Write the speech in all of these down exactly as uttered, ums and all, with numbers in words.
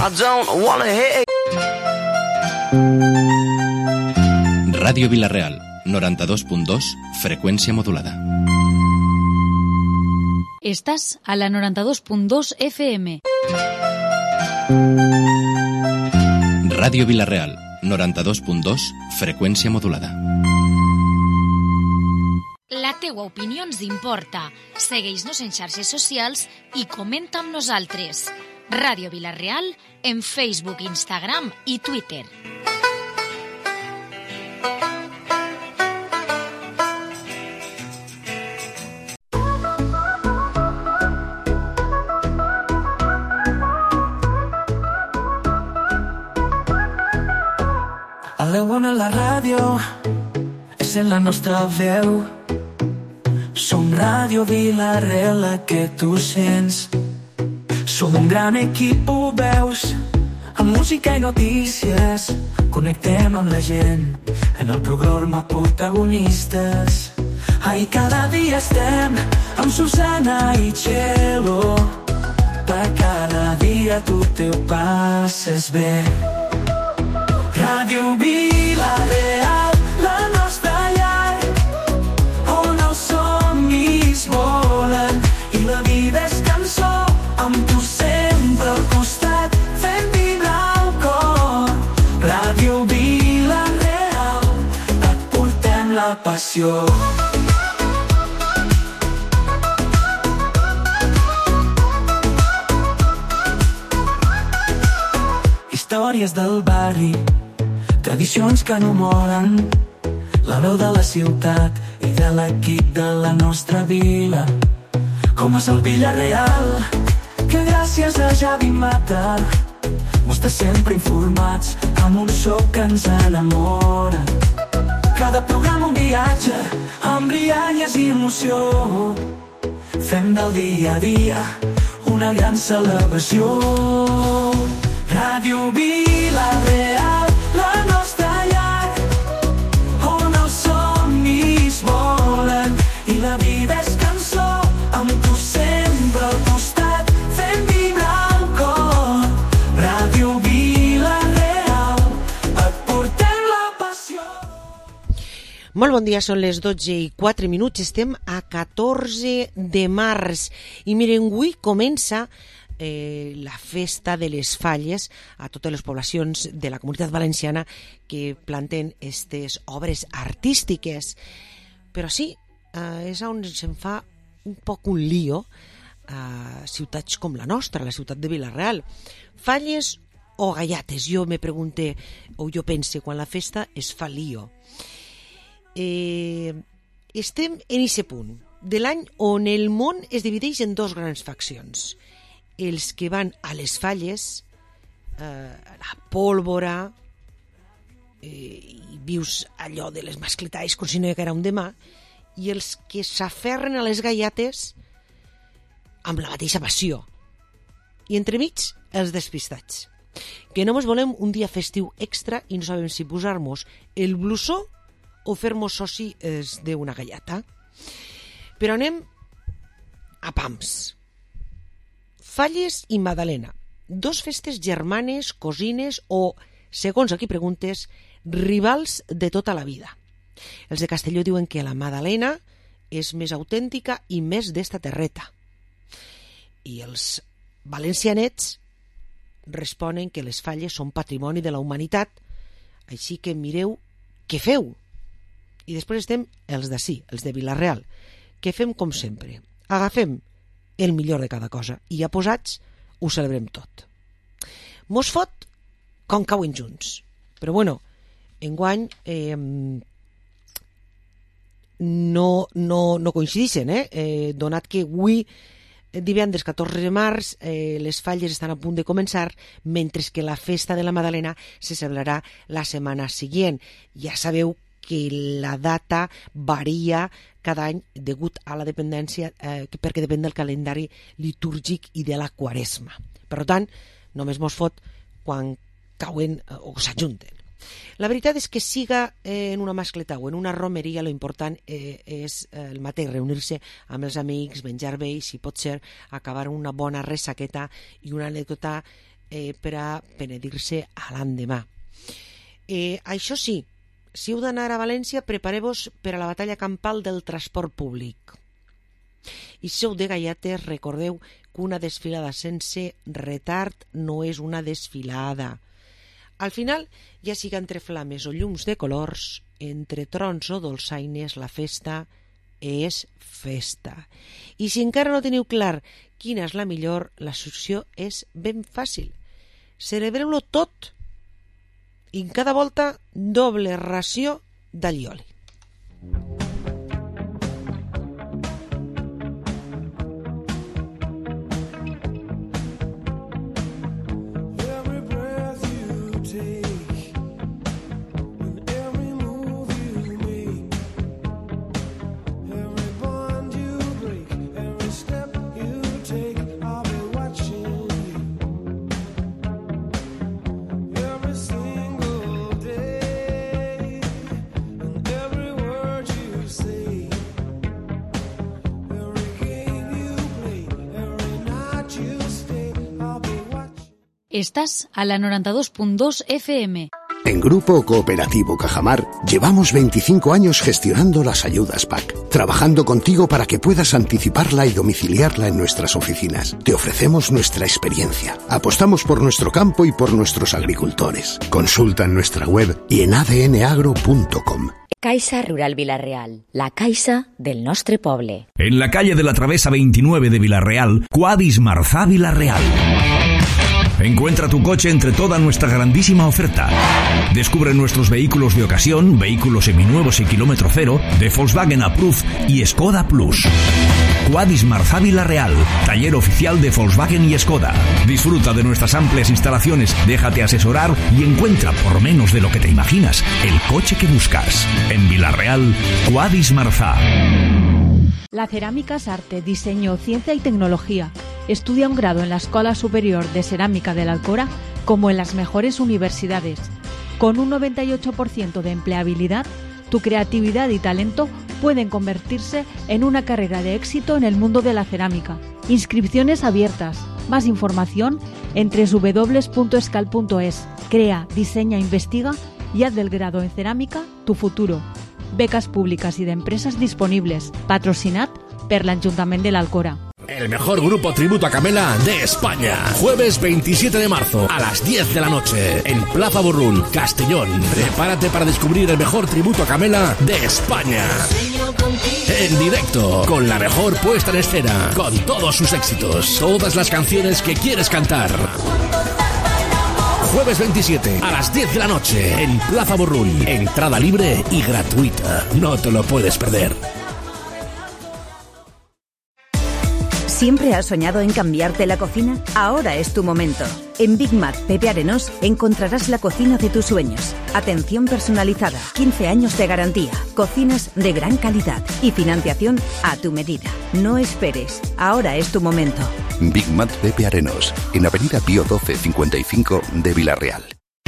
I don't wanna hit. Ràdio Vila-real, noranta-dos punt dos, freqüència modulada. Estàs a la noranta-dos punt dos F M. Ràdio Vila-real, noranta-dos punt dos, freqüència modulada. La teua opinió ens importa. Segueix-nos en xarxes socials i comenta amb nosaltres. Ràdio Vila-real en Facebook, Instagram i Twitter. A la bona la ràdio és en la nostra veu. Som Ràdio Vila-real, la que tu sents. Som un gran equip, ho veus, amb música i notícies. Connectem amb la gent en el programa Protagonistes. Ai, cada dia estem amb Susana i Txelo. Per cada dia tu te ho passes bé. Ràdio Vila-real, la nostra llar, on els somnis volen i la vida és cançó, amb tu sempre al costat, fent vibrar el cor. Ràdio Vila-real, et portem la passió. Històries del barri, tradicions que no moren, la veu de la ciutat i de l'equip de la nostra vila. Com és el Vila-real, que gràcies a Javi Mata mos té sempre informats amb un so que ens enamora. Cada programa un viatge amb rialles i emoció. Fem del dia a dia una gran celebració. Ràdio Vila-real, la nostra llar, on els somnis volen i la vida és cançó, amb tu sempre al costat, fent vibrar el cor. Ràdio Vila-real, et portem la passió. Molt bon dia, són les dotze i quatre minuts, estem a catorze de març i miren, avui comença Eh, la festa de les falles a totes les poblacions de la Comunitat Valenciana que planten aquestes obres artístiques. Però sí, eh, és on se'n fa un poc un lío a ciutats com la nostra, la ciutat de Vila-real. Falles o gallates? Jo me pregunte, o jo pense, quan la festa es fa lío. Eh, estem en aquest punt de l'any on el món es divideix en dos grans faccions. Els que van a les falles, eh, la pólvora, eh, i vius allò de les mascletades com si no hi haguera un demà, i els que s'aferren a les gallates amb la mateixa passió. I entremig, els despistats, que només volem un dia festiu extra i no sabem si posar-nos el blusó o fer-nos socis d'una gallata. Però anem a pams. Falles i Madalena, dos festes germanes, cosines o, segons a qui preguntes, rivals de tota la vida. Els de Castelló diuen que la Madalena és més autèntica i més d'esta terreta. I els valencianets responen que les falles són patrimoni de la humanitat, així que mireu què feu. I després estem els d'ací, els de Vila-real, que fem com sempre. Agafem el millor de cada cosa i ja posats ho celebrem tot. Mos fot com cauen junts, però bueno, enguany eh, no, no, no coincidixen, eh? eh donat que avui divendres catorze de març eh, les falles estan a punt de començar, mentre que la festa de la Madalena se celebrarà la setmana següent. Ja sabeu que la data varia cada any degut a la dependència, eh, perquè depèn del calendari litúrgic i de la quaresma. Per tant, només mos fot quan cauen eh, o s'ajunten. La veritat és que siga eh, en una mascleta o en una romeria, lo important eh, és eh, el mateix, reunir-se amb els amics, menjar bé i, si pot ser, acabar una bona ressaqueta i una anècdota eh, per a penedir-se a l'endemà. Eh, això sí, si heu d'anar a València, prepareu-vos per a la batalla campal del transport públic. I si sou de Gaiates, recordeu que una desfilada sense retard no és una desfilada. Al final, ja siga entre flames o llums de colors, entre trons o dolçaines, la festa és festa. I si encara no teniu clar quina és la millor, la solució és ben fàcil. Celebreu-lo tot i en cada volta doble ració d'allioli. Estás a la noventa y dos punto dos F M. En Grupo Cooperativo Cajamar llevamos veinticinco años gestionando las ayudas P A C, trabajando contigo para que puedas anticiparla y domiciliarla en nuestras oficinas. Te ofrecemos nuestra experiencia. Apostamos por nuestro campo y por nuestros agricultores. Consulta en nuestra web y en a d n agro punto com. Caixa Rural Vila-real, la caixa del nostre poble. En la calle de la Travesa veintinueve de Vila-real, Quadis Marzà Vila-real. Encuentra tu coche entre toda nuestra grandísima oferta. Descubre nuestros vehículos de ocasión, vehículos seminuevos y kilómetro cero, de Volkswagen Approved y Skoda Plus. Quadis Marzà Vila-real, taller oficial de Volkswagen y Skoda. Disfruta de nuestras amplias instalaciones, déjate asesorar y encuentra, por menos de lo que te imaginas, el coche que buscas. En Vila-real, Quadis Marzà. La cerámica es arte, diseño, ciencia y tecnología. Estudia un grado en la Escuela Superior de Cerámica de la Alcora como en las mejores universidades. Con un noventa y ocho por ciento de empleabilidad, tu creatividad y talento pueden convertirse en una carrera de éxito en el mundo de la cerámica. Inscripciones abiertas. Más información en doble u doble u doble u punto escal punto es. Crea, diseña, investiga y haz del grado en cerámica tu futuro. Becas públicas y de empresas disponibles. Patrocinat per l'Ajuntament de l'Alcora. El mejor grupo tributo a Camela de España. Jueves veintisiete de marzo a las diez de la noche en Plaza Burrún, Castellón. Prepárate para descubrir el mejor tributo a Camela de España. En directo, con la mejor puesta en escena, con todos sus éxitos, todas las canciones que quieres cantar. Jueves veintisiete a las diez de la noche en Plaza Burrún. Entrada libre y gratuita. No te lo puedes perder. ¿Siempre has soñado en cambiarte la cocina? Ahora es tu momento. En Big Mac Pepe Arenós encontrarás la cocina de tus sueños. Atención personalizada, quince años de garantía, cocinas de gran calidad y financiación a tu medida. No esperes, ahora es tu momento. Big Mac Pepe Arenós, en Avenida Pío doce cincuenta y cinco de Vila-real.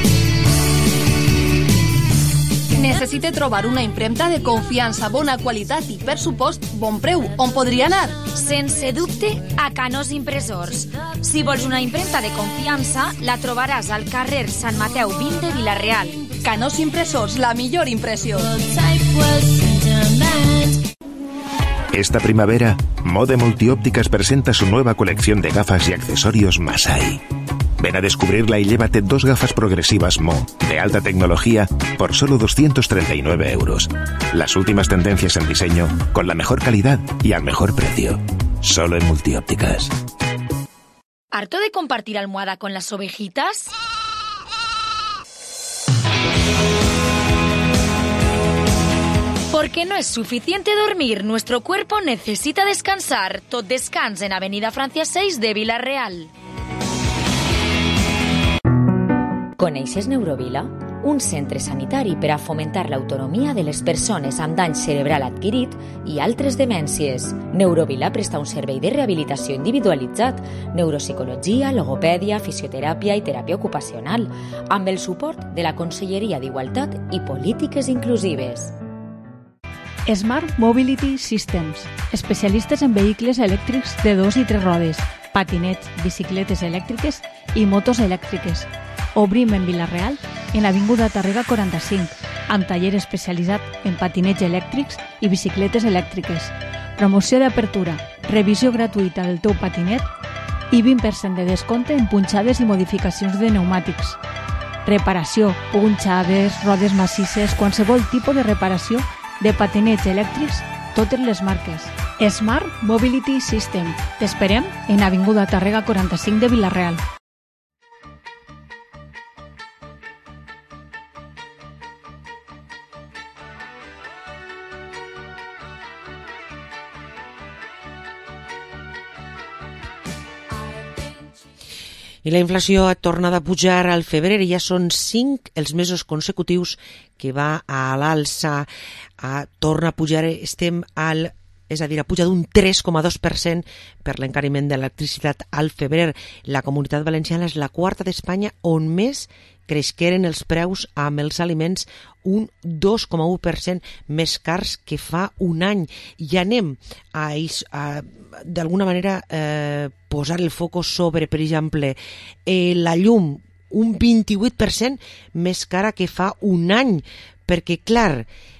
Necessite trobar una impremta de confiança, bona qualitat i, per supost, bon preu. On podria anar? Sense dubte, a Canós Impressors. Si vols una impremta de confiança, la trobaràs al carrer Sant Mateu vint de Vila-real. Canós Impressors, la millor impressió. Esta primavera, Mode Multiópticas presenta su nueva colección de gafas y accesorios Masai. Ven a descubrirla y llévate dos gafas progresivas Mo, de alta tecnología, por solo doscientos treinta y nueve euros. Las últimas tendencias en diseño, con la mejor calidad y al mejor precio. Solo en Multiópticas. ¿Harto de compartir almohada con las ovejitas? Porque no es suficiente dormir, nuestro cuerpo necesita descansar. Tot descans en Avenida Francia seis de Vila-real. Coneixes Neurovila? Un centre sanitari per a fomentar l'autonomia de les persones amb dany cerebral adquirit i altres demències. Neurovila presta un servei de rehabilitació individualitzat, neuropsicologia, logopèdia, fisioteràpia i teràpia ocupacional, amb el suport de la Conselleria d'Igualtat i Polítiques Inclusives. Smart Mobility Systems, especialistes en vehicles elèctrics de dos i tres rodes, patinets, bicicletes elèctriques i motos elèctriques. Obrim en Vila-real, en Avinguda Tàrrega quaranta-cinc, amb taller especialitzat en patinets elèctrics i bicicletes elèctriques. Promoció d'apertura, revisió gratuïta del teu patinet i vint per cent de descompte en punxades i modificacions de pneumàtics. Reparació, punxades, rodes massisses, qualsevol tipus de reparació de patinets elèctrics, totes les marques. Smart Mobility System. T'esperem en Avinguda Tàrrega quaranta-cinc de Vila-real. I la inflació ha tornat a pujar al febrer i ja són cinc els mesos consecutius que va a l'alça, a, torna a pujar, estem al, és a dir, a pujar d'un tres coma dos per cent per l'encariment de l'electricitat al febrer. La Comunitat Valenciana és la quarta d'Espanya on més creixeren els preus amb els aliments, un dos coma u per cent més cars que fa un any. I anem a, a d'alguna manera eh, posar el focus sobre, per exemple, eh, la llum, un vint-i-vuit per cent més cara que fa un any, perquè, clar,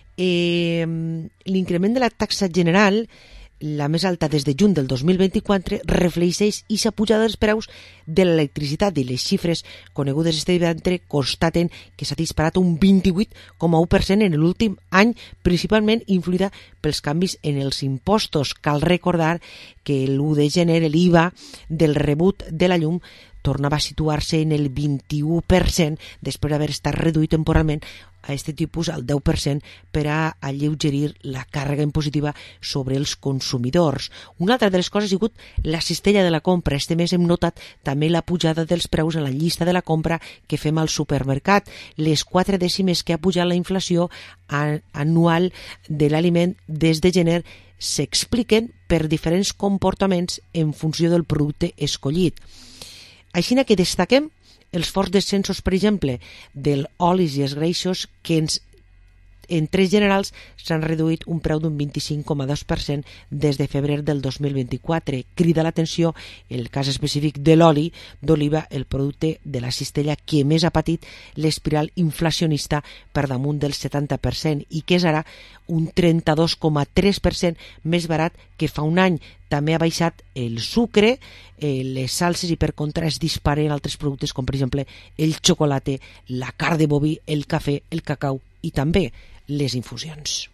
eh, l'increment de la taxa general, la més alta des de juny del dos mil vint-i-quatre, reflexeix i s'ha pujat els preus de l'electricitat i les xifres conegudes este divendres constaten que s'ha disparat un vint-i-vuit coma u per cent en l'últim any, principalment influïda pels canvis en els impostos. Cal recordar que l'u de gener l'I V A del rebut de la llum tornava a situar-se en el vint-i-u per cent després d'haver estat reduït temporalment a aquest tipus al deu per cent per a alleugerir la càrrega impositiva sobre els consumidors. Una altra de les coses ha sigut la cistella de la compra. Este mes hem notat també la pujada dels preus a la llista de la compra que fem al supermercat. Les quatre dècimes que ha pujat la inflació anual de l'aliment des de gener s'expliquen per diferents comportaments en funció del producte escollit. Així que destaquem els forts descensos, per exemple, dels olis i els greixos que ens, en tres generals s'han reduït un preu d'un vint-i-cinc coma dos per cent des de febrer del dos mil vint-i-quatre. Crida l'atenció el cas específic de l'oli d'oliva, el producte de la cistella que més ha patit l'espiral inflacionista per damunt del setanta per cent i que és ara un trenta-dos coma tres per cent més barat que fa un any. També ha baixat el sucre, eh, les salses i per contra es disparen altres productes com per exemple el xocolata, la carn de boví, el cafè, el cacau i també les infusions.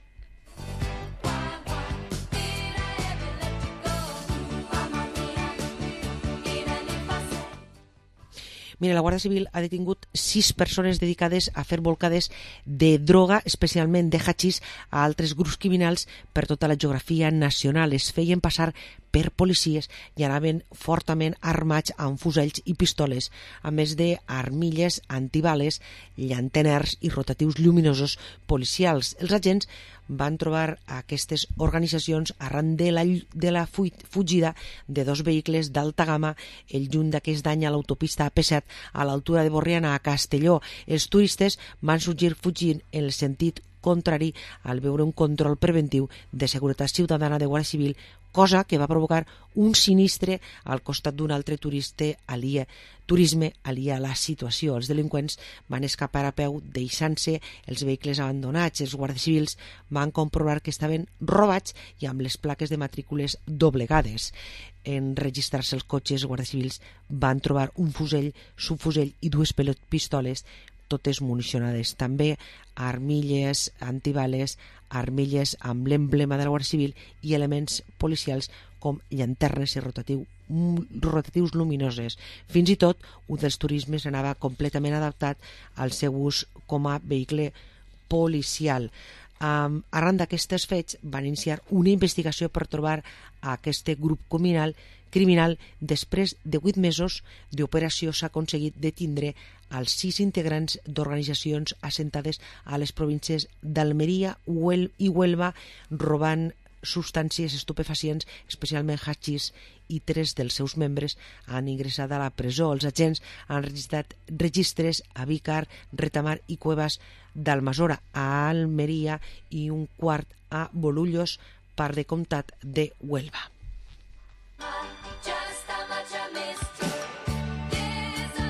Mira, la Guàrdia Civil ha detingut sis persones dedicades a fer volcades de droga, especialment de hachís, a altres grups criminals per tota la geografia nacional. Es feien passar per policies i anaven fortament armats amb fusells i pistoles, a més d'armilles antibales, llanternes i rotatius lluminosos policials. Els agents van trobar aquestes organitzacions arran de la, de la fugida de dos vehicles d'alta gamma el juny d'aquest any a l'autopista A P set a l'altura de Borriana a Castelló. Els turistes van sorgir fugint en el sentit contrari al veure un control preventiu de seguretat ciutadana de Guàrdia Civil, cosa que va provocar un sinistre al costat d'un altre turista alia, turisme alia a la situació. Els delinqüents van escapar a peu deixant-se els vehicles abandonats. Els guàrdies civils van comprovar que estaven robats i amb les plaques de matrícules doblegades. En registrar-se els cotxes, els guàrdies civils van trobar un fusell, subfusell i dues pistoles, totes municionades. També armilles antibales, armilles amb l'emblema de la Guàrdia Civil i elements policials com llanternes i rotatiu, rotatius luminoses. Fins i tot, un dels turismes anava completament adaptat al seu ús com a vehicle policial. Um, arran d'aquests fets van iniciar una investigació per trobar aquest grup criminal criminal. Després de vuit mesos d'operació s'ha aconseguit detindre els sis integrants d'organitzacions assentades a les províncies d'Almeria i Huelva robant substàncies estupefacients, especialment hachís, i tres dels seus membres han ingressat a la presó. Els agents han registrat registres a Vícar, Retamar i Cuevas d'Almasora a Almeria i un quart a Bolullos, part de comtat de Huelva. Just how much I missed you. There's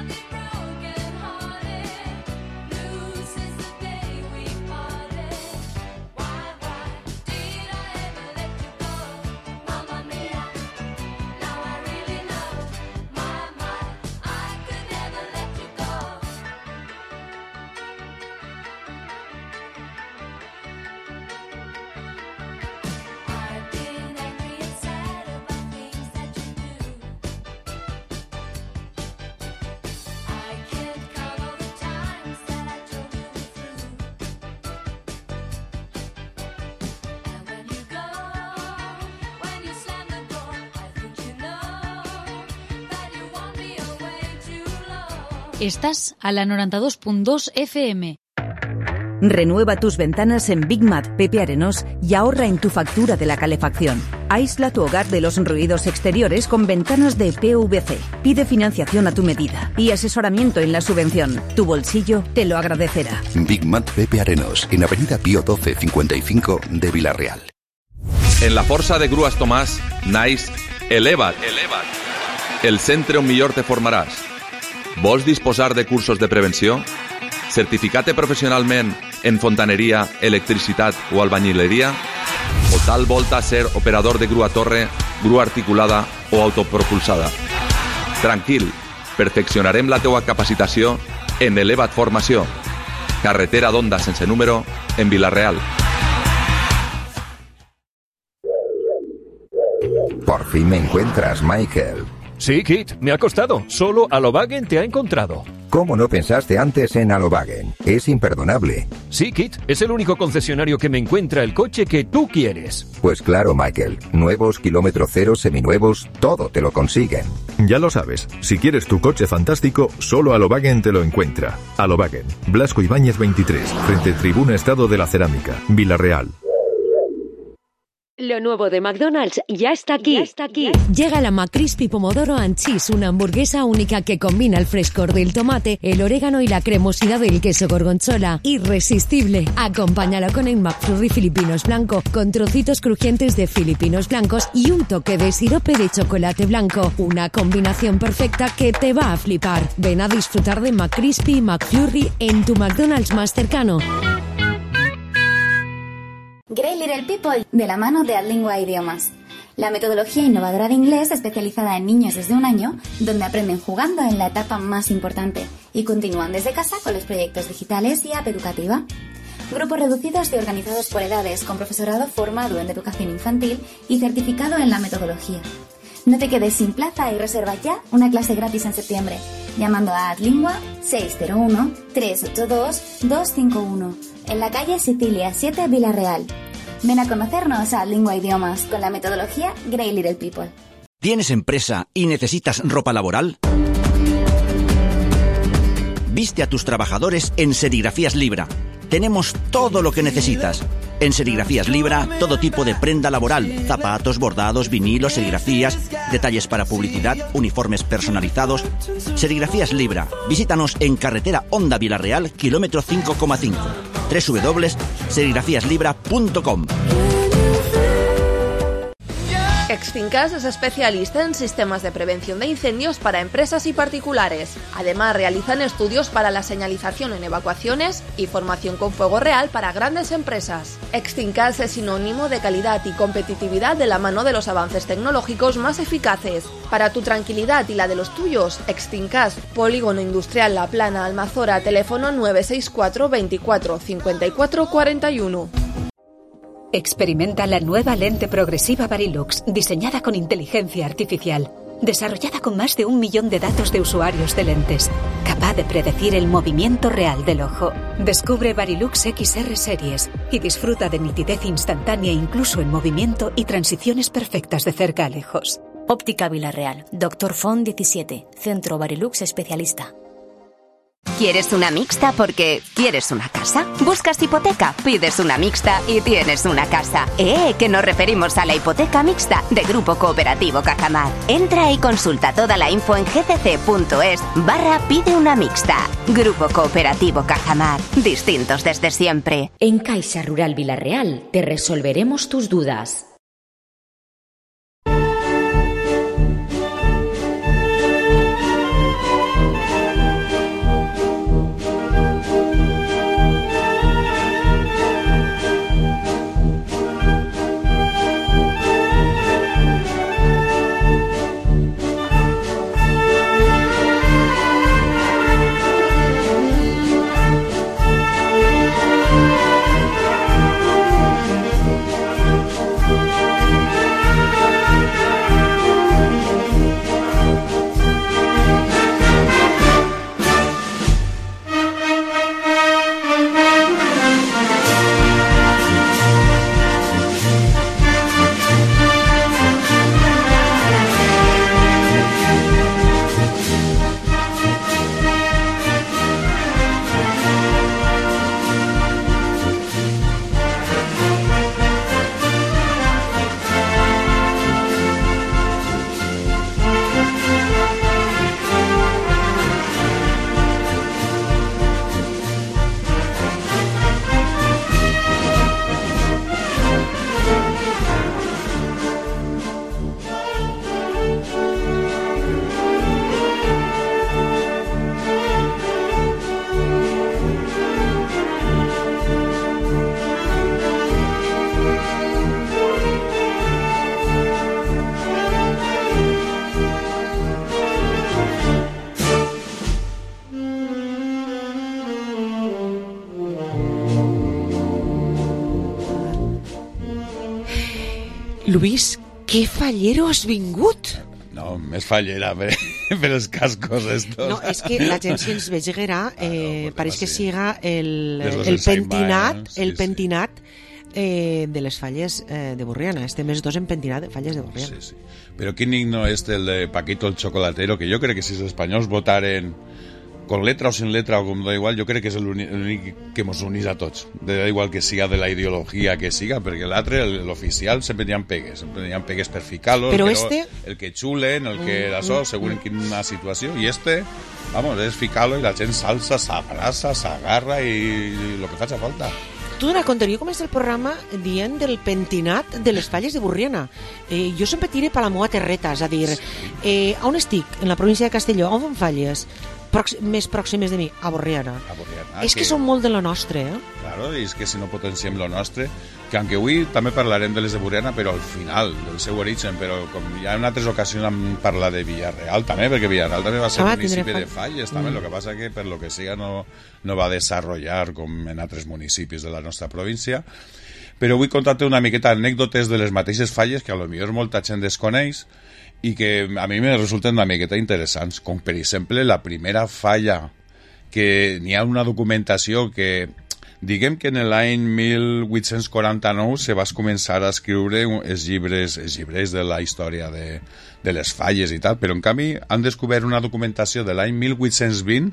Estás a la noventa y dos punto dos F M. Renueva tus ventanas en Big Mat Pepe Arenós y ahorra en tu factura de la calefacción. Aísla tu hogar de los ruidos exteriores con ventanas de P V C. Pide financiación a tu medida y asesoramiento en la subvención. Tu bolsillo te lo agradecerá. Big Mat Pepe Arenós, en Avenida Pío doce cincuenta y cinco de Villarreal. En la Força de Grues Tomàs naix Eleva't. Eleva't. El centre on millor te formaràs. Vols disposar de cursos de prevenció? Certificate professionalment en fontaneria, electricitat o albañileria? O tal volta ser operador de grua torre, grua articulada o autopropulsada? Tranquil, perfeccionarem la teua capacitació en Eleva't Formació. Carretera d'Onda sense número en Vilareal. Por fin me encuentras, Michael. Sí, Kit, me ha costado. Solo Alobagen te ha encontrado. ¿Cómo no pensaste antes en Alobagen? Es imperdonable. Sí, Kit, es el único concesionario que me encuentra el coche que tú quieres. Pues claro, Michael. Nuevos, kilómetro cero, seminuevos, todo te lo consiguen. Ya lo sabes, si quieres tu coche fantástico, solo Alobagen te lo encuentra. Alobagen, Blasco Ibáñez veintitrés, frente Tribuna Estado de la Cerámica, Vilareal. Lo nuevo de McDonald's ya está aquí. Ya está aquí. Llega la McCrispy Pomodoro and Cheese, una hamburguesa única que combina el frescor del tomate, el orégano y la cremosidad del queso gorgonzola. Irresistible. Acompáñala con el McFlurry Filipinos Blanco, con trocitos crujientes de filipinos blancos y un toque de sirope de chocolate blanco. Una combinación perfecta que te va a flipar. Ven a disfrutar de McCrispy y McFlurry en tu McDonald's más cercano. Great Little People, de la mano de Adlingua Idiomas. La metodología innovadora de inglés especializada en niños desde un año, donde aprenden jugando en la etapa más importante y continúan desde casa con los proyectos digitales y app educativa. Grupos reducidos y organizados por edades, con profesorado formado en educación infantil y certificado en la metodología. No te quedes sin plaza y reserva ya una clase gratis en septiembre, llamando a Adlingua seis cero uno, tres ocho dos, dos cinco uno, en la calle Sicilia siete, Vilareal. Ven a conocernos a Adlingua Idiomas con la metodología Great Little People. ¿Tienes empresa y necesitas ropa laboral? Viste a tus trabajadores en Serigrafías Libra. Tenemos todo lo que necesitas. En Serigrafías Libra, todo tipo de prenda laboral, zapatos, bordados, vinilos, serigrafías, detalles para publicidad, uniformes personalizados. Serigrafías Libra. Visítanos en carretera Onda Vilareal, kilómetro cinco coma cinco. doble u doble u doble u punto serigrafías libra punto com. Extincas es especialista en sistemas de prevención de incendios para empresas y particulares. Además, realizan estudios para la señalización en evacuaciones y formación con fuego real para grandes empresas. Extincas es sinónimo de calidad y competitividad de la mano de los avances tecnológicos más eficaces. Para tu tranquilidad y la de los tuyos, Extincas, Polígono Industrial La Plana, Almazora, teléfono nueve seis cuatro, veinticuatro, cincuenta y cuatro, cuarenta y uno. Experimenta la nueva lente progresiva Varilux, diseñada con inteligencia artificial, desarrollada con más de un millón de datos de usuarios de lentes, capaz de predecir el movimiento real del ojo. Descubre Varilux X R Series y disfruta de nitidez instantánea incluso en movimiento y transiciones perfectas de cerca a lejos. Óptica Vilareal, Doctor Font diecisiete, Centro Varilux Especialista. ¿Quieres una mixta porque quieres una casa? ¿Buscas hipoteca? Pides una mixta y tienes una casa. ¡Eh! Que nos referimos a la hipoteca mixta de Grupo Cooperativo Cajamar. Entra y consulta toda la info en gcc.es barra pide una mixta. Grupo Cooperativo Cajamar. Distintos desde siempre. En Caixa Rural Vilareal te resolveremos tus dudas. Lluís, que fallero has vingut? No, més fallera per, per els cascos estos. No, és que la gent si ens veigera eh, ah, pareix que siga el, Des el pentinat, Saima, eh? sí, el pentinat eh, de les falles eh, de Borriana. Estem els dos en pentinat de falles de Borriana. Sí, sí. Però quin himno és el de Paquito el Chocolatero, que jo crec que si els espanyols votaren con letra o sin letra o com da igual, jo crec que és l'únic que ens unís a tots. Da igual que siga de la ideologia que siga, perquè l'altre, l'oficial, sempre n'hi ha pegues. Sempre n'hi ha pegues per ficar-lo, el, este... el que xulen, el que mm, d'això, mm, según en quina situació. I este, vamos, és ficar-lo i la gent salsa, s'abraça, s'agarra i, i el que faci falta. Tu, dona compte, jo començo el programa dient del pentinat de les falles de Borriana. Eh, jo sempre tire per la meva terreta, és a dir, eh, on estic? En la província de Castelló, on fan falles? Prox més pròximes de mi, a Borriana. A Borriana. És que, que són molt de la nostra, eh? Claro, i és que si no potenciem lo nostre, que aunque avui també parlarem de les de Borriana, però al final, del seu origen, però com ja en altres ocasions hem parlat de Villarreal també, perquè Villarreal també va ser ah, municipi de falles, també, mm. el que passa que per lo que siga no, no va desenvolupar com en altres municipis de la nostra província. Però vull contar-te una miqueta anècdotes de les mateixes falles que a lo millor molta gent desconeix i que a mi me resulten una miqueta interessants, com per exemple la primera falla, que n'hi ha una documentació que, diguem que en l'any mil vuit-cents quaranta-nou se va començar a escriure els llibres, els llibres de la història de, de les falles i tal, però en canvi han descobert una documentació de l'any mil vuit-cents vint,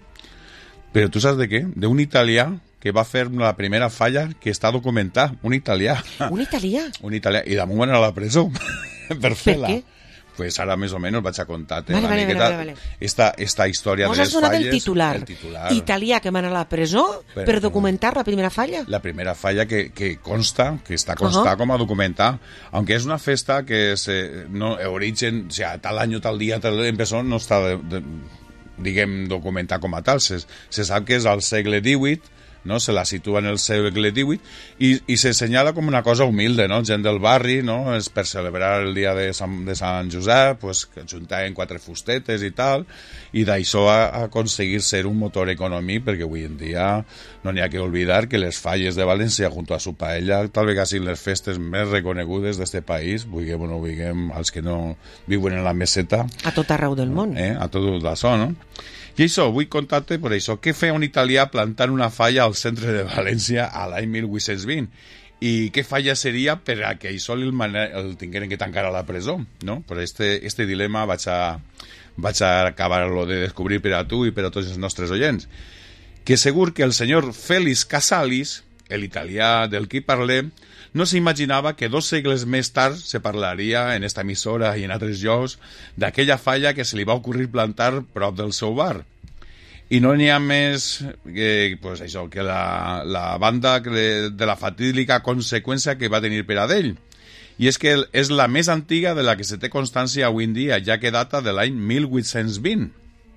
però tu saps de què? D'un italià que va fer la primera falla que està documentada, un italià. Un italià? Un italià, i damunt van a la presó per fer-la. Per què? Pues ara més o menys vaig a contar-te vale, una vale, miqueta vale, vale. Esta, esta història Mos de les falles. Mos has donat el titular. el titular. Italià que va anar a la presó per, per documentar la primera falla. La primera falla que, que consta, que està constar uh -huh. com a documentar, aunque és una festa que se, no, origen, o sea, tal any, tal dia, tal empezó, no està de, de, diguem, documentar com a tal. Se, se sap que és al segle divuit, no? Se la situa en el segle divuit i, i se senyala com una cosa humilde, no? Gent del barri, no? És per celebrar el dia de Sant, de Sant Josep, pues, que juntaven quatre fustetes i tal, i d'això a aconseguir ser un motor econòmic, perquè avui en dia no n'hi ha que oblidar que les falles de València junto a su paella tal vegada siguin les festes més reconegudes d'este país, vulguem o no vulguem, els que no viuen en la meseta. A tot arreu del món. Eh? A tot això, no? I això, vull contar-te per això, què feia un italià plantant una falla al centre de València a l'any mil vuit-cents vint? I què falla seria per a que això el, el tingueren que tancar a la presó, no? Per este, este dilema vaig a, vaig a acabar-lo de descobrir per a tu i per a tots els nostres oients. Que segur que el senyor Félix Casalis, el italià del qui parlem, no s'imaginava que dos segles més tard se parlaria en esta emissora i en altres llocs d'aquella falla que se li va ocorrir plantar prop del seu bar. I no n'hi ha més que, pues això, que la, la banda de, de la fatídica conseqüència que va tenir per a d'ell. I és que és la més antiga de la que se té constància avui en dia, ja que data de l'any mil vuit-cents vint.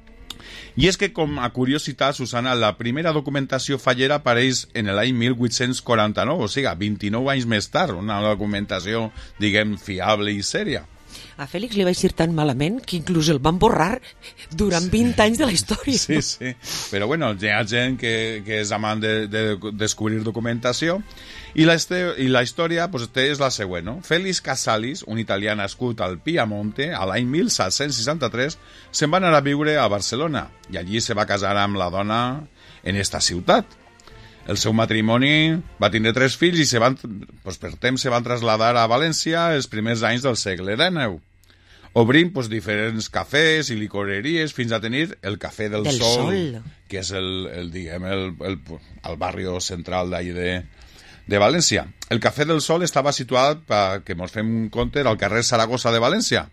I és que, com a curiositat, Susana, la primera documentació fallera apareix en l'any mil vuit-cents quaranta-nou, o sigui, vint-i-nou anys més tard, una documentació, diguem, fiable i sèria. A Fèlix li va ir tan malament que inclús el van borrar durant vint anys de la història. Sí, no? Sí, però bueno, hi ha gent que, que és amant de, de descobrir documentació i la, i la història pues, és la següent, no? Félix Casalis, un italià nascut al Piamonte, a l'any mil set-cents seixanta-tres, se'n va anar a viure a Barcelona i allí se va casar amb la dona en esta ciutat. El seu matrimoni va tindre tres fills i se van, pues, per temps se van traslladar a València els primers anys del segle dinou. Obrint pues, diferents cafès i licoreries fins a tenir el Cafè del, del Sol, Sol, que és el, el, diguem, el, el, el barri central d'ahir de, de València. El Cafè del Sol estava situat, perquè ens fem un compte, al carrer Saragossa de València.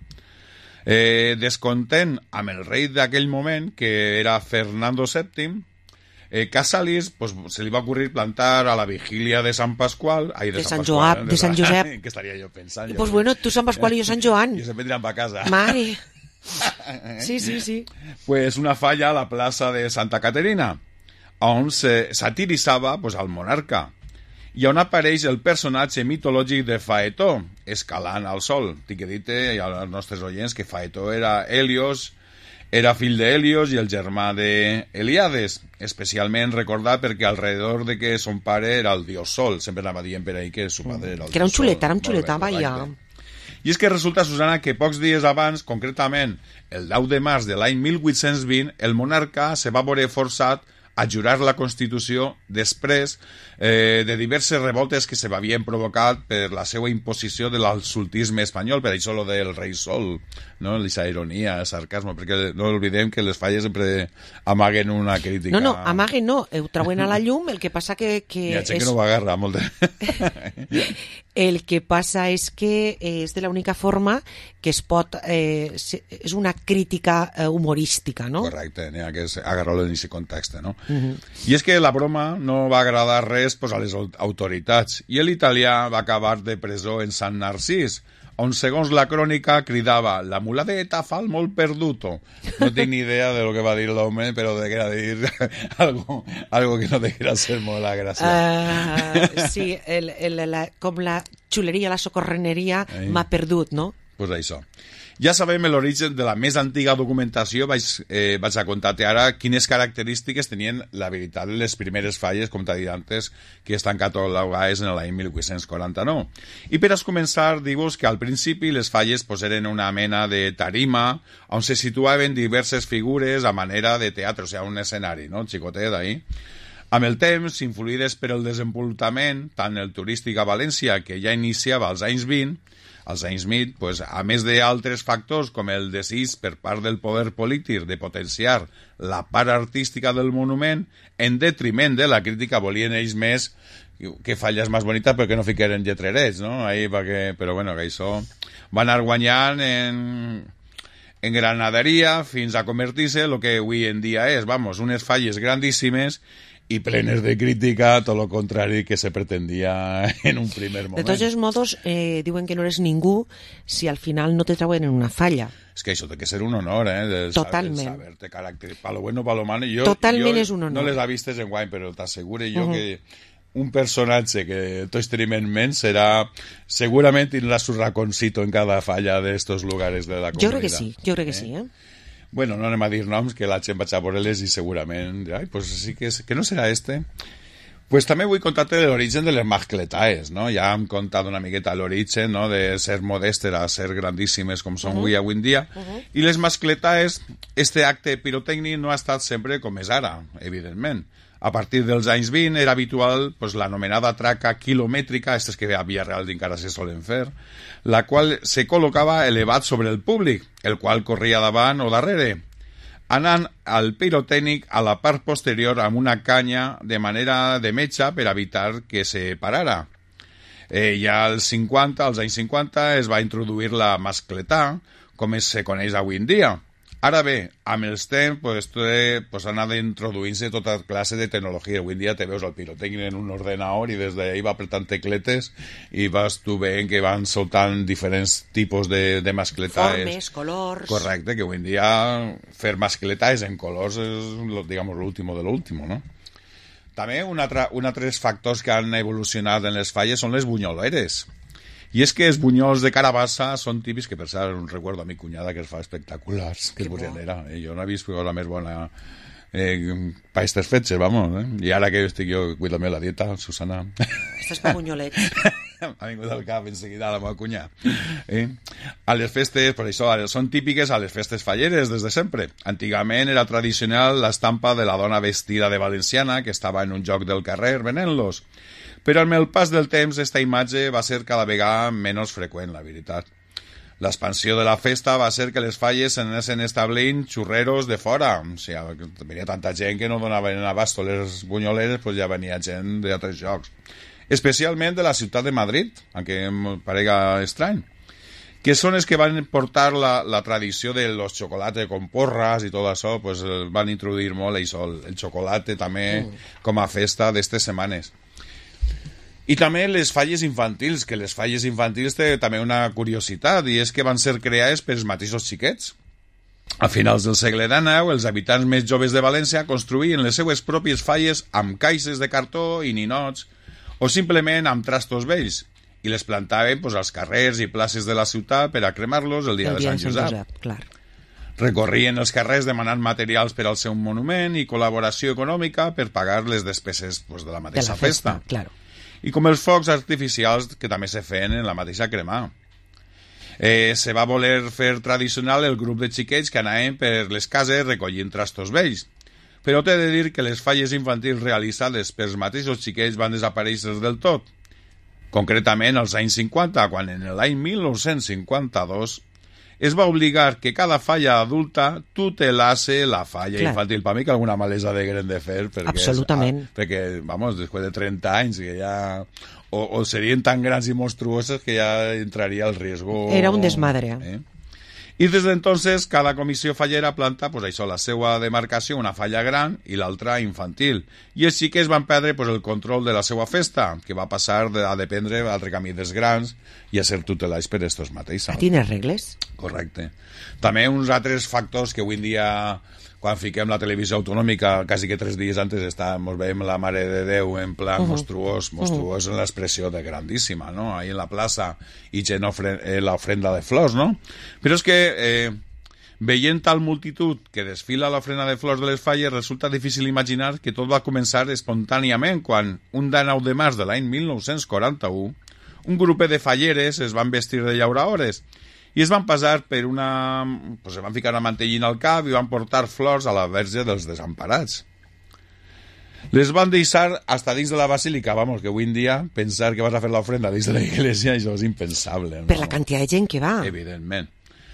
Eh, descontent amb el rei d'aquell moment, que era Fernando sèptim, Eh, Casalis pues, se li va ocurrir plantar a la vigília de Sant Pasqual, ai, de, de Sant, Sant Pasqual, Joan, de Sant Josep. Que estaria jo pensant. I pues bueno, tu Sant Pasqual i jo Sant Joan. I se vendran pa casa. Mare. Sí, sí, sí. Pues una falla a la plaça de Santa Caterina, on se satiritzava pues, al monarca, i on apareix el personatge mitològic de Faetó, escalant al sol. Tinc que dir-te als nostres oients que Faetó era Helios, era fill d'Helios i el germà d'Eliades, especialment recordat perquè alrededor de que son pare era el dios Sol, sempre anava dient per ahí que su padre era el que era un dios xuleta, Sol. era un xuleta, vaja. I és que resulta, Susana, que pocs dies abans, concretament el deu de març de l'any mil vuit-cents vint, el monarca se va veure forçat a jurar la Constitució després eh, de diverses revoltes que se havien provocat per la seva imposició de l'absolutisme espanyol, per això lo del rei sol, no? Aquesta ironia, el sarcasme, perquè no oblidem que les falles sempre amaguen una crítica. No, no, amaguen no, ho trauen a la llum, el que passa que... que Hi ha gent és... que no ho agarra molt. El que passa és que és de l'única forma que es pot... Eh, és una crítica eh, humorística, no? Correcte, n'hi ha que agarrar-lo en aquest context, no? Uh-huh. I és que la broma no va agradar res pues, a les autoritats i l'italià va acabar de presó en Sant Narcís, on segons la crònica cridava la muladeta fa el molt perduto. No tinc ni idea de lo que va dir l'home, però de que era dir algo, algo que no deguera ser molt la gràcia. Uh, sí, el, el, la, com la xuleria, la socorreneria m'ha perdut, no? Pues això. Ja sabem l'origen de la més antiga documentació, vaig, eh, vaig a contar-te ara quines característiques tenien la veritat les primeres falles, com t'ha dit antes, que estan catalogades en l'any mil vuit-cents quaranta-nou. I per a començar, dius que al principi les falles pues, eren una mena de tarima on se situaven diverses figures a manera de teatre, o sigui, un escenari, no? Xicotet, ahí. Amb el temps, influïdes per el desenvolupament, tant el turístic a València, que ja iniciava als anys vint, als anys vint, pues, a més d'altres factors com el desig per part del poder polític de potenciar la part artística del monument, en detriment de la crítica volien ells més que falles més bonites perquè no fiqueren lletrerets, no? Ahí, perquè... Però bueno, que això va anar guanyant en, en granaderia fins a convertir-se el que avui en dia és, vamos, unes falles grandíssimes i plenes de crítica, tot el contrari que se pretendia en un primer moment. De tots els modos, eh, diuen que no eres ningú si al final no te trauen en una falla. És que això té que ser un honor, eh? De Totalment. Saber, saber-te caràcter, pa lo bueno, pa lo malo. Jo, Totalment jo és un honor. No les ha vistes en guany, però t'assegure jo uh -huh. que un personatge que tots tenim en ment serà... Segurament tindrà su raconcito en cada falla d'estos lugares de la comunitat. Jo crec que sí, jo crec que eh? sí, eh? Bueno, no anem a dir noms, que la gent vaig a veure-les i segurament... Ai, pues sí que, és, que no serà este. Pues també vull contar-te de l'origen de les mascletaes, no? Ja hem contat una miqueta l'origen, no? De ser modestes a ser grandíssimes com són uh -huh. avui en dia. Uh -huh. I les mascletaes, este acte pirotècnic no ha estat sempre com és ara, evidentment. A partir dels anys vint era habitual pues, l'anomenada traca quilomètrica, aquestes que a Villarreal encara se solen fer, la qual se col·locava elevat sobre el públic, el qual corria davant o darrere, anant al pirotècnic a la part posterior amb una canya de manera de metxa per evitar que se parara. Eh, ja als cinquanta, als anys cinquanta, es va introduir la mascletà, com es se coneix avui en dia. Ara bé, amb els temps pues, pues, pues, ha anat introduint-se tota classe de tecnologia. Avui en dia te veus el pirotècnic en un ordenador i des d'ahí va apretant tecletes i vas tu veient que van soltant diferents tipus de, de mascletaes. Formes, colors... Correcte, que avui en dia fer mascletaes en colors és, digamos, l'último de l'último, no? També un altre, un altres factors que han evolucionat en les falles són les bunyoleres. I és que els bunyols de carabassa són típics, que per cert un recuerdo a mi cunyada que es fa espectaculars, que és bullonera. Eh? Jo no he vist cosa més bona eh, pa estes fetges, vamos. Eh? I ara que estic jo cuidant-me la dieta, Susana... Estàs pa bunyolets. ha vingut al cap en seguida la meva cunyada. Eh? A les festes, per això, són típiques a les festes falleres des de sempre. Antigament era tradicional l'estampa de la dona vestida de valenciana que estava en un joc del carrer venent-los. Però amb el pas del temps aquesta imatge va ser cada vegada menys freqüent, la veritat. L'expansió de la festa va ser que les falles s'anessin establint xurreros de fora. O sigui, venia tanta gent que no donaven abast a les bunyoleres, doncs ja venia gent d'altres llocs. Especialment de la ciutat de Madrid, aunque em parega estrany, que són els que van portar la, la tradició de los chocolates con porras i tot això, pues van introduir molt això, el xocolate també mm. com a festa d'estes setmanes. I també les falles infantils, que les falles infantils té també una curiositat, i és que van ser creades per els mateixos xiquets. A finals del segle dinou, els habitants més joves de València construïen les seues pròpies falles amb caixes de cartó i ninots, o simplement amb trastos vells, i les plantaven pues, als carrers i places de la ciutat per a cremar-los el dia, el dia de Sant Josep. Josep clar. Recorrien els carrers demanant materials per al seu monument i col·laboració econòmica per pagar les despeses pues, de la mateixa de la festa. festa. Claro. I com els focs artificials que també se feien en la mateixa cremà. Eh, se va voler fer tradicional el grup de xiquets que anaven per les cases recollint trastos vells. Però t'he de dir que les falles infantils realitzades pels mateixos xiquets van desaparèixer del tot. Concretament als anys cinquanta, quan en l'any mil nou-cents cinquanta-dos es va obligar que cada falla adulta tutelase la falla Clar. infantil. Per mi que alguna malesa degueren de fer. Perquè Absolutament. És, ah, perquè, vamos, després de trenta anys, que ja... O, o serien tan grans i monstruoses que ja entraria el riesgo... Era un desmadre. Eh? I des d'entonces cada comissió fallera planta pues, això, la seva demarcació, una falla gran i l'altra infantil. I els xiquets van perdre pues, el control de la seva festa, que va passar de, a dependre altre camí dels grans i a ser tutelats per estos mateixos. A tines regles? Correcte. També uns altres factors que avui en dia, quan fiquem la televisió autonòmica, quasi que tres dies antes estàvem, veiem la Mare de Déu en plan uh -huh. monstruós, monstruós uh -huh. en l'expressió de grandíssima, no? Ahí en la plaça, i gent eh, l'ofrenda de flors, no? Però és que, eh, veient tal multitud que desfila l'ofrenda de flors de les falles, resulta difícil imaginar que tot va començar espontàniament quan, un dinou de març de l'any mil nou-cents quaranta-u, un grup de falleres es van vestir de llauraores i es van passar per una... Pues se van ficar una mantellina al cap i van portar flors a la Verge dels Desemparats. Les van deixar hasta dins de la basílica, vamos, que avui en dia pensar que vas a fer l'ofrenda dins de la iglesia, això és impensable. No? Per la quantitat de gent que va. Evidentment.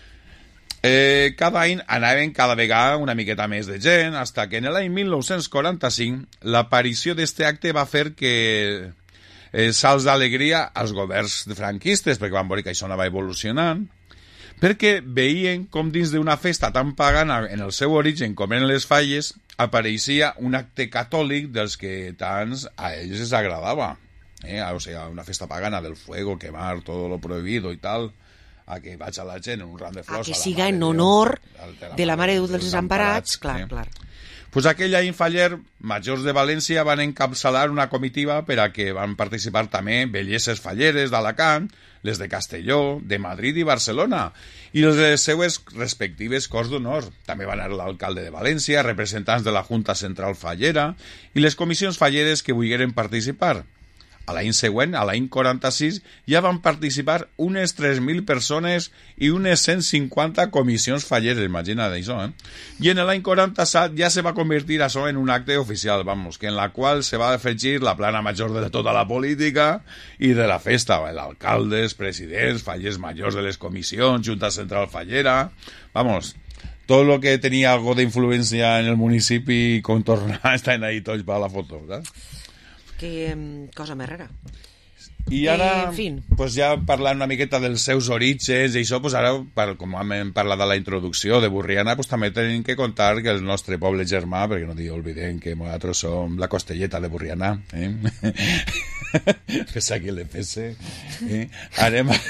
Eh, cada any anaven cada vegada una miqueta més de gent, hasta que en l'any mil nou-cents quaranta-cinc l'aparició d'este acte va fer que eh, salts d'alegria als governs franquistes, perquè van veure que això anava evolucionant, perquè veien com dins d'una festa tan pagana en el seu origen com en les falles apareixia un acte catòlic dels que tants a ells els agradava. Eh? O sigui, una festa pagana del fuego, quemar todo lo prohibido i tal, a que vaig a la gent en un ram de flors... A que siga en honor de la Mare de Déu dels Desemparats, clar, eh? clar. Pues aquell any faller, majors de València van encapçalar una comitiva per a que van participar també belleses falleres d'Alacant, les de Castelló, de Madrid i Barcelona, i les seues respectives Corts d'Honor. També van anar l'alcalde de València, representants de la Junta Central Fallera i les comissions falleres que volgueren participar. A l'any següent, a l'any quaranta-sis, ja van participar unes tres mil persones i unes cent cinquanta comissions falleres, imagina't això, eh? I en l'any quaranta-set ja se va convertir això en un acte oficial, vamos, que en la qual se va afegir la plana major de tota la política i de la festa, alcaldes, presidents, fallers majors de les comissions, Junta Central Fallera, vamos... Todo lo que tenía algo de influencia en el municipi contornar están ahí tots per la foto, ¿verdad? Que um, cosa més rara. I ara, eh, en fin. pues ja parlant una miqueta dels seus orígens i això, pues ara, per, com hem parlat de la introducció de Borriana, pues també tenim que contar que el nostre poble germà, perquè no oblidem que nosaltres som la costelleta de Borriana, eh? Fes aquí l'E P S, eh? Anem a...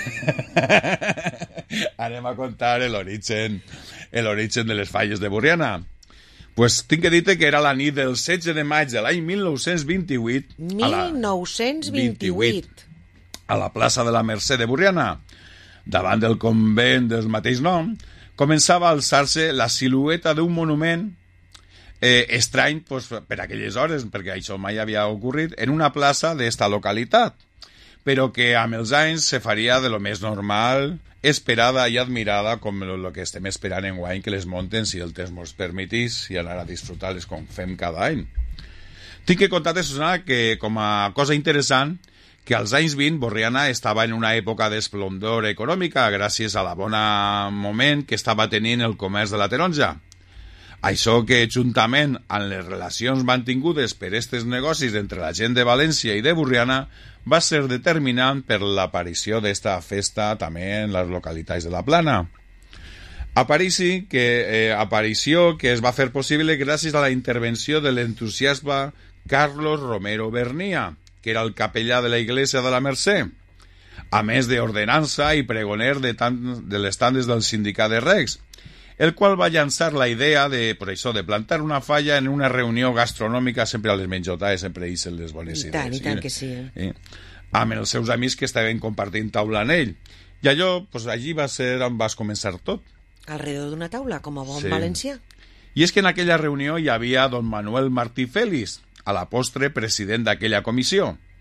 anem a contar l'origen l'origen de les falles de Borriana. Pues tinc que dir-te que era la nit del setze de maig de l'any mil nou-cents vint-i-vuit mil nou-cents vint-i-vuit a la plaça de la Mercè de Borriana, davant del convent del mateix nom, començava a alçar-se la silueta d'un monument eh, estrany pues, per aquelles hores, perquè això mai havia ocorrit, en una plaça d'esta localitat, però que amb els anys se faria de lo més normal, esperada i admirada com el que estem esperant en guany que les monten, si el temps mos permetís, i anar a disfrutar-les com fem cada any. Tinc que contar-te, Susana, que com a cosa interessant, que als anys vint Borriana estava en una època d'esplendor econòmica gràcies a la bona moment que estava tenint el comerç de la taronja. Això que, juntament amb les relacions mantingudes per aquests negocis entre la gent de València i de Borriana, va ser determinant per l'aparició d'esta festa també en les localitats de la Plana. Aparici que, eh, aparició que es va fer possible gràcies a la intervenció de l'entusiasme Carlos Romero Bernia, que era el capellà de la Iglesia de la Mercè, a més d'ordenança i pregoner de, tant, de les tandes del sindicat de Recs, el qual va llançar la idea de, per això, de plantar una falla en una reunió gastronòmica, sempre a les menjotades, sempre eixen les bones I idees. tant, i tant que sí. Eh? Amb els seus amics que estaven compartint taula amb ell. I allò, pues, allí va ser on vas començar tot. Alrededor d'una taula, com a bon Sí. valencià. I és que en aquella reunió hi havia don Manuel Martí Félix, a la postre president d'aquella comissió.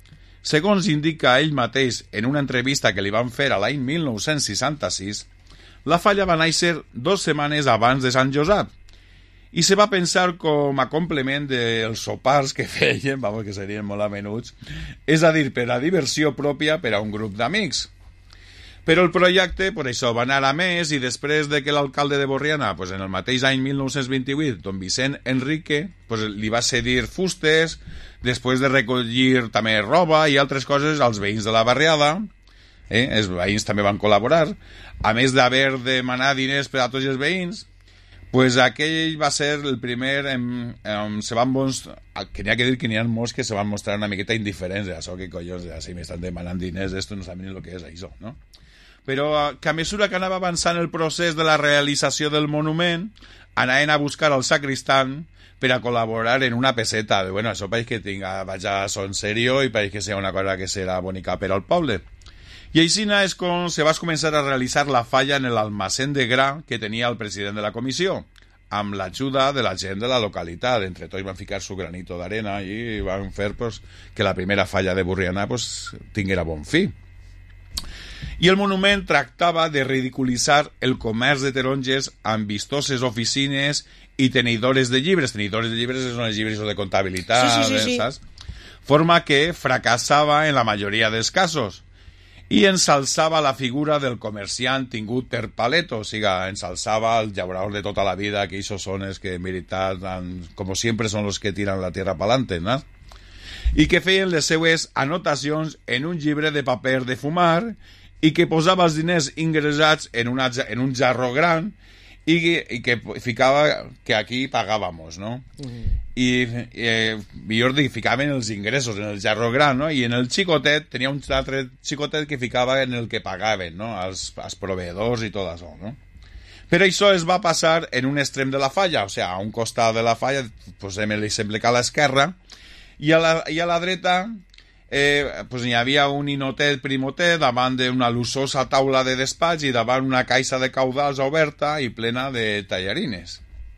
Segons indica ell mateix en una entrevista que li van fer a l'any mil nou-cents seixanta-sis, la falla va néixer dues setmanes abans de Sant Josep i se va pensar com a complement dels sopars que feien, vamos, que serien molt a menuts, és a dir, per a diversió pròpia per a un grup d'amics. Però el projecte, per això, va anar a més i després de que l'alcalde de Borriana, pues, en el mateix any mil nou-cents vint-i-vuit, don Vicent Enrique, pues, li va cedir fustes, després de recollir també roba i altres coses als veïns de la barriada, eh? Els veïns també van col·laborar, a més d'haver de demanar diners per a tots els veïns, pues aquell va ser el primer em, em, se van bons, que n'hi ha que dir que n'hi ha molts que se van mostrar una miqueta indiferents, això que collons, si m'estan demanant diners, esto no saben ni el que és això, no? Però que a mesura que anava avançant el procés de la realització del monument, anaven a buscar el sacristan per a col·laborar en una peseta. Bueno, això pareix que tinga, vaig a son serio i pareix que sigui una cosa que serà bonica per al poble. I així és com se va començar a realitzar la falla en l'almacén de gra que tenia el president de la comissió, amb l'ajuda de la gent de la localitat. Entre tots van ficar su granito d'arena i van fer pues, que la primera falla de Borriana pues, tinguera bon fi. I el monument tractava de ridiculitzar el comerç de taronges amb vistoses oficines i tenidores de llibres. Tenidores de llibres són els llibres de comptabilitat, sí, sí, sí, sí. Saps? Forma que fracassava en la majoria dels casos i ensalçava la figura del comerciant tingut per paleto, o sigui, ensalçava el llaurador de tota la vida, que ells són els que en veritat, com sempre, són els que tiran la terra pa'lante, no? I que feien les seues anotacions en un llibre de paper de fumar i que posava els diners ingressats en, una, en un jarro gran i, i que ficava que aquí pagàvamos, no? Mm. I eh, millor dir, ficaven els ingressos en el jarro gran, no? I en el xicotet, tenia un altre xicotet que ficava en el que pagaven, no? Els, els proveedors i tot això, no? Però això es va passar en un extrem de la falla, o sigui, a un costat de la falla, posem l'exemple que a l'esquerra, i a la, i a la dreta eh, pues hi havia un inotet primotet davant d'una luxosa taula de despatx i davant una caixa de caudals oberta i plena de tallarines.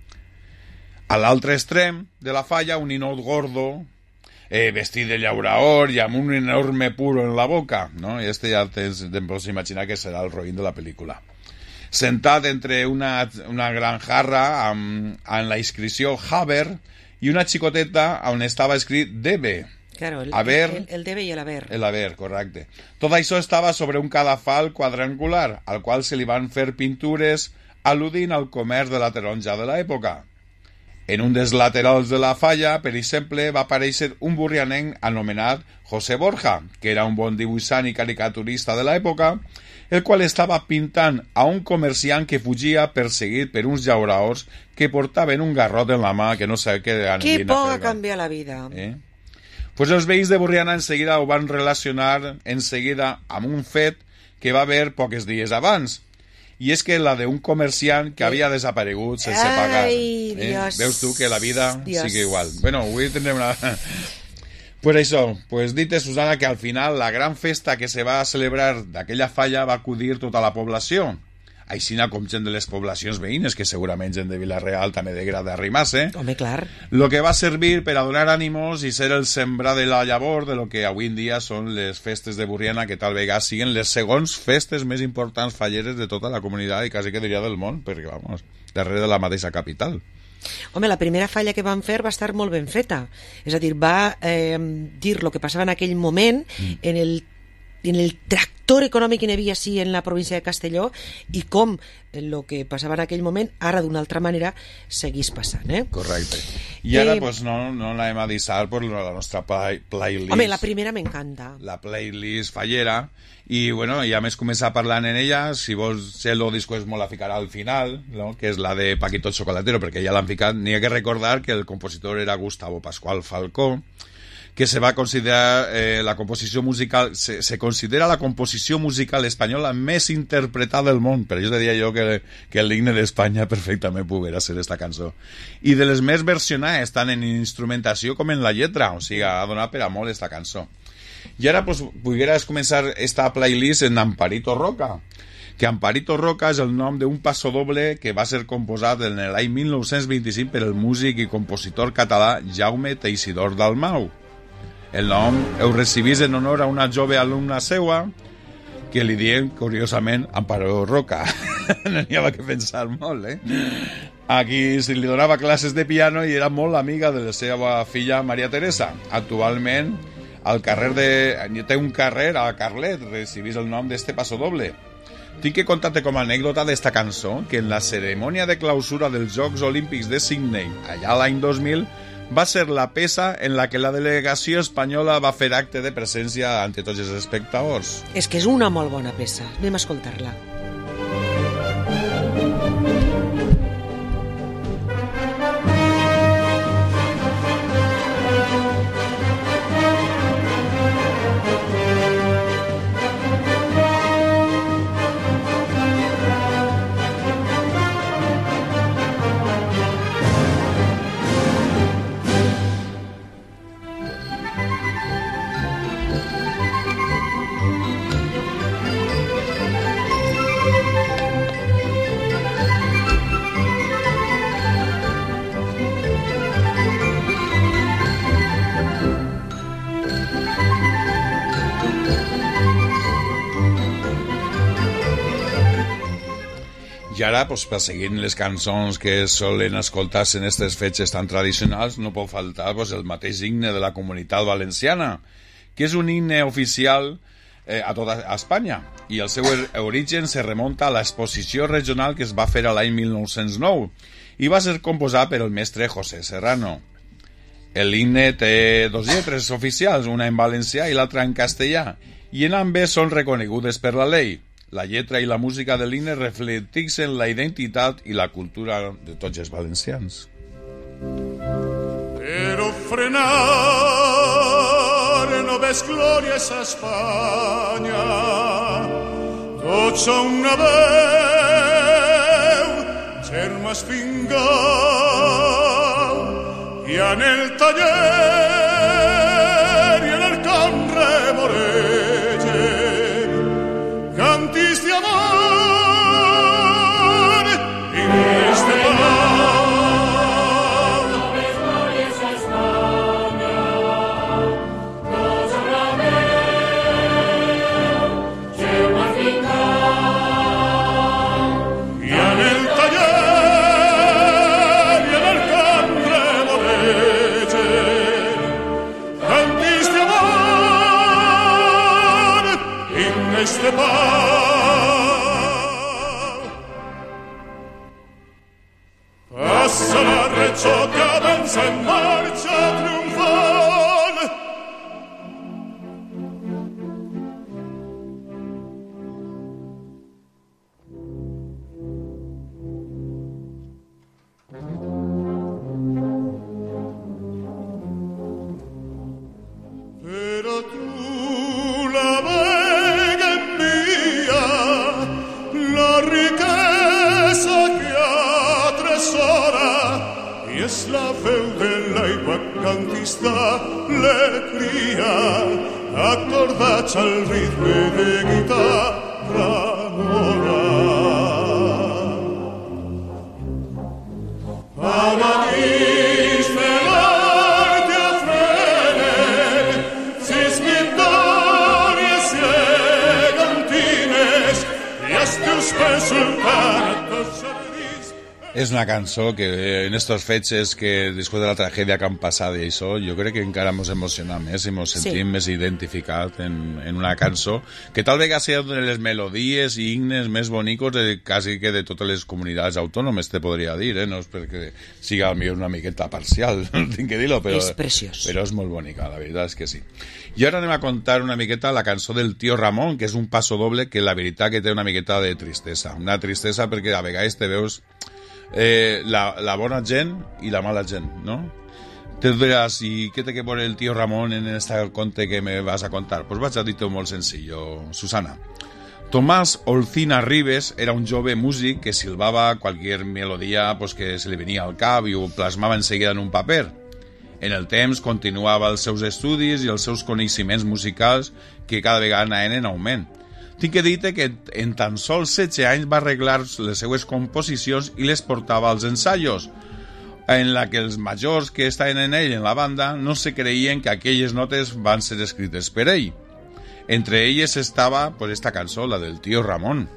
A l'altre extrem de la falla, un ninot gordo, eh, vestit de llaurador i amb un enorme puro en la boca, no? I este ja tens, te'n pots imaginar que serà el roïn de la pel·lícula. Sentat entre una, una gran jarra amb, amb la inscripció Haber i una xicoteta on estava escrit Debe. Claro, el, haber, el, el debe i el haber. El haber, correcte. Tot això estava sobre un cadafal quadrangular, al qual se li van fer pintures al·ludint al comerç de la taronja de l'època. En un dels laterals de la falla, per exemple, va aparèixer un burrianenc anomenat José Borja, que era un bon dibuixant i caricaturista de l'època, el qual estava pintant a un comerciant que fugia perseguit per uns llauradors que portaven un garrot en la mà que no sabia què anaven a fer. Que por canvia la vida. Eh? Pues els veïns de Borriana enseguida ho van relacionar enseguida amb un fet que va haver pocs dies abans. I és que la d'un comerciant que havia desaparegut sense Ai, pagar. Eh? Veus tu que la vida Dios. sigue igual. Bueno, avui tindrem una... Pues això, pues dite, Susana, que al final la gran festa que se va celebrar d'aquella falla va acudir tota la població. Aixina com gent de les poblacions veïnes, que segurament gent de Vila-real també deguera d'arrimar-se. Home, clar. Lo que va servir per a donar ànimos i ser el sembrar de la llavor de lo que avui en dia són les festes de Borriana, que tal vegada siguen les segons festes més importants falleres de tota la comunitat i quasi que diria del món, perquè, vamos, darrere de la mateixa capital. Home, la primera falla que van fer va estar molt ben feta. És a dir, va eh, dir el que passava en aquell moment mm. en el en el tractor econòmic que n'hi havia sí en la província de Castelló i com el que passava en aquell moment ara d'una altra manera seguís passant, eh? Correcte. I ara eh, pues, no, no l'anem a deixar per la nostra play, playlist. Home, la primera m'encanta. La playlist fallera i bueno, ja més començar parlant en ella, si vols ser el disco es molt la ficarà al final, no? Que és la de Paquito el Chocolatero, perquè ja l'han ficat. N'hi ha que recordar que el compositor era Gustavo Pascual Falcó, que se va considerar eh, la composició musical, se, se considera la composició musical espanyola més interpretada del món. Per això te diria jo que, que l'himne d'Espanya perfectament poguera ser esta cançó. I de les més versionades, tant en instrumentació com en la lletra, o sigui, ha donat per a molt esta cançó. I ara, pues, pogueres començar esta playlist en Amparito Roca, que Amparito Roca és el nom d'un passodoble que va ser composat en l'any mil nou-cents vint-i-cinc per el músic i compositor català Jaume Teixidor Dalmau. El nom ho recibís en honor a una jove alumna seua que li diem, curiosament, Amparo Roca. No n'hi havia que pensar molt, eh? Aquí se li donava classes de piano i era molt amiga de la seva filla Maria Teresa. Actualment, al carrer de... té un carrer a Carlet, recibís el nom d'este pasodoble. Tinc que contar-te com a anècdota d'esta cançó que en la cerimònia de clausura dels Jocs Olímpics de Sydney, allà l'any dos mil, va ser la peça en la que la delegació espanyola va fer acte de presència ante tots els espectadors. És que és una molt bona peça. Anem a escoltar-la. I ara, pues, per seguir les cançons que solen escoltar-se en aquestes fetges tan tradicionals, no pot faltar pues, el mateix himne de la Comunitat Valenciana, que és un himne oficial eh, a tota Espanya, i el seu origen se remunta a l'exposició regional que es va fer a l'any mil nou-cents nou i va ser composat per el mestre José Serrano. El himne té dos lletres oficials, una en valencià i l'altra en castellà, i en ambes són reconegudes per la llei. La lletra i la música de l'himne reflecteixen la identitat i la cultura de tots els valencians. Però frenar no ves glòries a Espanya, tots són una veu, germans fingau, i en el taller i en el camp remoregen cantis de amor y de este pau. No ves glòries a Espanya, tots a la veu, germans fingau, i en el taller i en el camp remoregen cantis de amor y de este pau. Passa la regió que avança en marxa triomfal. Però tu la vega envia, la riquesa que atresora, i és la veu de l'aigua cantista le cria, acordats al ritme de guitarra mora. Paladins de l'art i ofrenen sis victòries gegantines i els teus pes sultan tots jardins. És una cançó que en estos fetges que després de la tragèdia que han passat i això, jo crec que encara ens emociona més i ens sentim sí. més identificats en, en una cançó que tal vegada sigui una de les melodies i himnes més bonicos de quasi que de totes les comunitats autònomes, te podria dir, eh? No és perquè siga millor una miqueta parcial, no tinc que dir-lo, però, és preciós. Però és molt bonica, la veritat és que sí. I ara anem a contar una miqueta la cançó del Tio Ramon, que és un passo doble que la veritat que té una miqueta de tristesa, una tristesa perquè a vegades te veus Eh, la, la bona gent i la mala gent, no? Te diràs, i què té que veure el Tio Ramon en este conte que me vas a contar? Pues vaig a dir-te molt senzill, Susana. Tomàs Olcina Ribes era un jove músic que silbava qualsevol melodia pues, que se li venia al cap i ho plasmava enseguida en un paper. En el temps continuava els seus estudis i els seus coneixements musicals que cada vegada anaven en augment. Tinc que dir-te que en tan sols setze anys va arreglar les seues composicions i les portava als ensaios, en la que els majors que estaven en ell, en la banda, no se creien que aquelles notes van ser escrites per ell. Entre elles estava pues, esta cançó, la del Tío Ramón.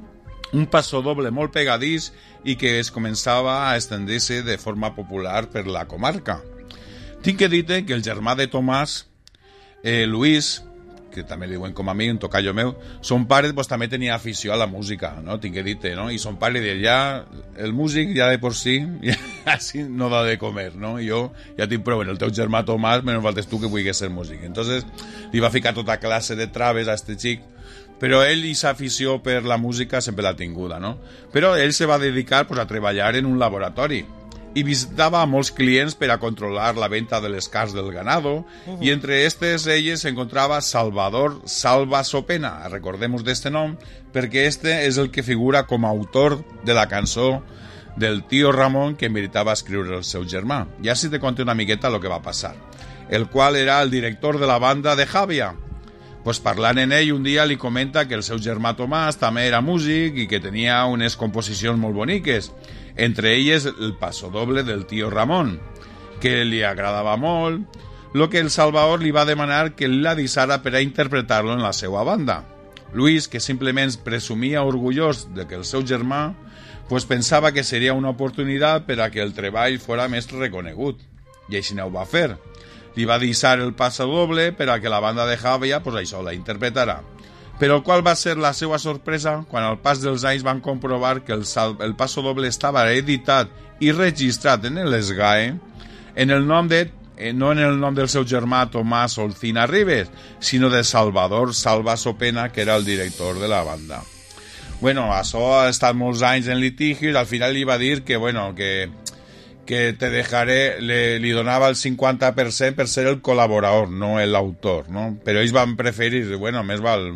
Un pasodoble molt pegadís i que es començava a estendre-se de forma popular per la comarca. Tinc que dir que el germà de Tomàs, eh, Luis, que també li diuen com a mi, un tocayo meu, son pare pues, també tenia afició a la música, no? Tinc que dir-te, no? I son pare deia, ja, el músic ja de por sí, ja, així no da de comer, no? I jo ja tinc prou, en el teu germà Tomàs, menys faltes tu que vulguis ser músic. Entonces, li va ficar tota classe de traves a este xic, però ell i sa afició per la música sempre l'ha tinguda, no? Però ell se va dedicar pues, a treballar en un laboratori i visitava a molts clients per a controlar la venta de les carns del ganado, uh-huh. i entre estes elles se encontrava Salvador Salva Sopena, recordemos d'este nom, perquè este és el que figura com a autor de la cançó del Tío Ramón que meritava escriure el seu germà. Ja si te conté una miqueta el que va passar. El qual era el director de la banda de Javia. Pues parlant en ell, un dia li comenta que el seu germà Tomàs també era músic i que tenia unes composicions molt boniques, entre elles el pasodoble del Tío Ramón, que li agradava molt, lo que el Salvador li va demanar que l'adisara per a interpretar-lo en la seva banda. Luis, que simplement presumia orgullós de que el seu germà, pues pensava que seria una oportunitat per a que el treball fora més reconegut, i així ho va fer. Li va disar el pasodoble per a que la banda de Javia, pues això, la interpretara. Però qual va ser la seva sorpresa quan al pas dels anys van comprovar que el, sal, el pasodoble estava editat i registrat en l'Esgae en el nom de, eh, no en el nom del seu germà Tomàs Olcina Ribes, sinó de Salvador Salva Sopena, que era el director de la banda. Bueno, això ha estat molts anys en litigis, al final li va dir que, bueno, que, que te dejaré, le, li donava el cinquanta per cent per ser el col·laborador, no l'autor, no? Però ells van preferir, bueno, més val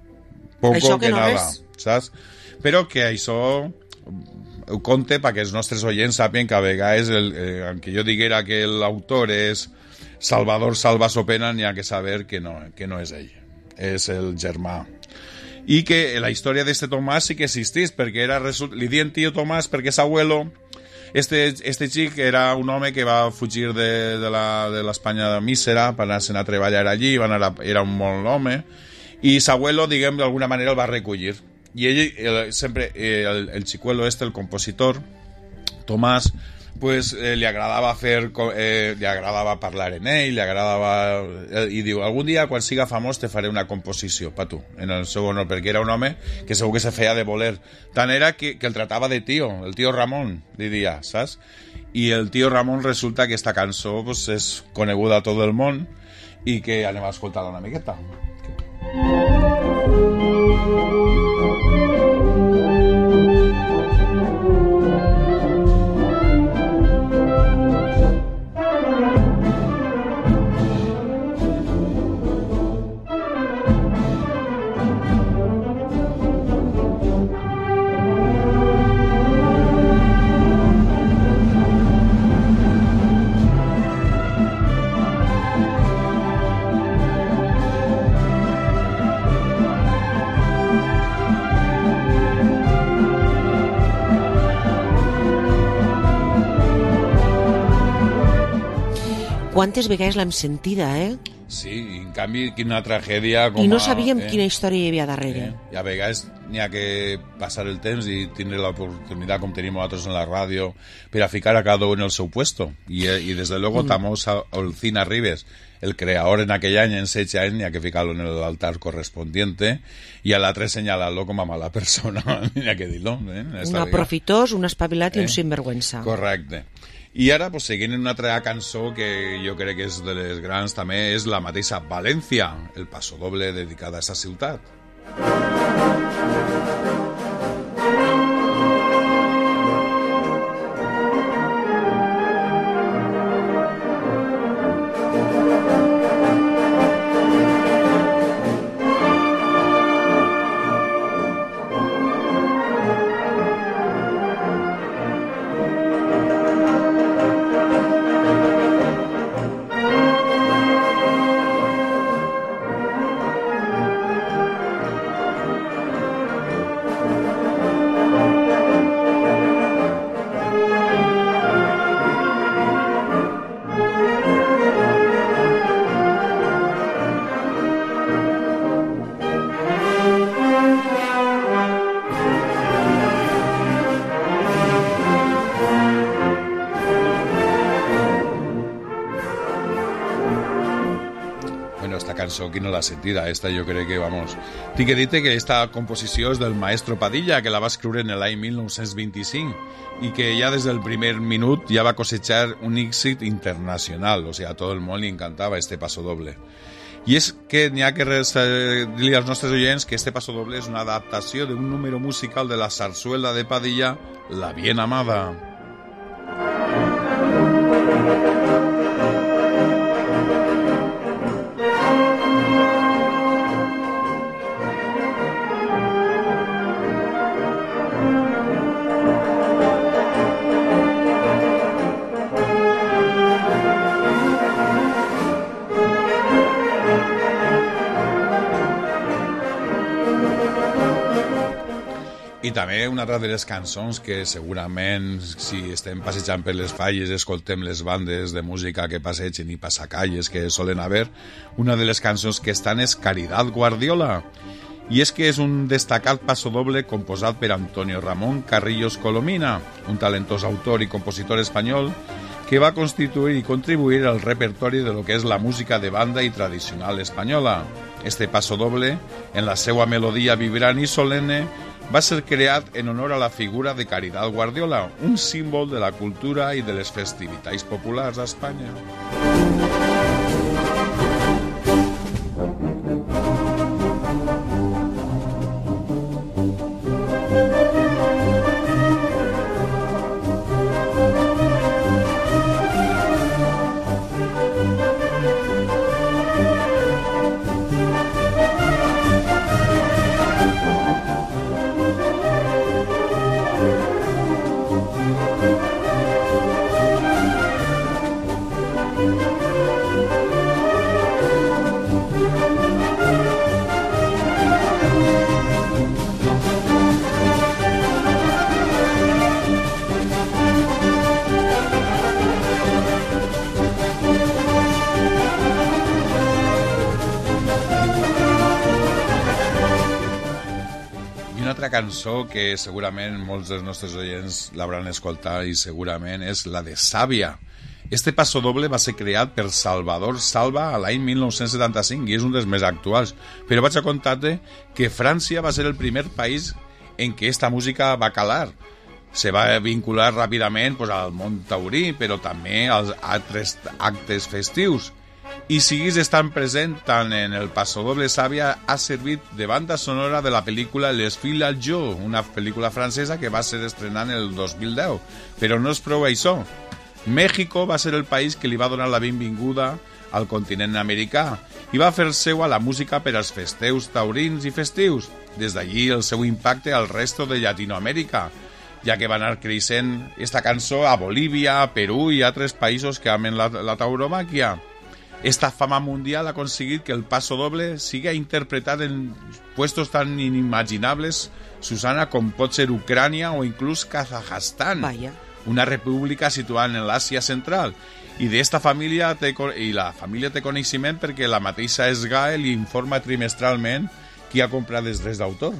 poco això que, que no nada, res. Saps? Però que això ho compte perquè els nostres oients sàpien que a vegades, el, eh, que jo diguera que l'autor és Salvador Salva Sopena, n'hi ha que saber que no, que no és ell, és el germà. I que la història d'este Tomàs sí que existís, perquè era, li dien Tío Tomàs perquè és abuelo. Este, este xic era un home que va fugir de, de l'Espanya mísera per anar-se'n a treballar allí, va anar a, era un bon home, i s'abuelo, diguem, d'alguna manera el va recollir. I ell, el, sempre, el, el xicuelo este, el compositor, Tomàs, pues eh, li agradava fer, eh, li agradava parlar en ell, li agradava, eh, i diu, algun dia quan siga famós te faré una composició pa tu, en el seu honor, perquè era un home que segur que se feia de voler. Tant era que, que el tratava de tío, el tío Ramón, li dia, saps? I el tío Ramón resulta que esta cançó pues, és coneguda a tot el món i que anem a escoltar-la una miqueta. Quantes vegades l'hem sentida, eh? Sí, i en canvi, quina tragèdia... Com I no a, sabíem eh? quina història hi havia darrere. Eh? I a vegades n'hi ha que passar el temps i tindre l'oportunitat, com tenim nosaltres en la ràdio, per a ficar a cada un en el seu puesto. I, i desde luego, mm. Tomàs Olcina Ribes, el creador en aquell any, en setze anys, n'hi ha que ficar-lo en l'altar correspondiente, i a l'altre senyalar-lo com a mala persona, n'hi ha que dir-lo. Eh? Un aprofitós, un espavilat eh? i un sinvergüenza. Correcte. I ara, pues, seguint en una altra cançó que jo crec que és de les grans també, és la mateixa València, el pasodoble dedicat a aquesta ciutat. esta cançó, qui no l'ha sentida? Esta jo crec que, vamos... Tinc que dir-te que esta composició és del maestro Padilla, que la va escriure en l'any mil nou-cents vint-i-cinc i que ja des del primer minut ja va cosejar un èxit internacional, o sigui, a tot el món li encantava este paso doble. I és que n'hi ha que dir-li als nostres oients que este paso doble és una adaptació d'un número musical de la zarzuela de Padilla, La Bien Amada. I també una altra de les cançons que segurament, si estem passejant per les falles, escoltem les bandes de música que passegen i passacalles que solen haver, una de les cançons que estan és Caridad Guardiola. I és que és un destacat pasodoble composat per Antonio Ramón Carrillos Colomina, un talentós autor i compositor espanyol que va constituir i contribuir al repertori de lo que és la música de banda i tradicional espanyola. Este pasodoble, en la seva melodia vibrant i solemne, va ser creat en honor a la figura de Caridad Guardiola, un símbol de la cultura i de les festivitats populars a Espanya. Cançó que segurament molts dels nostres oients l'hauran escoltat i segurament és la de Sàvia. Este pasodoble va ser creat per Salvador Salva a l'any mil nou-cents setanta-cinc i és un dels més actuals, però vaig a contar-te que França va ser el primer país en què esta música va calar. Se va vincular ràpidament pues, al món taurí, però també als altres actes festius. I siguis estant present tant en el pasodoble Sàvia ha servit de banda sonora de la pel·lícula Les Filles al Jo, una pel·lícula francesa que va ser estrenada en el dos mil deu. Però no és prou això. Mèxico va ser el país que li va donar la benvinguda al continent americà i va fer seua la música per als festeus taurins i festius. Des d'allí el seu impacte al resto de Llatinoamèrica, ja que va anar creixent esta cançó a Bolívia, a Perú i altres països que amen la, la tauromàquia. Esta fama mundial ha aconseguit que el paso doble siga interpretat en puestos tan inimaginables, Susana, com pot ser Ucrània o inclús Kazajstán, Vaya. una república situada en l'Àsia central. I d'esta família té, i la família té coneixement perquè la mateixa SGAE li informa trimestralment qui ha comprat els drets d'autor.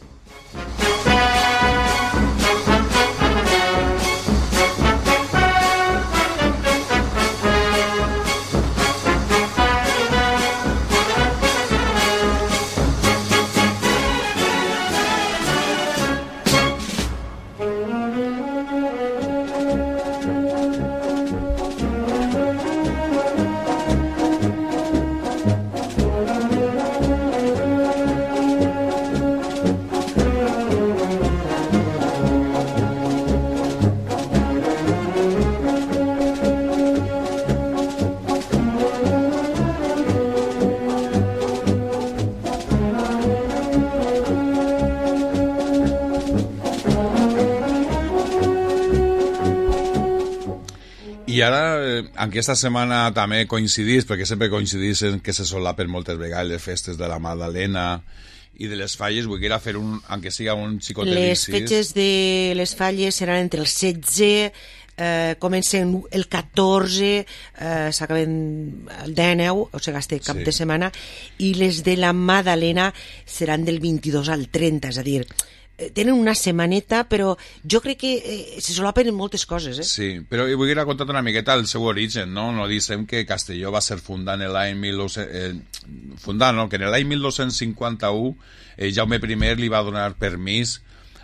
I ara, eh, aquesta setmana també coincidís, perquè sempre coincidís en que se solapen moltes vegades les festes de la Magdalena i de les Falles, vull que era fer un, aunque siga un xicotet les fetges de les Falles seran entre el setze, eh, comencen el catorze, eh, s'acaben el dinou, o sigui, este cap Sí. de setmana, i les de la Magdalena seran del vint-i-dos al trenta, és a dir, tenen una setmaneta, però jo crec que eh, se solapen en moltes coses, eh? Sí, però vull ir a contar una miqueta el seu origen, no? No dicem que Castelló va ser fundat en l'any mil nou-cents... Eh, fundat, no? Que en l'any mil dos-cents cinquanta-u eh, Jaume I li va donar permís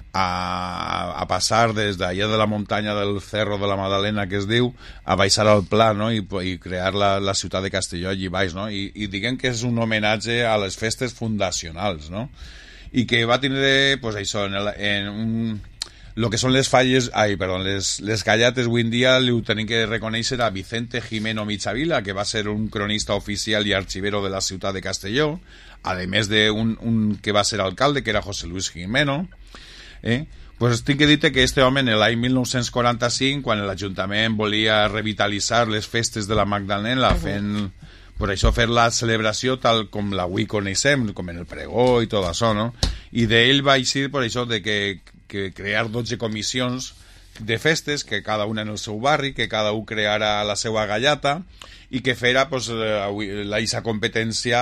a, a passar des d'allà de la muntanya del Cerro de la Madalena, que es diu, a baixar al Pla, no? I, i crear la, la ciutat de Castelló allí baix, no? I, i diguem que és un homenatge a les festes fundacionals, no? I que va tindre, pues això, en, el, en un... Lo que són les falles, ai, perdó, les, les gallates avui en dia li ho tenim que reconèixer a Vicente Jimeno Michavila, que va ser un cronista oficial i arxivero de la ciutat de Castelló, a més d'un un que va ser alcalde, que era José Luis Jimeno. Eh? Pues tinc que dir-te que este home en l'any mil nou-cents quaranta-cinc, quan l'Ajuntament volia revitalitzar les festes de la Magdalena, uh-huh. fent, per això fer la celebració tal com l'avui coneixem, com en el pregó i tot això, no? I d'ell va eixir per això de que que crear dotze comissions de festes, que cada una en el seu barri, que cada un creara la seva gallata i que fera pues, la isa competència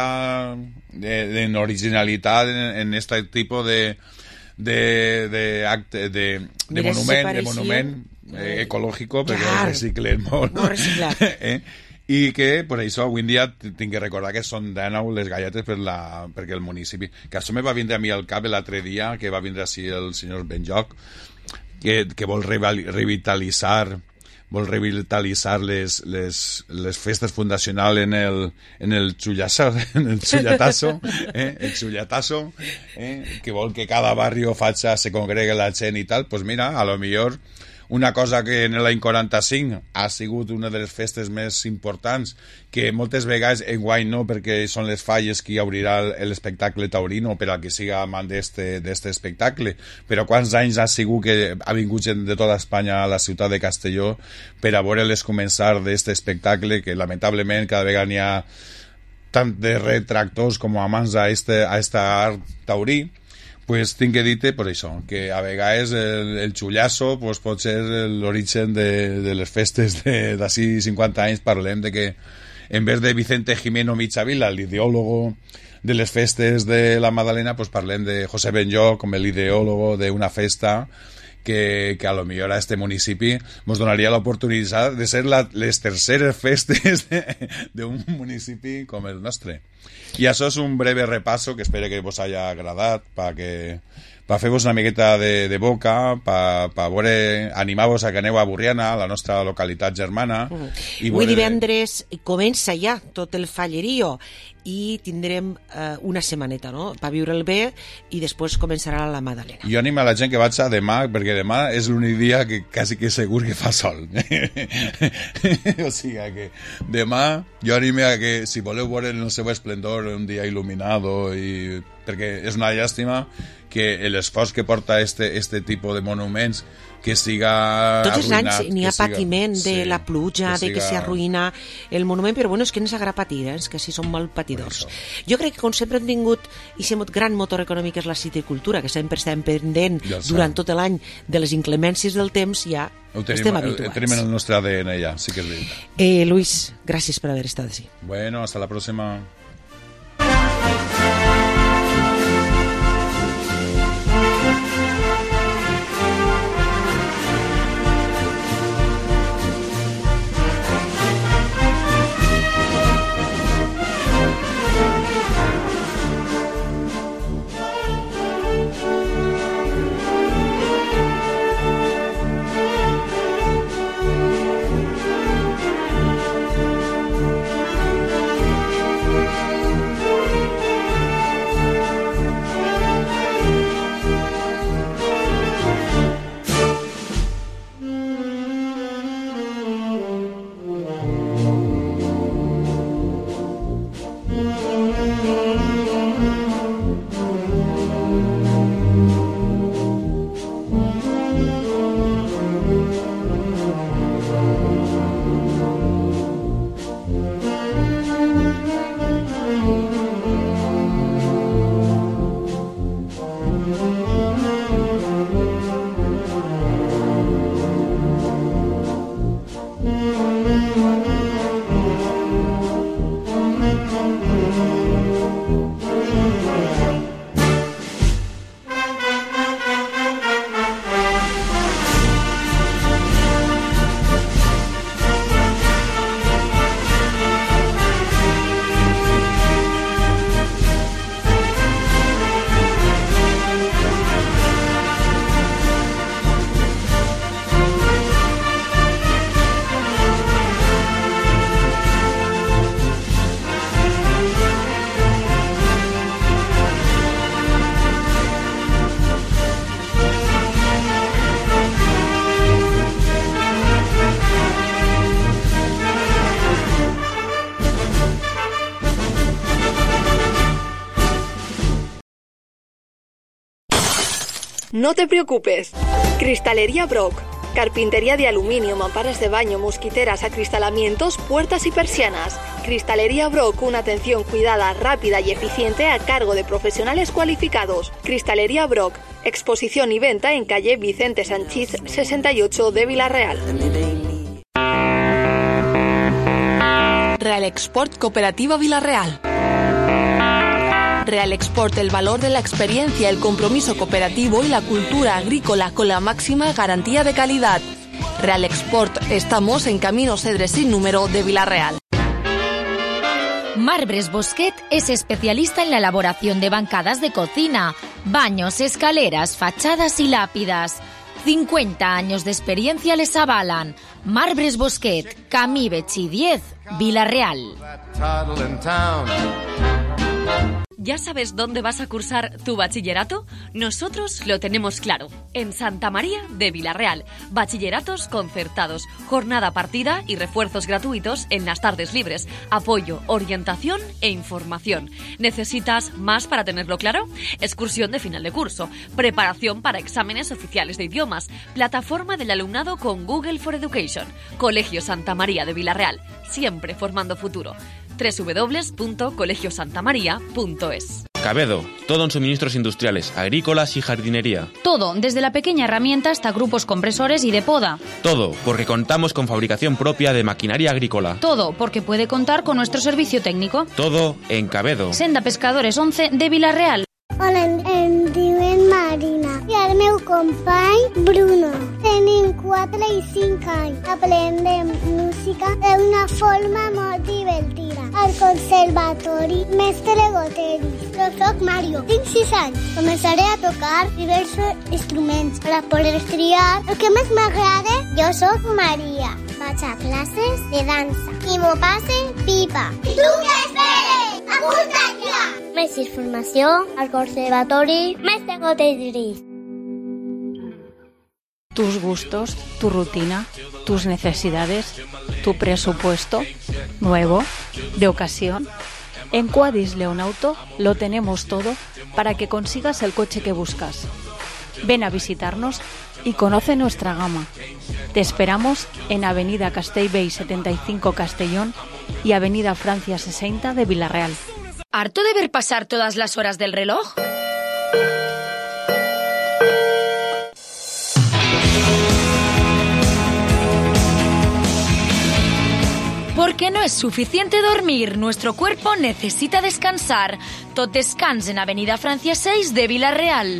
en originalitat en este tipus de de, de, acte, de, de Mira, monument, si de monument eh, ecològico, perquè Clar. reciclen molt. No reciclat. eh? I que, per això, avui en dia tinc que recordar que són dinou les galletes per la, perquè el municipi... Que això me va vindre a mi al cap l'altre dia, que va vindre així el senyor Benjoc, que, que vol revitalitzar vol revitalitzar les, les, les festes fundacionals en el, en el xullasso, en el xullatasso, eh? el xullatasso, eh? que vol que cada barri faça, se congregue la gent i tal, pues mira, a lo millor una cosa que en l'any quaranta-cinc ha sigut una de les festes més importants, que moltes vegades enguany no, perquè són les falles qui obrirà l'espectacle taurino per a que siga amant d'este espectacle, però quants anys ha sigut que ha vingut gent de tota Espanya a la ciutat de Castelló per a veure-les començar d'este espectacle, que lamentablement cada vegada n'hi ha tant de retractors com amants a este, a este art taurí. Pues tinc que dir-te per això, que a vegades el, el xullasso pues, pot ser l'origen de, de les festes d'ací cinquanta anys. Parlem de que en vez de Vicente Jimeno Michavila, l'ideòlogo de les festes de la Madalena, pues parlem de José Benjoc com l'ideòlogo d'una festa que, que a lo millor a este municipi ens donaria l'oportunitat de ser la, les terceres festes d'un municipi com el nostre. I això és un breve repasso que espero que vos haya agradat per que per fer-vos una miqueta de, de boca, per, per veure, animar-vos a que aneu a Borriana, a la nostra localitat germana. Uh -huh. I Avui divendres comença ja tot el fallerío i tindrem eh, una setmaneta, no?, per viure'l bé, i després començarà la Madalena. Jo animo a la gent que vaig a demà, perquè demà és l'únic dia que quasi que segur que fa sol. O sigui que demà jo animo a que, si voleu veure el seu esplendor, un dia il·luminado, i perquè és una llàstima que l'esforç que porta este, este tipus de monuments que siga tots els arruïnat, anys n'hi ha siga, patiment de sí, la pluja, que de que s'arruïna el monument, però bueno, és que ens agrada patir, eh? És que si som molt patidors. Jo crec que com sempre hem tingut i aquest gran motor econòmic és la citricultura, que sempre estem pendent ja durant tot l'any de les inclemències del temps, ja ho tenim, estem habituats. Ho tenim en el nostre A D N ja, sí que és veritat. Eh, Luis, gràcies per haver estat així. Bueno, hasta la próxima. No te preocupes. Cristalería Brock. Carpintería de aluminio, mamparas de baño, mosquiteras, acristalamientos, puertas y persianas. Cristalería Brock, una atención cuidada, rápida y eficiente a cargo de profesionales cualificados. Cristalería Brock, exposición y venta en calle Vicente Sanchís sesenta y ocho de Vila-real. Real Export Cooperativa Vila-real. Real Export, el valor de la experiencia, el compromiso cooperativo y la cultura agrícola con la máxima garantía de calidad. Real Export, estamos en Camino Cedres sin número de Vila-real. Marbres Bosquet es especialista en la elaboración de bancadas de cocina, baños, escaleras, fachadas y lápidas. cincuenta años de experiencia les avalan. Marbres Bosquet, Camí Betxí diez, Vila-real. ¿Ya sabes dónde vas a cursar tu bachillerato? Nosotros lo tenemos claro. En Santa María de Vila-real. Bachilleratos concertados, jornada partida y refuerzos gratuitos en las tardes libres. Apoyo, orientación e información. ¿Necesitas más para tenerlo claro? Excursión de final de curso. Preparación para exámenes oficiales de idiomas. Plataforma del alumnado con Google for Education. Colegio Santa María de Vila-real. Siempre formando futuro. doble u doble u doble u punto colegio santa maría punto es. Cabedo, todo en suministros industriales, agrícolas y jardinería. Todo, desde la pequeña herramienta hasta grupos compresores y de poda. Todo, porque contamos con fabricación propia de maquinaria agrícola. Todo, porque puede contar con nuestro servicio técnico. Todo en Cabedo. Senda Pescadores once de Vila-real. Hola, em diuen Marina i el meu company Bruno. Tenim quatre i cinc anys. Aprendem música d'una forma molt divertida. Al conservatori Mestre Goteris. Jo soc Mario, tinc sis anys. Començaré a tocar diversos instruments per a poder triar el que més m'agrada. Jo soc Maria. Vaig a classes de dansa i m'ho passe pipa. I tu què esperes? Apunta't ja! Més informació al Conservatori Mestre Goteris. Tus gustos, tu rutina, tus necesidades, tu presupuesto, nuevo, de ocasión. En Quadis Leonauto lo tenemos todo para que consigas el coche que buscas. Ven a visitarnos y conoce nuestra gama. Te esperamos en Avenida Castellbell setenta y cinco Castellón y Avenida Francia sesenta de Vila-real. ¿Harto de ver pasar todas las horas del reloj? Porque no es suficiente dormir, nuestro cuerpo necesita descansar. Tot descans en Avenida Francia seis de Vila-real.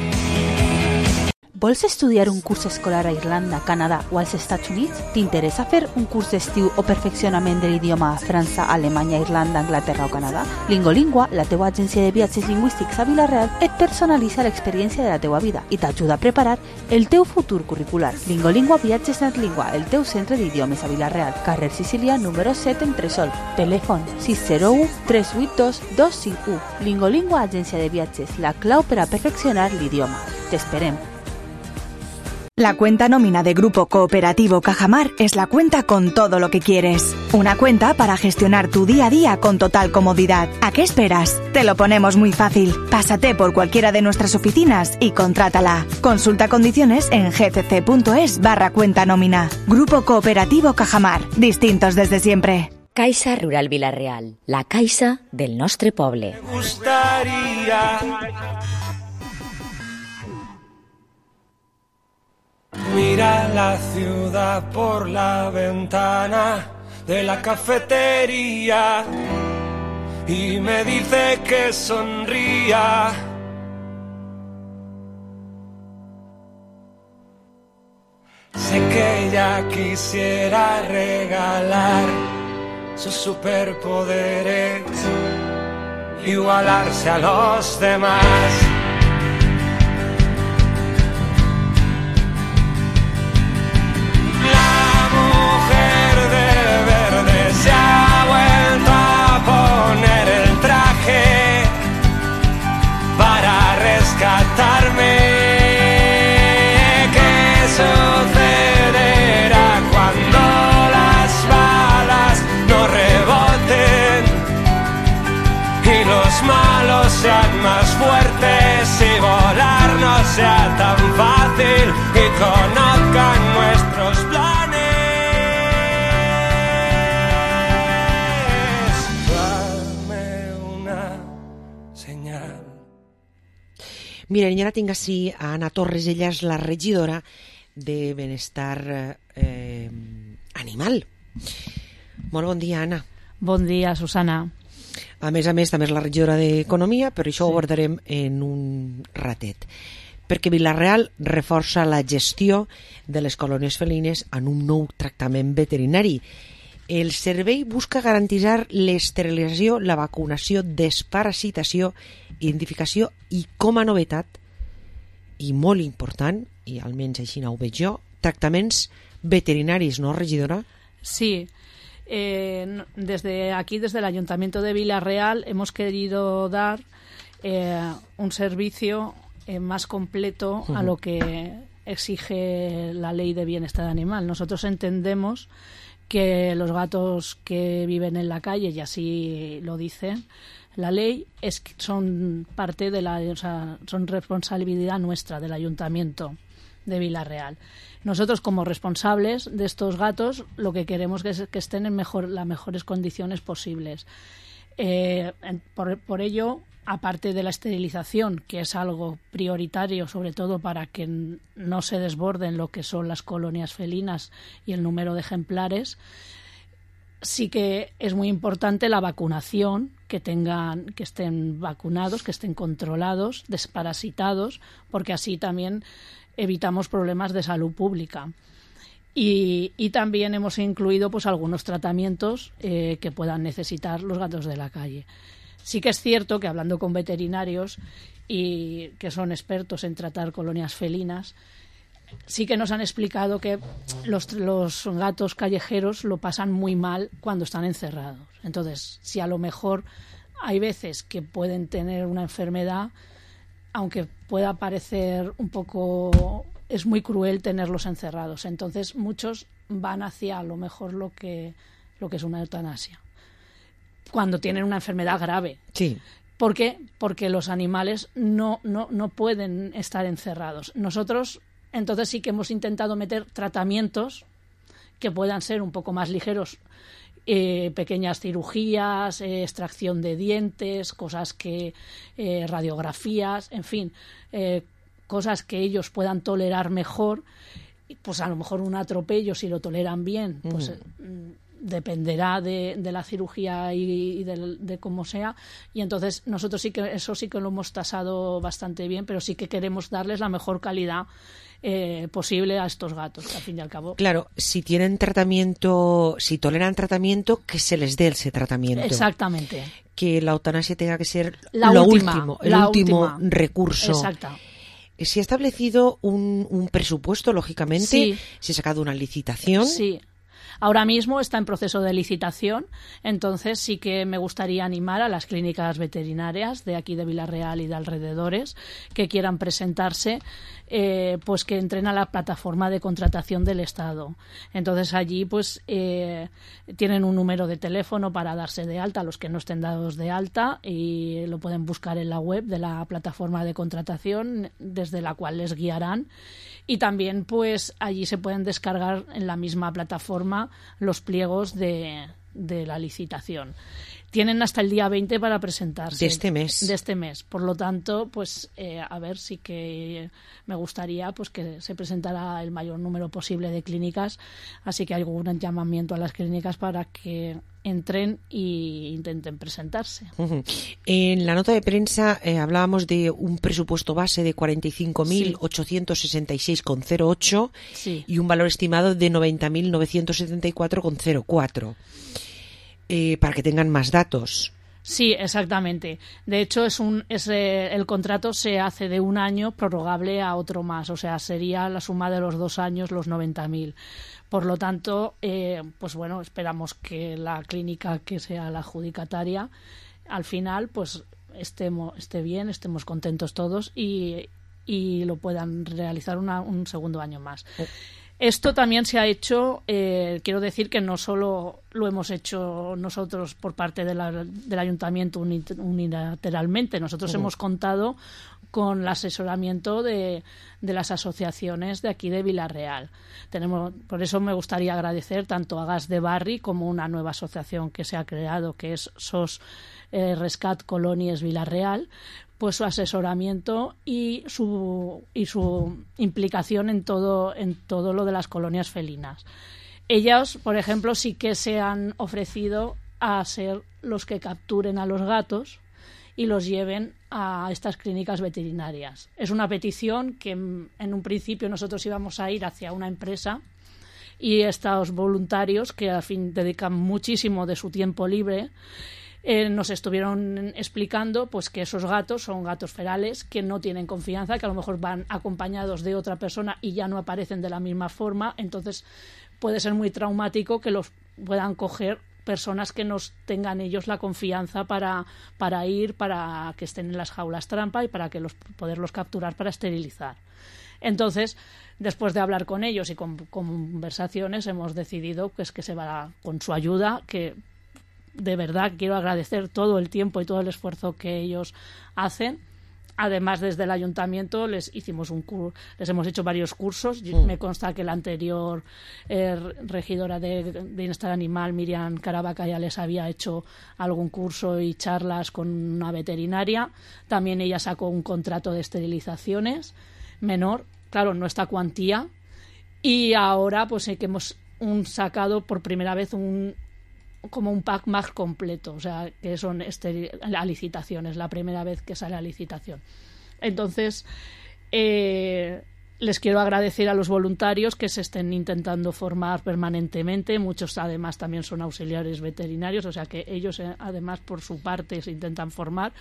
Vols estudiar un curs escolar a Irlanda, Canadà o als Estats Units? T'interessa fer un curs d'estiu o perfeccionament de l'idioma a França, Alemanya, Irlanda, Anglaterra o Canadà? Lingolingua, la teua agència de viatges lingüístics a Vila-real, et personalitza l'experiència de la teua vida i t'ajuda a preparar el teu futur curricular. Lingolingua Viatges Natlingua, el teu centre d'idiomes a Vila-real, carrer Sicília, número set, Entresol. Telèfon sis zero u tres vuit dos dos cinc u. Lingolingua Agència de Viatges, la clau per a perfeccionar l'idioma. T'esperem. La cuenta nómina de Grupo Cooperativo Cajamar es la cuenta con todo lo que quieres. Una cuenta para gestionar tu día a día con total comodidad. ¿A qué esperas? Te lo ponemos muy fácil. Pásate por cualquiera de nuestras oficinas y contrátala. Consulta condiciones en gcc.es barra cuenta nómina. Grupo Cooperativo Cajamar. Distintos desde siempre. Caixa Rural Vila-real. La caixa del nostre poble. Me gustaría mira la ciudad por la ventana de la cafetería y me dice que sonría. Sé que ella quisiera regalar sus superpoderes, igualarse a los demás. Se ha vuelto a poner el traje para rescatarme. ¿Qué sucederá cuando las balas no reboten y los malos sean más fuertes? sea tan fácil y conozcan nuestros planes. Dame una señal. Miren, i ara tinc així a Anna Torres, ella és la regidora de Benestar eh, Animal. Molt bon dia, Anna. Bon dia, Susana. A més a més, també és la regidora d'Economia, però això sí. Ho abordarem en un ratet. Perquè Vila-real reforça la gestió de les colònies felines en un nou tractament veterinari. El servei busca garantir l'esterilització, la vacunació, desparasitació, identificació i, com a novetat, i molt important, i almenys així no ho veig jo, tractaments veterinaris, ¿no, regidora? Sí. Eh, desde aquí, desde el Ayuntamiento de Vila-real, hemos querido dar eh, un servicio eh, más completo uh-huh. a lo que exige la Ley de Bienestar Animal. Nosotros entendemos que los gatos que viven en la calle, y así lo dicen la ley, es que son parte de la, o sea, son responsabilidad nuestra, del Ayuntamiento de Vila-real. Nosotros, como responsables de estos gatos, lo que queremos es que estén en mejor, las mejores condiciones posibles. Eh, por, por ello, aparte de la esterilización, que es algo prioritario, sobre todo para que no se desborden lo que son las colonias felinas y el número de ejemplares, sí que es muy importante la vacunación, que tengan, que estén vacunados, que estén controlados, desparasitados, porque así también evitamos problemas de salud pública. Y, y también hemos incluido pues algunos tratamientos eh, que puedan necesitar los gatos de la calle. Sí que es cierto que, hablando con veterinarios y que son expertos en tratar colonias felinas, sí que nos han explicado que los, los gatos callejeros lo pasan muy mal cuando están encerrados. Entonces, si a lo mejor hay veces que pueden tener una enfermedad, aunque pueda parecer un poco, es muy cruel tenerlos encerrados. Entonces, muchos van hacia a lo mejor lo que, lo que es una eutanasia, cuando tienen una enfermedad grave. Sí. ¿Por qué? Porque los animales no, no, no pueden estar encerrados. Nosotros, entonces, sí que hemos intentado meter tratamientos que puedan ser un poco más ligeros, eh, pequeñas cirugías, eh, extracción de dientes, cosas que, eh, radiografías, en fin, eh, cosas que ellos puedan tolerar mejor. Pues a lo mejor un atropello, si lo toleran bien, pues mm. dependerá de, de la cirugía y, y de, de cómo sea. Y entonces nosotros sí que eso sí que lo hemos tasado bastante bien, pero sí que queremos darles la mejor calidad eh, posible a estos gatos, que al fin y al cabo. Claro, si tienen tratamiento, si toleran tratamiento, que se les dé ese tratamiento. Exactamente. Que la eutanasia tenga que ser la lo última, último, el la último última. recurso. Exacto. ¿Se ha establecido un, un presupuesto, lógicamente? Sí. ¿Se ha sacado una licitación? Sí. Ahora mismo está en proceso de licitación, entonces sí que me gustaría animar a las clínicas veterinarias de aquí de Vila-real y de alrededores que quieran presentarse, eh, pues que entren a la plataforma de contratación del Estado. Entonces allí pues eh, tienen un número de teléfono para darse de alta, los que no estén dados de alta, y lo pueden buscar en la web de la plataforma de contratación, desde la cual les guiarán. Y también pues allí se pueden descargar en la misma plataforma los pliegos de, de la licitación. Tienen hasta el día veinte para presentarse. De este mes. De este mes. Por lo tanto, pues eh, a ver, sí que me gustaría pues que se presentara el mayor número posible de clínicas. Así que hay un llamamiento a las clínicas para que entren e intenten presentarse. Uh-huh. En la nota de prensa eh, hablábamos de un presupuesto base de cuarenta y cinco mil ochocientos sesenta y seis coma cero ocho sí. y un valor estimado de noventa mil novecientos setenta y cuatro coma cero cuatro. Eh, para que tengan más datos. Sí, exactamente. De hecho, es un, es, eh, el contrato se hace de un año prorrogable a otro más. O sea, sería la suma de los dos años los noventa mil. Por lo tanto, eh, pues bueno, esperamos que la clínica que sea la adjudicataria al final pues estemos, esté bien, estemos contentos todos y, y lo puedan realizar una, un segundo año más. Oh. Esto también se ha hecho, eh, quiero decir que no solo lo hemos hecho nosotros por parte de la, del ayuntamiento unilateralmente, nosotros uh-huh. hemos contado con el asesoramiento de, de las asociaciones de aquí de Vila-real. Tenemos, por eso me gustaría agradecer tanto a Gas de Barri como una nueva asociación que se ha creado, que es S O S eh, Rescat Colonies Vila-real, pues su asesoramiento y su y su implicación en todo en todo lo de las colonias felinas. Ellos, por ejemplo, sí que se han ofrecido a ser los que capturen a los gatos y los lleven a estas clínicas veterinarias. Es una petición que en un principio nosotros íbamos a ir hacia una empresa y estos voluntarios, que al fin dedican muchísimo de su tiempo libre, eh, nos estuvieron explicando pues que esos gatos son gatos ferales, que no tienen confianza, que a lo mejor van acompañados de otra persona y ya no aparecen de la misma forma, entonces puede ser muy traumático que los puedan coger personas que nos tengan ellos la confianza para, para ir, para que estén en las jaulas trampa y para que los poderlos capturar para esterilizar. Entonces, después de hablar con ellos y con, con conversaciones, hemos decidido pues, que se va con su ayuda, que de verdad quiero agradecer todo el tiempo y todo el esfuerzo que ellos hacen. Además, desde el ayuntamiento les hicimos un cur- les hemos hecho varios cursos. Mm. Me consta que la anterior eh, regidora de, de Bienestar Animal, Miriam Caravaca, ya les había hecho algún curso y charlas con una veterinaria. También ella sacó un contrato de esterilizaciones menor, claro, no esta cuantía. Y ahora pues sí que hemos un, sacado por primera vez un como un pack más completo, o sea, que son esteril- la licitación, es la primera vez que sale a licitación. Entonces, eh, les quiero agradecer a los voluntarios que se estén intentando formar permanentemente. Muchos, además, también son auxiliares veterinarios, o sea, que ellos, eh, además, por su parte, se intentan formar.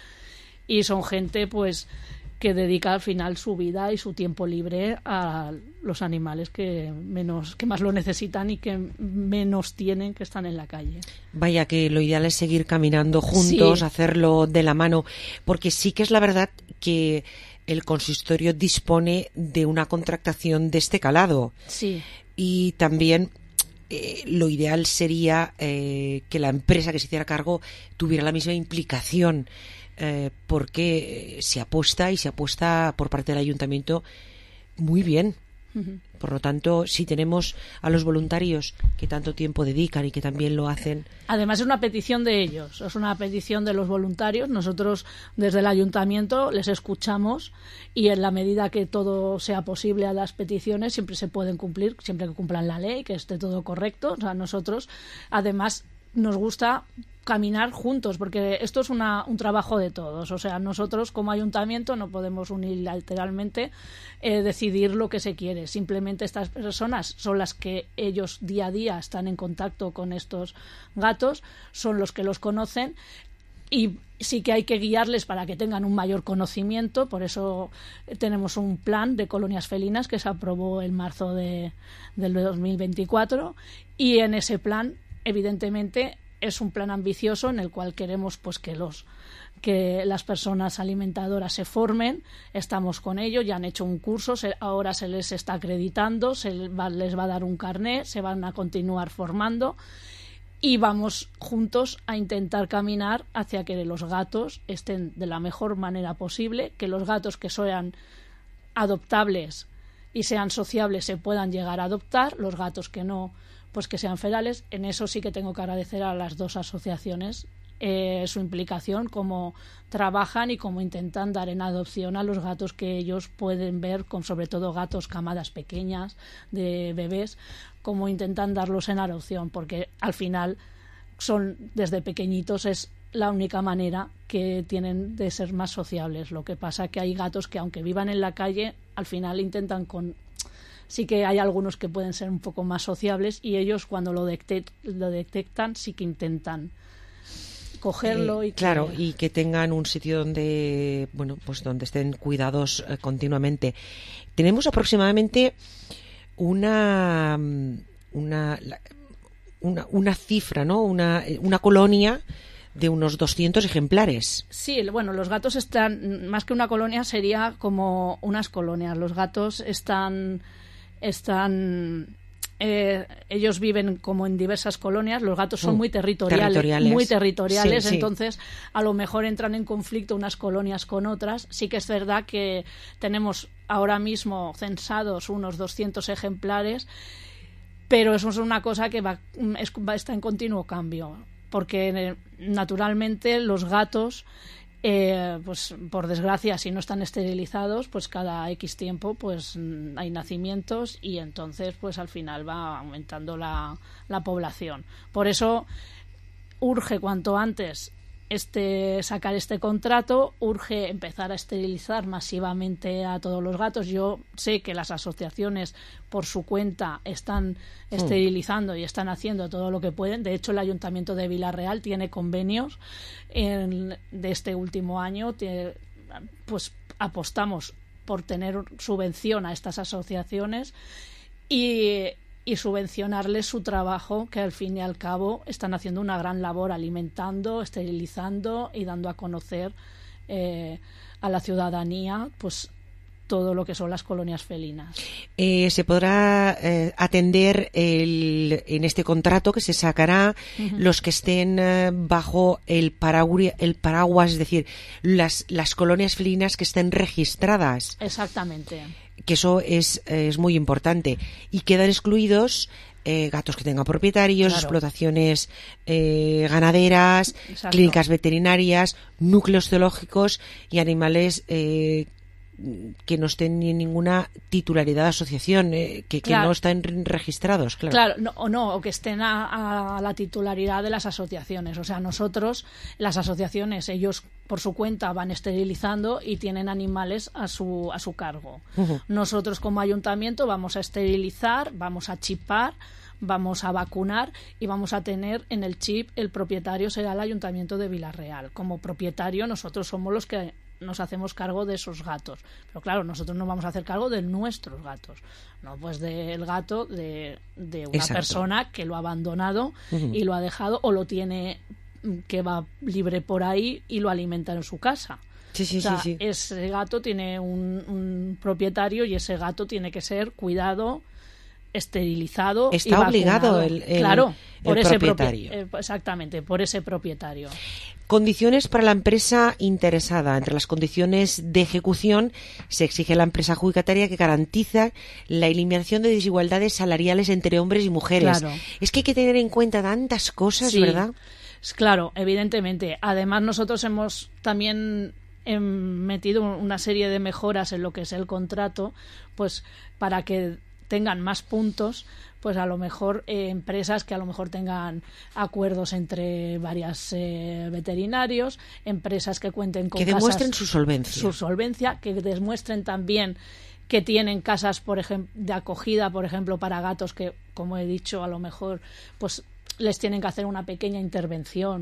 Y son gente, pues, que dedica al final su vida y su tiempo libre a los animales que menos que más lo necesitan y que menos tienen, que están en la calle. Vaya, que lo ideal es seguir caminando juntos, sí. Hacerlo de la mano, porque sí que es la verdad que el consistorio dispone de una contratación de este calado. Sí. Y también eh, lo ideal sería eh, que la empresa que se hiciera cargo tuviera la misma implicación. Eh, porque se apuesta y se apuesta por parte del ayuntamiento muy bien. Uh-huh. Por lo tanto, si tenemos a los voluntarios que tanto tiempo dedican y que también lo hacen. Además, es una petición de ellos, es una petición de los voluntarios. Nosotros, desde el ayuntamiento, les escuchamos y en la medida que todo sea posible a las peticiones, siempre se pueden cumplir, siempre que cumplan la ley, que esté todo correcto. O sea, nosotros, además, nos gusta caminar juntos, porque esto es una, un trabajo de todos. O sea, nosotros como ayuntamiento no podemos unilateralmente eh, decidir lo que se quiere. Simplemente estas personas son las que ellos día a día están en contacto con estos gatos, son los que los conocen y sí que hay que guiarles para que tengan un mayor conocimiento. Por eso tenemos un plan de colonias felinas que se aprobó en marzo de, del dos mil veinticuatro y en ese plan, evidentemente, es un plan ambicioso en el cual queremos pues que los que las personas alimentadoras se formen. Estamos con ello, ya han hecho un curso, se, ahora se les está acreditando, se va, les va a dar un carné, se van a continuar formando y vamos juntos a intentar caminar hacia que los gatos estén de la mejor manera posible, que los gatos que sean adoptables y sean sociables se puedan llegar a adoptar, los gatos que no, pues que sean ferales. En eso sí que tengo que agradecer a las dos asociaciones eh, su implicación, cómo trabajan y cómo intentan dar en adopción a los gatos que ellos pueden ver, con sobre todo gatos camadas pequeñas de bebés, cómo intentan darlos en adopción, porque al final son desde pequeñitos, es la única manera que tienen de ser más sociables. Lo que pasa que hay gatos que aunque vivan en la calle, al final intentan con sí que hay algunos que pueden ser un poco más sociables y ellos cuando lo, detect, lo detectan sí que intentan cogerlo. Eh, y que... Claro, y que tengan un sitio donde, bueno, pues donde estén cuidados eh, continuamente. Tenemos aproximadamente una una, una una cifra, ¿no? Una una colonia de unos doscientos ejemplares. Sí, bueno, los gatos están, más que una colonia, sería como unas colonias. Los gatos están están eh, ellos viven como en diversas colonias, los gatos son Mm, muy territoriales, territoriales. muy territoriales, Sí, sí. entonces a lo mejor entran en conflicto unas colonias con otras. Sí que es verdad que tenemos ahora mismo censados unos doscientos ejemplares, pero eso es una cosa que va, es, va está en continuo cambio, porque eh, naturalmente los gatos, eh, pues por desgracia, si no están esterilizados, pues cada X tiempo pues mm, hay nacimientos y entonces pues al final va aumentando la, la población. Por eso urge cuanto antes este sacar este contrato, urge empezar a esterilizar masivamente a todos los gatos. Yo sé que las asociaciones por su cuenta están esterilizando y están haciendo todo lo que pueden. De hecho, el Ayuntamiento de Vila-real tiene convenios en, de este último año. Tiene, pues apostamos por tener subvención a estas asociaciones y y subvencionarles su trabajo, que al fin y al cabo están haciendo una gran labor alimentando, esterilizando y dando a conocer eh, a la ciudadanía pues todo lo que son las colonias felinas. Eh, se podrá eh, atender el, en este contrato que se sacará Ujú. los que estén eh, bajo el, paragua- el paraguas, es decir, las, las colonias felinas que estén registradas, Exactamente. que eso es, es muy importante, y quedan excluidos eh, gatos que tengan propietarios, Claro. explotaciones eh, ganaderas, Exacto. clínicas veterinarias, núcleos zoológicos y animales eh, que no estén en ninguna titularidad de asociación, eh, que, que Claro. no están registrados, claro. Claro, no, o no, o que estén a, a la titularidad de las asociaciones. O sea, nosotros, las asociaciones, ellos por su cuenta van esterilizando y tienen animales a su, a su cargo. Ujú. Nosotros como ayuntamiento vamos a esterilizar, vamos a chipar, vamos a vacunar y vamos a tener en el chip, el propietario será el Ayuntamiento de Vila-real. Como propietario nosotros somos los que nos hacemos cargo de esos gatos. Pero claro, nosotros nos vamos a hacer cargo de nuestros gatos, no pues del gato de, de una Exacto. persona que lo ha abandonado Ujú. y lo ha dejado o lo tiene mm, que va libre por ahí y lo alimenta en su casa. Sí, sí, O sea, sí, sí. ese gato tiene un, un propietario y ese gato tiene que ser cuidado, esterilizado. Está y vacunado. obligado el- el- claro, el por ese propi- propietario. eh, exactamente, por ese propietario. Condiciones para la empresa interesada. Entre las condiciones de ejecución se exige a la empresa adjudicataria que garantiza la eliminación de desigualdades salariales entre hombres y mujeres. Claro. Es que hay que tener en cuenta tantas cosas, Sí, ¿verdad? es claro, evidentemente. Además, nosotros hemos también em, metido una serie de mejoras en lo que es el contrato, pues para que tengan más puntos, pues a lo mejor eh, empresas que a lo mejor tengan acuerdos entre varias eh, veterinarios, empresas que cuenten con Que casas- demuestren su solvencia. su solvencia, que demuestren también que tienen casas, por ejemplo, de acogida, por ejemplo, para gatos que, como he dicho, a lo mejor pues les tienen que hacer una pequeña intervención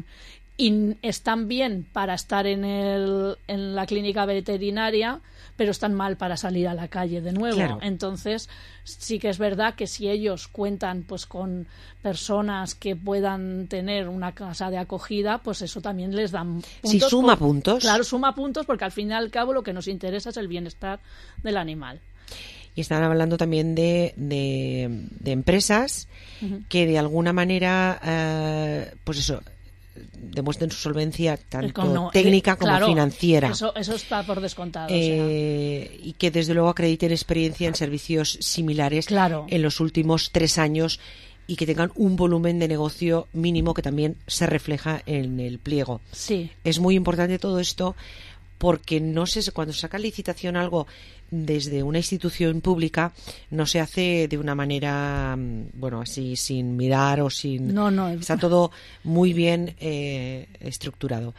y están bien para estar en, el, en la clínica veterinaria, pero están mal para salir a la calle de nuevo. Claro. Entonces, sí que es verdad que si ellos cuentan pues con personas que puedan tener una casa de acogida, pues eso también les dan puntos. Sí, suma por- puntos. Claro, suma puntos porque al fin y al cabo lo que nos interesa es el bienestar del animal. Y están hablando también de, de, de empresas Ujú. que de alguna manera, eh, pues eso, demuestren su solvencia tanto Como no, técnica eh, como claro, financiera. Eso, eso está por descontado. o sea. Eh, y que desde luego acrediten experiencia en servicios similares Claro. en los últimos tres años y que tengan un volumen de negocio mínimo que también se refleja en el pliego. Sí. Es muy importante todo esto porque no sé, cuando se saca licitación algo desde una institución pública no se hace de una manera, mm, bueno, así sin mirar o sin... No, no. Está todo muy bien eh, estructurado.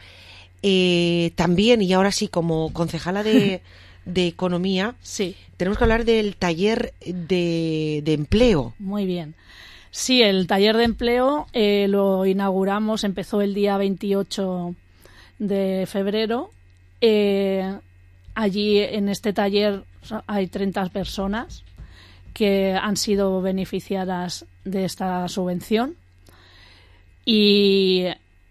Eh, también, y ahora sí, como concejala de, de Economía, sí. tenemos que hablar del taller de, de empleo. Muy bien. Sí, el taller de empleo eh, lo inauguramos, empezó el día veintiocho de febrero. Eh, allí en este taller hay treinta personas que han sido beneficiadas de esta subvención y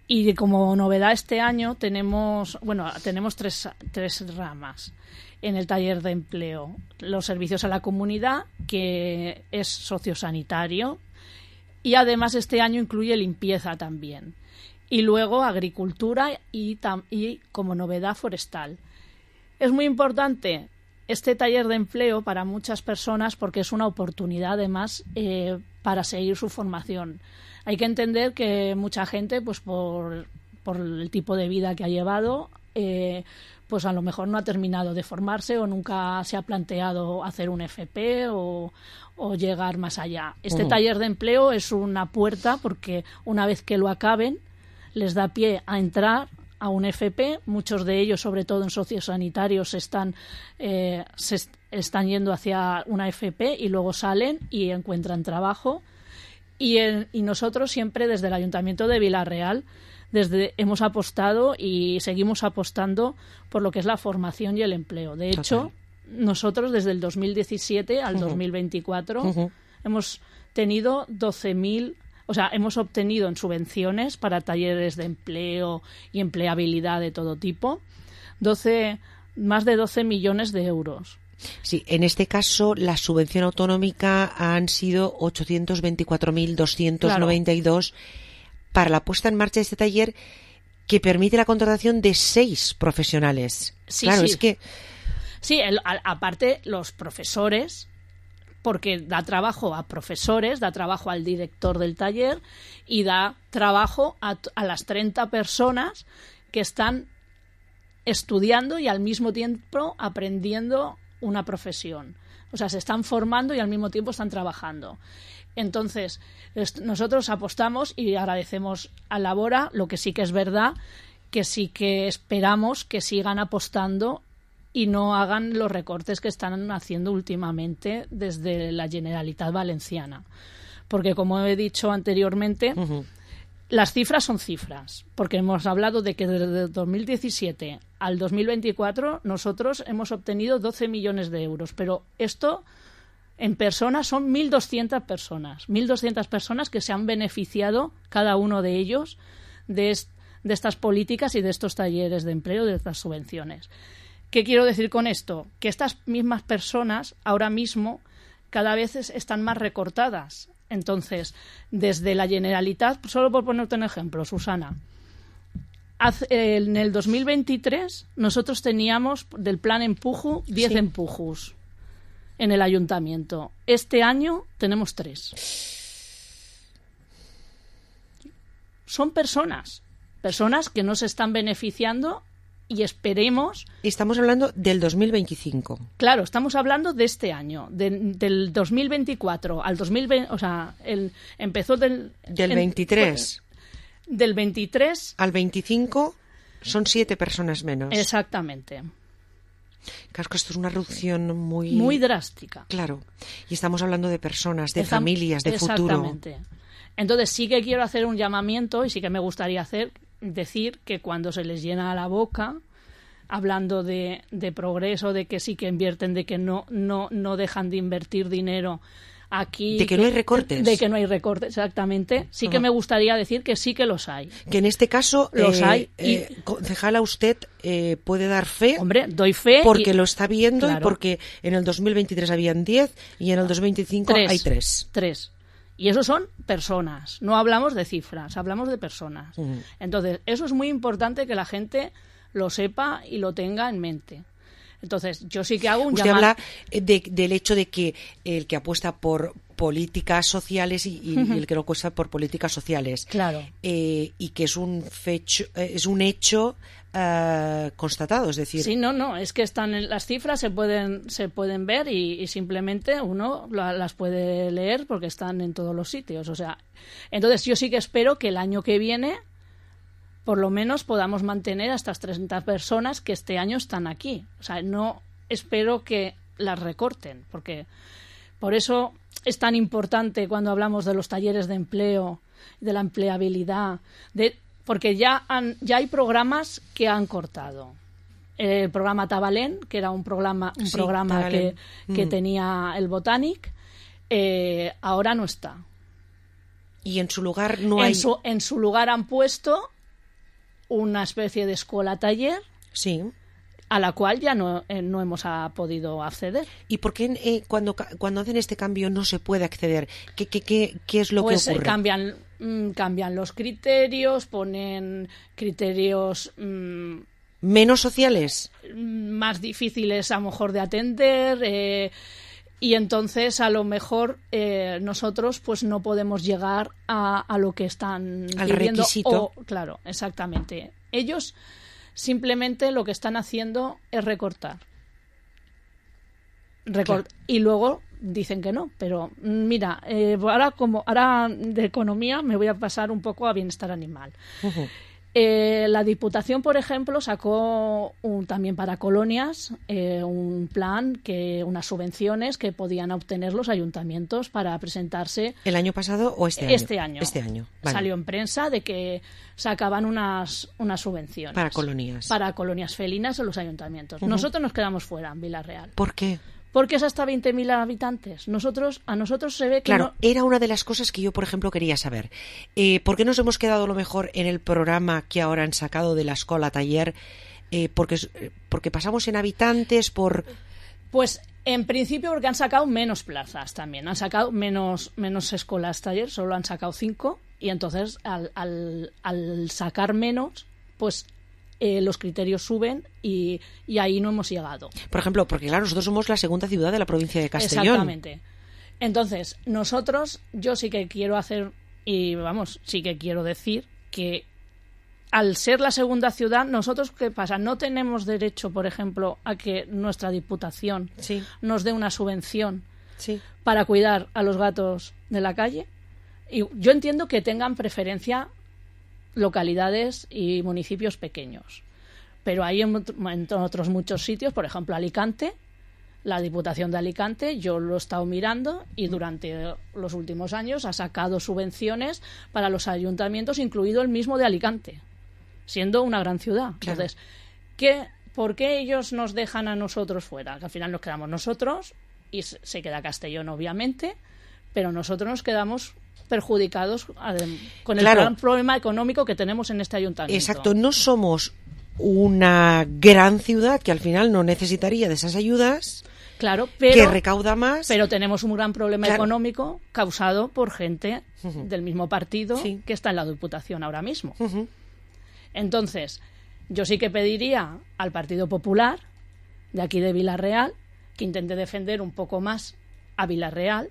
Y como novedad este año tenemos, bueno, tenemos tres, tres ramas en el taller de empleo. Los servicios a la comunidad, que es sociosanitario, y además este año incluye limpieza también. Y luego agricultura y, tam- y como novedad forestal. Es muy importante este taller de empleo para muchas personas porque es una oportunidad además eh, para seguir su formación. Hay que entender que mucha gente, pues por, por el tipo de vida que ha llevado, eh, pues a lo mejor no ha terminado de formarse o nunca se ha planteado hacer un F P o, o llegar más allá. Este uh-huh. taller de empleo es una puerta porque una vez que lo acaben les da pie a entrar a un F P. Muchos de ellos, sobre todo en sociosanitarios, están, eh, se est- están yendo hacia una F P y luego salen y encuentran trabajo. Y, en, y nosotros siempre desde el Ayuntamiento de Vila-real desde, hemos apostado y seguimos apostando por lo que es la formación y el empleo. De hecho, Total. nosotros desde el dos mil diecisiete al uh-huh. dos mil veinticuatro uh-huh. hemos tenido doce mil, o sea, hemos obtenido en subvenciones para talleres de empleo y empleabilidad de todo tipo, doce, más de doce millones de euros. Sí, en este caso la subvención autonómica han sido ochocientos veinticuatro mil doscientos noventa y dos claro. para la puesta en marcha de este taller que permite la contratación de seis profesionales. Sí, claro, sí. es que sí, el, a, aparte los profesores, porque da trabajo a profesores, da trabajo al director del taller y da trabajo a, a las treinta personas que están estudiando y al mismo tiempo aprendiendo una profesión. O sea, se están formando y al mismo tiempo están trabajando. Entonces, est- nosotros apostamos y agradecemos a Labora, lo que sí que es verdad, que sí que esperamos que sigan apostando y no hagan los recortes que están haciendo últimamente desde la Generalitat Valenciana. Porque, como he dicho anteriormente, uh-huh. las cifras son cifras, porque hemos hablado de que desde dos mil diecisiete al dos mil veinticuatro nosotros hemos obtenido doce millones de euros, pero esto en personas son mil doscientas personas, mil doscientas personas que se han beneficiado cada uno de ellos de, est- de estas políticas y de estos talleres de empleo, de estas subvenciones. ¿Qué quiero decir con esto? Que estas mismas personas ahora mismo cada vez es- están más recortadas. Entonces, desde la Generalitat, solo por ponerte un ejemplo, Susana, hace, en el dos mil veintitrés nosotros teníamos del plan Empuju diez sí. empujos en el ayuntamiento. Este año tenemos tres. Son personas, personas que no se están beneficiando y esperemos... Estamos hablando del dos mil veinticinco. Claro, estamos hablando de este año, de, del dos mil veinticuatro al dos mil veinte, o sea, el, empezó del... Del en, veintitrés. Del veintitrés... Al veinticinco son siete personas menos. Exactamente. Claro, que esto es una reducción muy... Muy drástica. Claro. Y estamos hablando de personas, de Estam- familias, de futuro. Exactamente. Entonces sí que quiero hacer un llamamiento y sí que me gustaría hacer... decir que cuando se les llena la boca hablando de, de progreso, de que sí que invierten, de que no, no, no dejan de invertir dinero aquí... De que, que no hay recortes. De que no hay recortes, exactamente. Sí uh-huh. que me gustaría decir que sí que los hay. Que en este caso, los eh, hay. Y... Eh, concejala, usted eh, puede dar fe. Hombre, doy fe. Porque y... lo está viendo claro. y porque en el dos mil veintitrés habían diez y en el dos mil veinticinco tres, hay tres. Tres. Y eso son personas, no hablamos de cifras, hablamos de personas. Uh-huh. Entonces, eso es muy importante que la gente lo sepa y lo tenga en mente. Entonces, yo sí que hago un Usted llamado... habla de, del hecho de que el que apuesta por políticas sociales y, y, uh-huh. y el que no apuesta por políticas sociales. Claro. Eh, y que es un, fecho, es un hecho... Uh, constatado, es decir... Sí, no, no, es que están en las cifras, se pueden se pueden ver y, y simplemente uno la, las puede leer porque están en todos los sitios, o sea, entonces yo sí que espero que el año que viene por lo menos podamos mantener a estas treinta personas que este año están aquí, o sea, no espero que las recorten, porque por eso es tan importante cuando hablamos de los talleres de empleo, de la empleabilidad, de porque ya han, ya hay programas que han cortado. El programa Tabalén, que era un programa un sí, programa que, que mm. tenía el Botanic, eh, ahora no está. Y en su lugar no en hay... Su, en su lugar han puesto una especie de escuela-taller. Sí. A la cual ya no, eh, no hemos a, podido acceder. ¿Y por qué eh, cuando, cuando hacen este cambio no se puede acceder? ¿Qué, qué, qué, qué es lo pues, que ocurre? Eh, cambian, mm, cambian los criterios, ponen criterios... Mm, ¿menos sociales? Más difíciles a lo mejor de atender... Eh, y entonces a lo mejor eh, nosotros pues no podemos llegar a, a lo que están al pidiendo. requisito. O, claro, exactamente. Ellos simplemente lo que están haciendo es recortar. Recort claro. Y luego dicen que no, pero mira, eh, ahora como ahora de economía me voy a pasar un poco a bienestar animal. Uh-huh. Eh, la Diputación, por ejemplo, sacó un, también para colonias eh, un plan, que unas subvenciones que podían obtener los ayuntamientos para presentarse. ¿El año pasado o este año? Este año. Este año. Vale. Salió en prensa de que sacaban unas, unas subvenciones. Para colonias. Para colonias felinas en los ayuntamientos. Uh-huh. Nosotros nos quedamos fuera en Vila-real. ¿Por qué? Porque es hasta veinte mil habitantes. Nosotros, a nosotros se ve que Claro, no... era una de las cosas que yo, por ejemplo, quería saber. Eh, ¿Por qué nos hemos quedado a lo mejor en el programa que ahora han sacado de la escuela taller? Eh, porque, porque pasamos en habitantes, por... Pues en principio porque han sacado menos plazas también. Han sacado menos, menos escuelas taller, solo han sacado cinco. Y entonces, al, al, al sacar menos, pues... Eh, los criterios suben y, y ahí no hemos llegado. Por ejemplo, porque claro, nosotros somos la segunda ciudad de la provincia de Castellón. Exactamente. Entonces, nosotros, yo sí que quiero hacer, y vamos, sí que quiero decir que al ser la segunda ciudad, nosotros, ¿qué pasa? No tenemos derecho, por ejemplo, a que nuestra Diputación sí. nos dé una subvención sí. para cuidar a los gatos de la calle. Y yo entiendo que tengan preferencia localidades y municipios pequeños, pero hay en, en otros muchos sitios, por ejemplo Alicante, la Diputación de Alicante, yo lo he estado mirando y durante los últimos años ha sacado subvenciones para los ayuntamientos, incluido el mismo de Alicante, siendo una gran ciudad. Claro. Entonces, ¿qué, ¿por qué ellos nos dejan a nosotros fuera? Que al final nos quedamos nosotros y se queda Castellón, obviamente, pero nosotros nos quedamos perjudicados con el claro. gran problema económico que tenemos en este ayuntamiento. Exacto, no somos una gran ciudad que al final no necesitaría de esas ayudas, claro, pero, que recauda más. Pero tenemos un gran problema claro. económico causado por gente uh-huh. del mismo partido sí. que está en la Diputación ahora mismo. Uh-huh. Entonces, yo sí que pediría al Partido Popular de aquí de Vila-real que intente defender un poco más a Vila-real.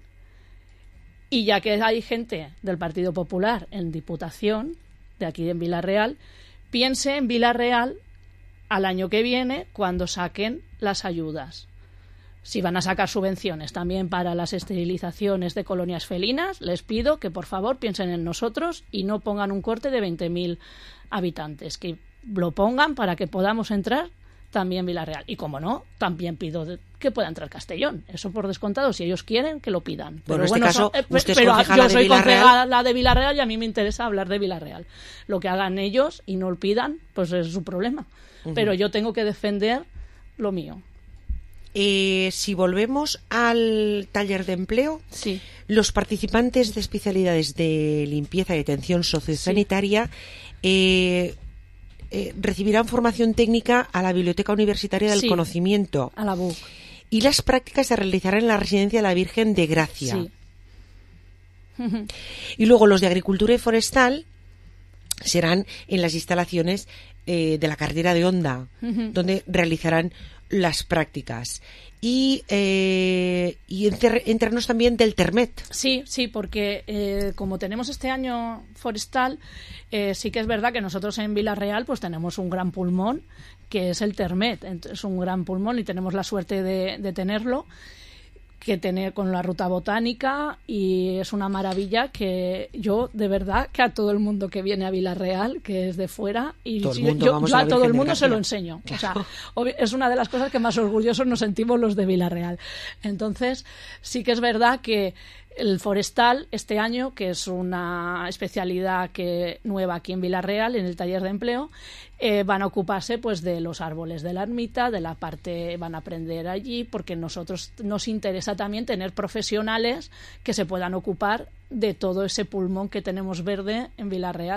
Y ya que hay gente del Partido Popular en Diputación, de aquí en Vila-real, piense en Vila-real al año que viene cuando saquen las ayudas. Si van a sacar subvenciones también para las esterilizaciones de colonias felinas, les pido que por favor piensen en nosotros y no pongan un corte de veinte mil habitantes, que lo pongan para que podamos entrar también Vila-real. Y como no, también pido que pueda entrar Castellón. Eso por descontado, si ellos quieren, que lo pidan. Bueno, pero en este bueno, caso, so, eh, usted es pero concejala yo de soy Vila-real. concejala de Vila-real y a mí me interesa hablar de Vila-real. Lo que hagan ellos y no lo pidan, pues es su problema. Uh-huh. Pero yo tengo que defender lo mío. Eh, si volvemos al taller de empleo, sí. los participantes de especialidades de limpieza y atención sociosanitaria sí. eh, eh, recibirán formación técnica a la Biblioteca Universitaria del sí. Conocimiento. A la B U C. Y las prácticas se realizarán en la Residencia de la Virgen de Gracia. Sí. Y luego los de Agricultura y Forestal serán en las instalaciones eh, de la carretera de Honda, uh-huh. donde realizarán las prácticas. Y, eh, y enter, entrarnos también del Termet. Sí, sí, porque eh, como tenemos este año forestal, eh, sí que es verdad que nosotros en Vila-real pues tenemos un gran pulmón, que es el Termet. Es un gran pulmón y tenemos la suerte de, de tenerlo, que tener con la ruta botánica, y es una maravilla que yo, de verdad, que a todo el mundo que viene a Vila-real, que es de fuera, y todo el yo, mundo, yo, vamos yo a, a todo el mundo se lo enseño. Claro. O sea, es una de las cosas que más orgullosos nos sentimos los de Vila-real. Entonces, sí que es verdad que el forestal este año, que es una especialidad que nueva aquí en Vila-real, en el taller de empleo, eh, van a ocuparse pues de los árboles de la ermita, de la parte, van a aprender allí, porque nosotros nos interesa también tener profesionales que se puedan ocupar de todo ese pulmón que tenemos verde en Vila-real.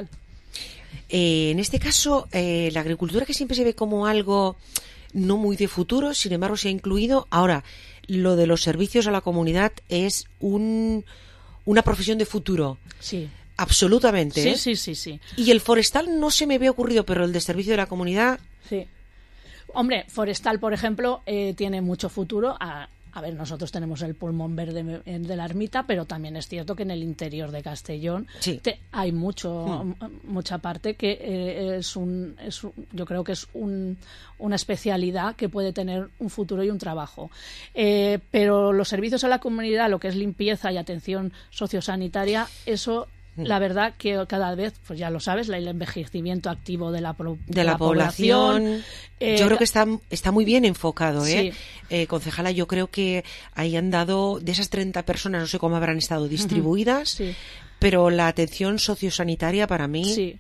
Eh, en este caso, eh, la agricultura, que siempre se ve como algo no muy de futuro, sin embargo se ha incluido. Ahora, lo de los servicios a la comunidad es un, una profesión de futuro. Sí. Absolutamente. Sí, ¿eh? sí, sí, sí. Y el forestal no se me había ocurrido, pero el de servicio de la comunidad... Sí. Hombre, forestal, por ejemplo, eh, tiene mucho futuro. A, a ver, nosotros tenemos el pulmón verde de la ermita, pero también es cierto que en el interior de Castellón sí. te, hay mucho, hmm. mucha parte que eh, es un, es un, yo creo que es un, una especialidad que puede tener un futuro y un trabajo. Eh, pero los servicios a la comunidad, lo que es limpieza y atención sociosanitaria, eso... La verdad que cada vez, pues ya lo sabes, el envejecimiento activo de la, de de la, la población. población eh, yo creo que está, está muy bien enfocado, ¿eh? Sí. eh concejala, yo creo que ahí han dado, de esas treinta personas, no sé cómo habrán estado distribuidas, uh-huh. sí. pero la atención sociosanitaria para mí sí.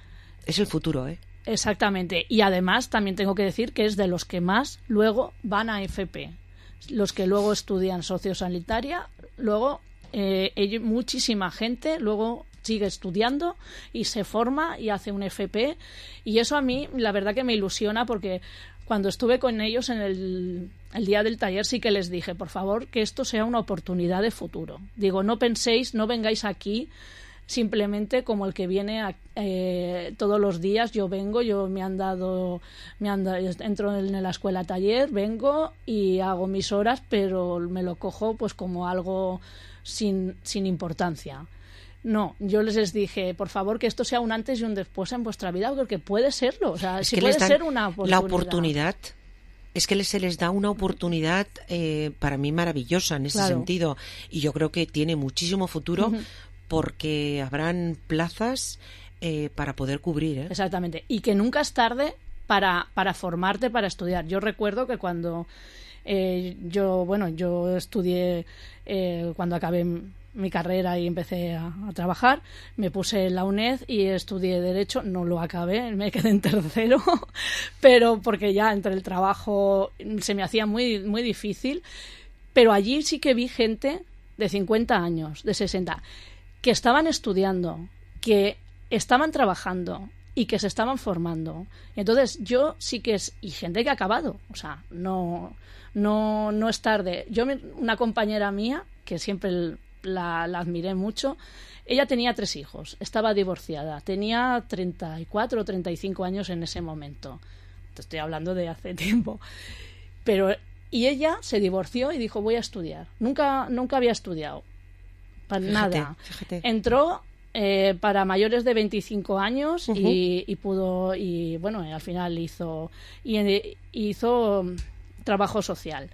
es el futuro, ¿eh? Exactamente. Y además también tengo que decir que es de los que más luego van a F P. Los que luego estudian sociosanitaria, luego... Eh, ello, muchísima gente luego sigue estudiando y se forma y hace un F P, y eso a mí la verdad que me ilusiona, porque cuando estuve con ellos en el, el día del taller sí que les dije, por favor, que esto sea una oportunidad de futuro. Digo, no penséis, no vengáis aquí simplemente como el que viene a, eh, todos los días. Yo vengo, yo me han dado, me han dado, entro en la escuela taller, vengo y hago mis horas, pero me lo cojo pues como algo sin, sin importancia. No, yo les dije, por favor, que esto sea un antes y un después en vuestra vida, porque puede serlo. O sea, es si que puede les dan ser una oportunidad. La oportunidad, es que se les da una oportunidad eh, para mí maravillosa en ese claro. sentido. Y yo creo que tiene muchísimo futuro, uh-huh. porque habrán plazas eh, para poder cubrir. ¿eh? Exactamente. Y que nunca es tarde para, para formarte, para estudiar. Yo recuerdo que cuando eh, yo, bueno, yo estudié, eh, cuando acabé mi carrera y empecé a, a trabajar, me puse en la UNED y estudié Derecho. No lo acabé, me quedé en tercero, pero porque ya entre el trabajo se me hacía muy, muy difícil. Pero allí sí que vi gente de cincuenta años, de sesenta, que estaban estudiando, que estaban trabajando y que se estaban formando. Entonces yo sí que es... Y gente que ha acabado, o sea, no, no, no es tarde. Yo, una compañera mía, que siempre la, la admiré mucho, ella tenía tres hijos, estaba divorciada, tenía treinta y cuatro o treinta y cinco años en ese momento. Te estoy hablando de hace tiempo. Pero... Y ella se divorció y dijo, voy a estudiar. Nunca, nunca había estudiado. Para fíjate, nada. Fíjate. Entró eh, para mayores de veinticinco años uh-huh. y, y pudo, y bueno, al final hizo, y, hizo trabajo social.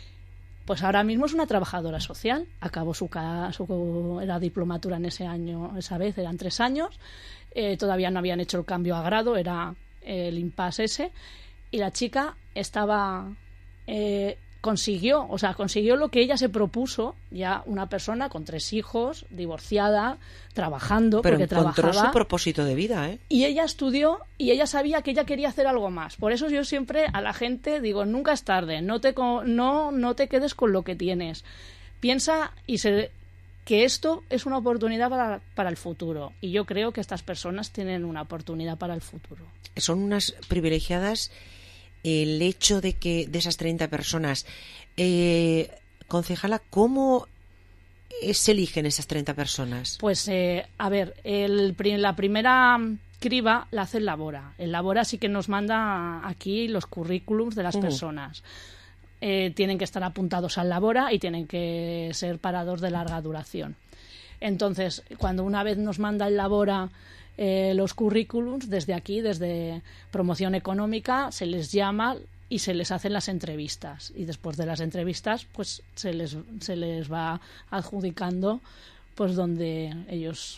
Pues ahora mismo es una trabajadora social. Acabó su, su era diplomatura en ese año, esa vez eran tres años. Eh, todavía no habían hecho el cambio a grado, era el impasse ese. Y la chica estaba... Eh, consiguió, o sea, consiguió lo que ella se propuso, ya una persona con tres hijos, divorciada, trabajando, pero porque encontró trabajaba. Su propósito de vida, ¿eh? Y ella estudió y ella sabía que ella quería hacer algo más. Por eso yo siempre a la gente digo, nunca es tarde, no te, no, no te quedes con lo que tienes. Piensa y se, que esto es una oportunidad para, para el futuro. Y yo creo que estas personas tienen una oportunidad para el futuro. Son unas privilegiadas. El hecho de que de esas treinta personas, eh, concejala, ¿cómo se eligen esas treinta personas? Pues, eh, a ver, el, la primera criba la hace el Labora. El Labora sí que nos manda aquí los currículums de las uh. personas. Eh, tienen que estar apuntados al Labora y tienen que ser parados de larga duración. Entonces, cuando una vez nos manda el Labora... Eh, los currículums, desde aquí, desde Promoción Económica, se les llama y se les hacen las entrevistas, y después de las entrevistas pues se les, se les va adjudicando pues donde ellos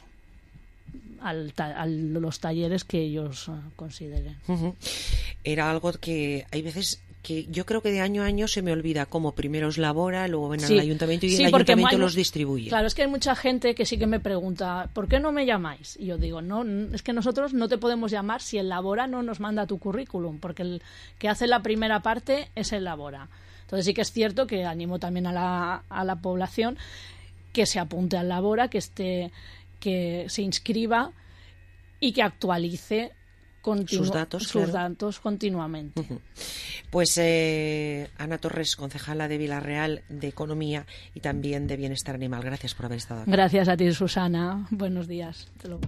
al ta- a los talleres que ellos uh, consideren. Uh-huh. Era algo que hay veces que yo creo que de año a año se me olvida, como primero es Labora, luego ven sí. al ayuntamiento y sí, el ayuntamiento hay, los distribuye. Claro, es que hay mucha gente que sí que me pregunta, ¿por qué no me llamáis? Y yo digo, no, es que nosotros no te podemos llamar si el Labora no nos manda tu currículum, porque el que hace la primera parte es el Labora. Entonces sí que es cierto que animo también a la, a la población que se apunte al Labora, que esté, que se inscriba y que actualice continu- sus datos, sus claro. datos continuamente. Uh-huh. Pues eh, Ana Torres, concejala de Vila-real de Economía y también de Bienestar Animal. Gracias por haber estado aquí. Gracias a ti, Susana. Buenos días. Te lo...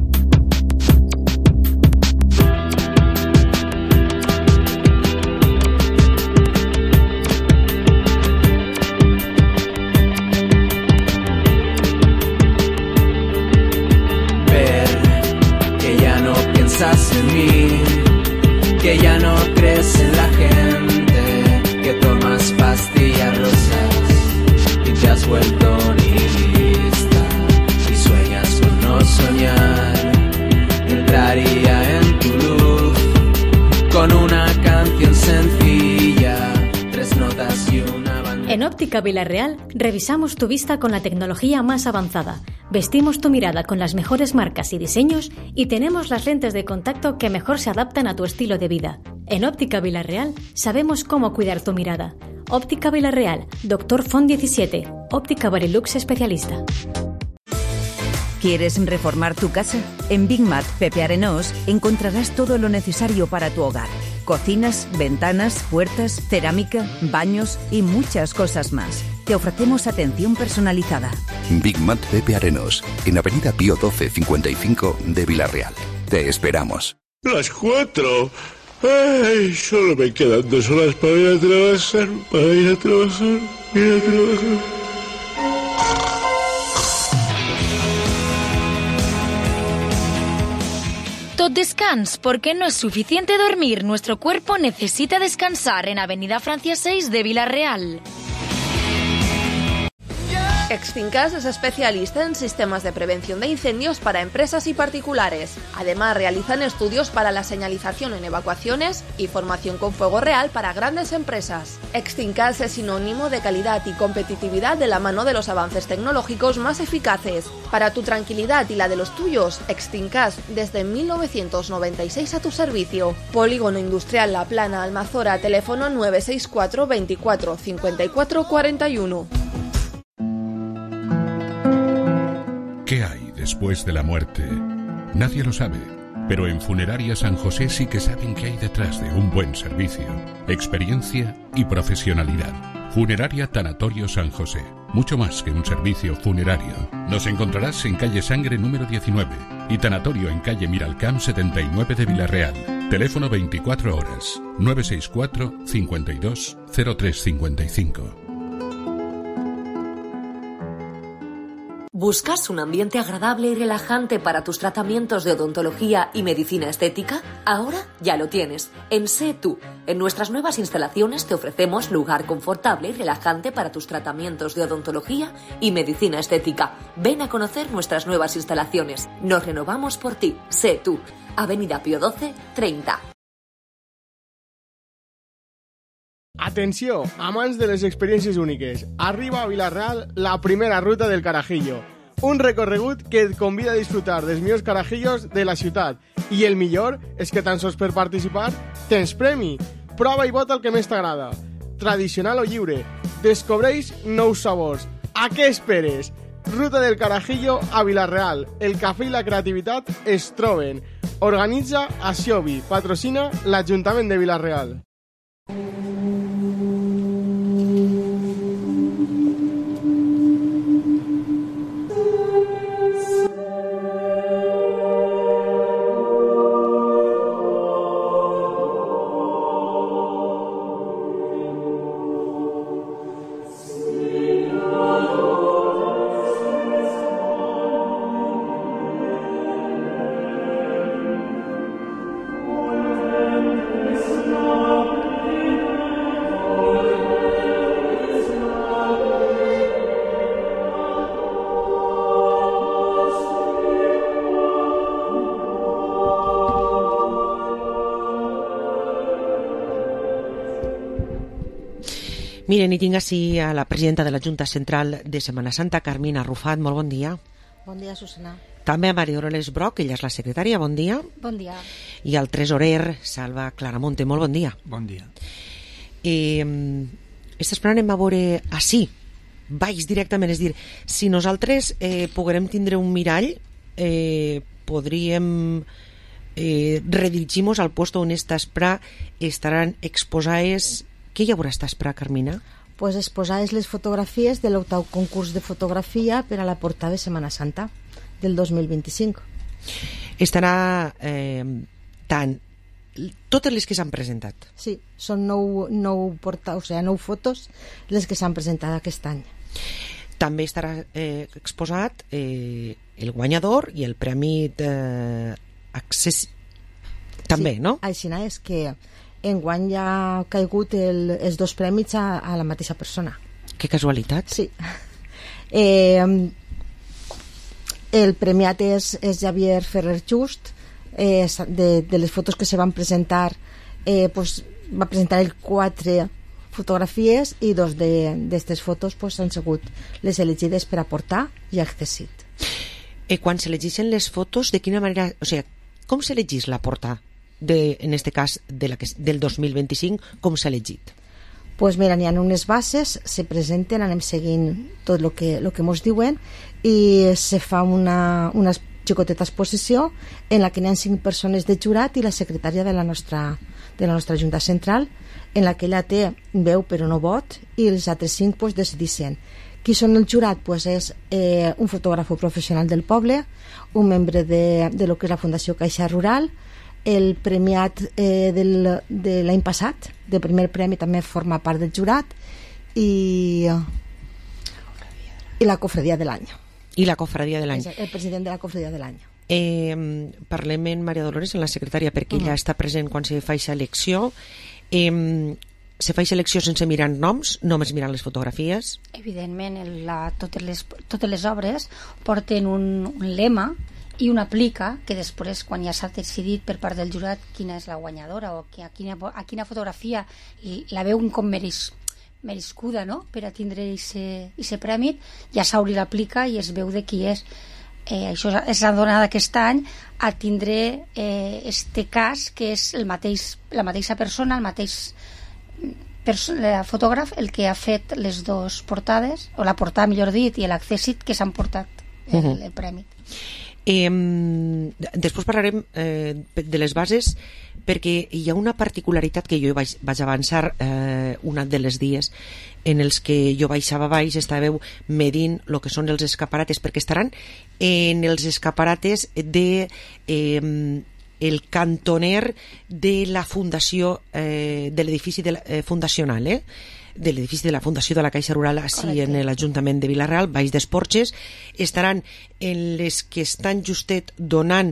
Que ya no piensas en mí, que ya no crees en la gente, que tomas pastillas rosas y te has vuelto nihilista y sueñas con no soñar. Entraría en tu luz con una canción sencilla, tres notas y una bandera. En Óptica Vila-real revisamos tu vista con la tecnología más avanzada. Vestimos tu mirada con las mejores marcas y diseños y tenemos las lentes de contacto que mejor se adaptan a tu estilo de vida. En Óptica Vila-real sabemos cómo cuidar tu mirada. Óptica Vila-real, Doctor Font diecisiete, Óptica Barilux especialista. ¿Quieres reformar tu casa? En Big Mat Pepe Arenós encontrarás todo lo necesario para tu hogar. Cocinas, ventanas, puertas, cerámica, baños y muchas cosas más. Te ofrecemos atención personalizada. Big Mat Pepe Arenós, en Avenida Pío doce cincuenta y cinco de Vila-real. Te esperamos. Las cuatro. Ay, solo me quedan dos horas para ir a trabajar, para ir a trabajar, ir a trabajar. Tot descans, porque no es suficiente dormir. Nuestro cuerpo necesita descansar en Avenida Francia seis de Vila-real. Extincas es especialista en sistemas de prevención de incendios para empresas y particulares. Además, realizan estudios para la señalización en evacuaciones y formación con fuego real para grandes empresas. Extincas es sinónimo de calidad y competitividad de la mano de los avances tecnológicos más eficaces. Para tu tranquilidad y la de los tuyos, Extincas desde mil novecientos noventa y seis a tu servicio. Polígono Industrial La Plana, Almazora, teléfono nueve seis cuatro veinticuatro cincuenta y cuatro cuarenta y uno. ¿Qué hay después de la muerte? Nadie lo sabe, pero en Funeraria San José sí que saben qué hay detrás de un buen servicio, experiencia y profesionalidad. Funeraria Tanatorio San José, mucho más que un servicio funerario. Nos encontrarás en calle Sangre número diecinueve y Tanatorio en calle Miralcamp setenta y nueve de Vila-real. Teléfono veinticuatro horas, nueve seis cuatro cincuenta y dos cero tres cincuenta y cinco. ¿Buscas un ambiente agradable y relajante para tus tratamientos de odontología y medicina estética? Ahora ya lo tienes. En Sé Tú. En nuestras nuevas instalaciones te ofrecemos lugar confortable y relajante para tus tratamientos de odontología y medicina estética. Ven a conocer nuestras nuevas instalaciones. Nos renovamos por ti. Sé Tú. Avenida Pío doce, treinta. Atenció, amants de les experiències úniques. Arriba a Vila-real la primera ruta del Carajillo. Un recorregut que et convida a disfrutar dels millors carajillos de la ciutat. I el millor és que tan sols per participar tens premi. Prova i vota el que més t'agrada. Tradicional o lliure. Descobreix nous sabors. A què esperes? Ruta del Carajillo a Vila-real. El cafè i la creativitat es troben. Organitza Axiobi. Patrocina l'Ajuntament de Vila-real. Miren, i tinc així a la presidenta de la Junta Central de Setmana Santa, Carmina Rufat. Molt bon dia. Bon dia, Susana. També a Maria Dolores Broc, ella és la secretària. Bon dia. Bon dia. I al tresorer, Salva Claramonte. Molt bon dia. Bon dia. Eh, esta setmana anem a veure així, baix directament, és dir, si nosaltres eh, poguerem tindre un mirall, eh, podríem eh, redirigimos al puesto on estas pra estaran exposades. Què hi haurà estas pra, Carmina? Pues exposades les fotografies de l'octau concurs de fotografia per a la portada de Setmana Santa del dos mil vint-i-cinc. Estarà eh, tant totes les que s'han presentat. Sí, són nou, nou, porta, o sigui, nou fotos les que s'han presentat aquest any. També estarà eh, exposat eh, el guanyador i el premi d'accés. També, sí, no? Així és que enguany ja ha caigut el, els dos premis a, a la mateixa persona. Que casualitat. Sí. Eh, el premiat és, és Javier Ferrer Just. Eh, de, de les fotos que se van presentar, eh, pues, va presentar el quatre fotografies i dos d'aquestes fotos pues, han sigut les elegides per aportar i accessit. Eh, quan s'elegeixen les fotos, de quina manera, o sigui, com s'elegís la portada? De, en este cas de la que, del dos mil vint-i-cinc, com s'ha elegit? Pues mira, n'hi ha unes bases, se presenten, anem seguint tot el que, lo que mos diuen i se fa una, una xicoteta exposició en la que n'hi ha cinc persones de jurat i la secretària de la nostra, de la nostra Junta Central, en la que ella té veu però no vot, i els altres cinc pues, decidixen. Qui són el jurat? Pues és eh, un fotògraf professional del poble, un membre de, de lo que és la Fundació Caixa Rural, el premiat eh, del, de l'any passat, de primer premi, també forma part del jurat, i, i la cofradia de l'any. I la cofradia de l'any. El president de la cofradia de l'any. Eh, parlem en Maria Dolores, en la secretària, perquè uh -huh. ella està present quan se fa aquesta elecció. Eh, se fa aquesta elecció sense mirar noms, només mirant les fotografies? Evidentment, la, totes, les, totes les obres porten un, un lema i una plica que després, quan ja s'ha decidit per part del jurat quina és la guanyadora o a quina, a quina fotografia la veuen com mereix, merescuda, no?, per a tindre aquest premi, ja s'obri la plica i es veu de qui és. Eh, això és la donada aquest any a tindre eh, este cas, que és el mateix, la mateixa persona, el mateix perso el fotògraf, el que ha fet les dues portades, o la portada, millor dit, i l'accèssit que s'han portat el, uh -huh. el premi. Eh, després parlarem eh, de les bases, perquè hi ha una particularitat que jo vaig, vaig avançar eh, un de les dies en els que jo baixava baix, estàveu medint el que són els escaparates, perquè estaran en els escaparates de eh, el cantoner de la fundació eh, de l'edifici de la, eh, fundacional, eh? de l'edifici de la Fundació de la Caixa Rural, així en l'Ajuntament de Vila-real, baix dels Porxes. Estaran en les que estan justet donant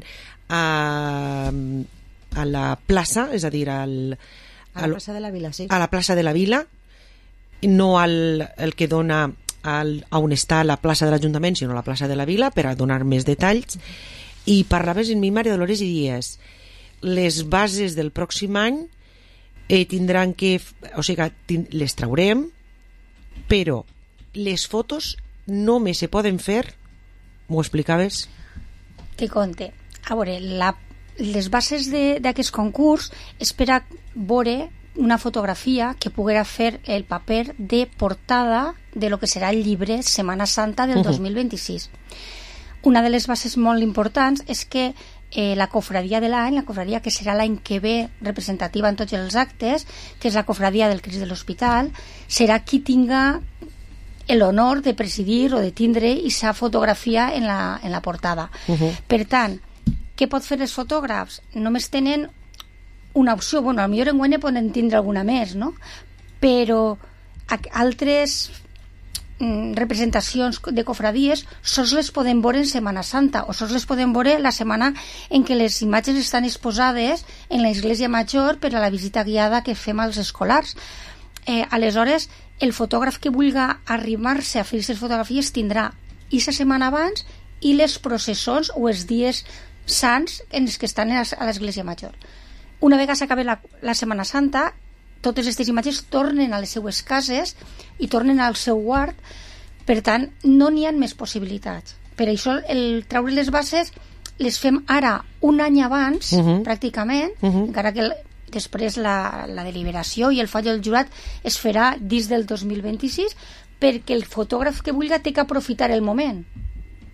a, a la plaça, és a dir, al, a la plaça de la Vila, sí. A la plaça de la Vila, no al el que dona al, on està la plaça de l'Ajuntament, sinó a la plaça de la Vila, per a donar més detalls. I parlaves en mi Maria Dolores i dies, les bases del pròxim any Eh, tindran que, o sigui, les traurem, però les fotos només se poden fer, m'ho explicaves? Te conte. A veure, la, les bases d'aquest concurs és per a veure una fotografia que poguera fer el paper de portada de lo que serà el llibre Setmana Santa del uh -huh. dos mil vint-i-sis. Una de les bases molt importants és que Eh, la cofradia de l'any, la cofradia que serà l'any que ve representativa en tots els actes, que és la cofradia del Crist de l'Hospital, serà qui tinga l'honor de presidir o de tindre aquesta fotografia en la, en la portada. Uh -huh. Per tant, què pot fer els fotògrafs? Només tenen una opció, bueno, potser en guany poden tindre alguna més, no? Però altres representacions de cofradies sols les podem veure en Setmana Santa o sols les podem veure la setmana en què les imatges estan exposades en l'església major per a la visita guiada que fem als escolars. Eh, aleshores, el fotògraf que vulgui arribar-se a fer aquestes fotografies tindrà aquesta setmana abans i les processons o els dies sants en els que estan a l'església major. Una vegada s'acabi la, la Setmana Santa, totes aquestes imatges tornen a les seues cases i tornen al seu guard, per tant no n'hi ha més possibilitats. Per això el treure les bases les fem ara un any abans, uh -huh. pràcticament, uh -huh. encara que el, després la, la deliberació i el fall del jurat es farà dins del dos mil vint-i-sis, perquè el fotògraf que vulgui té que aprofitar el moment.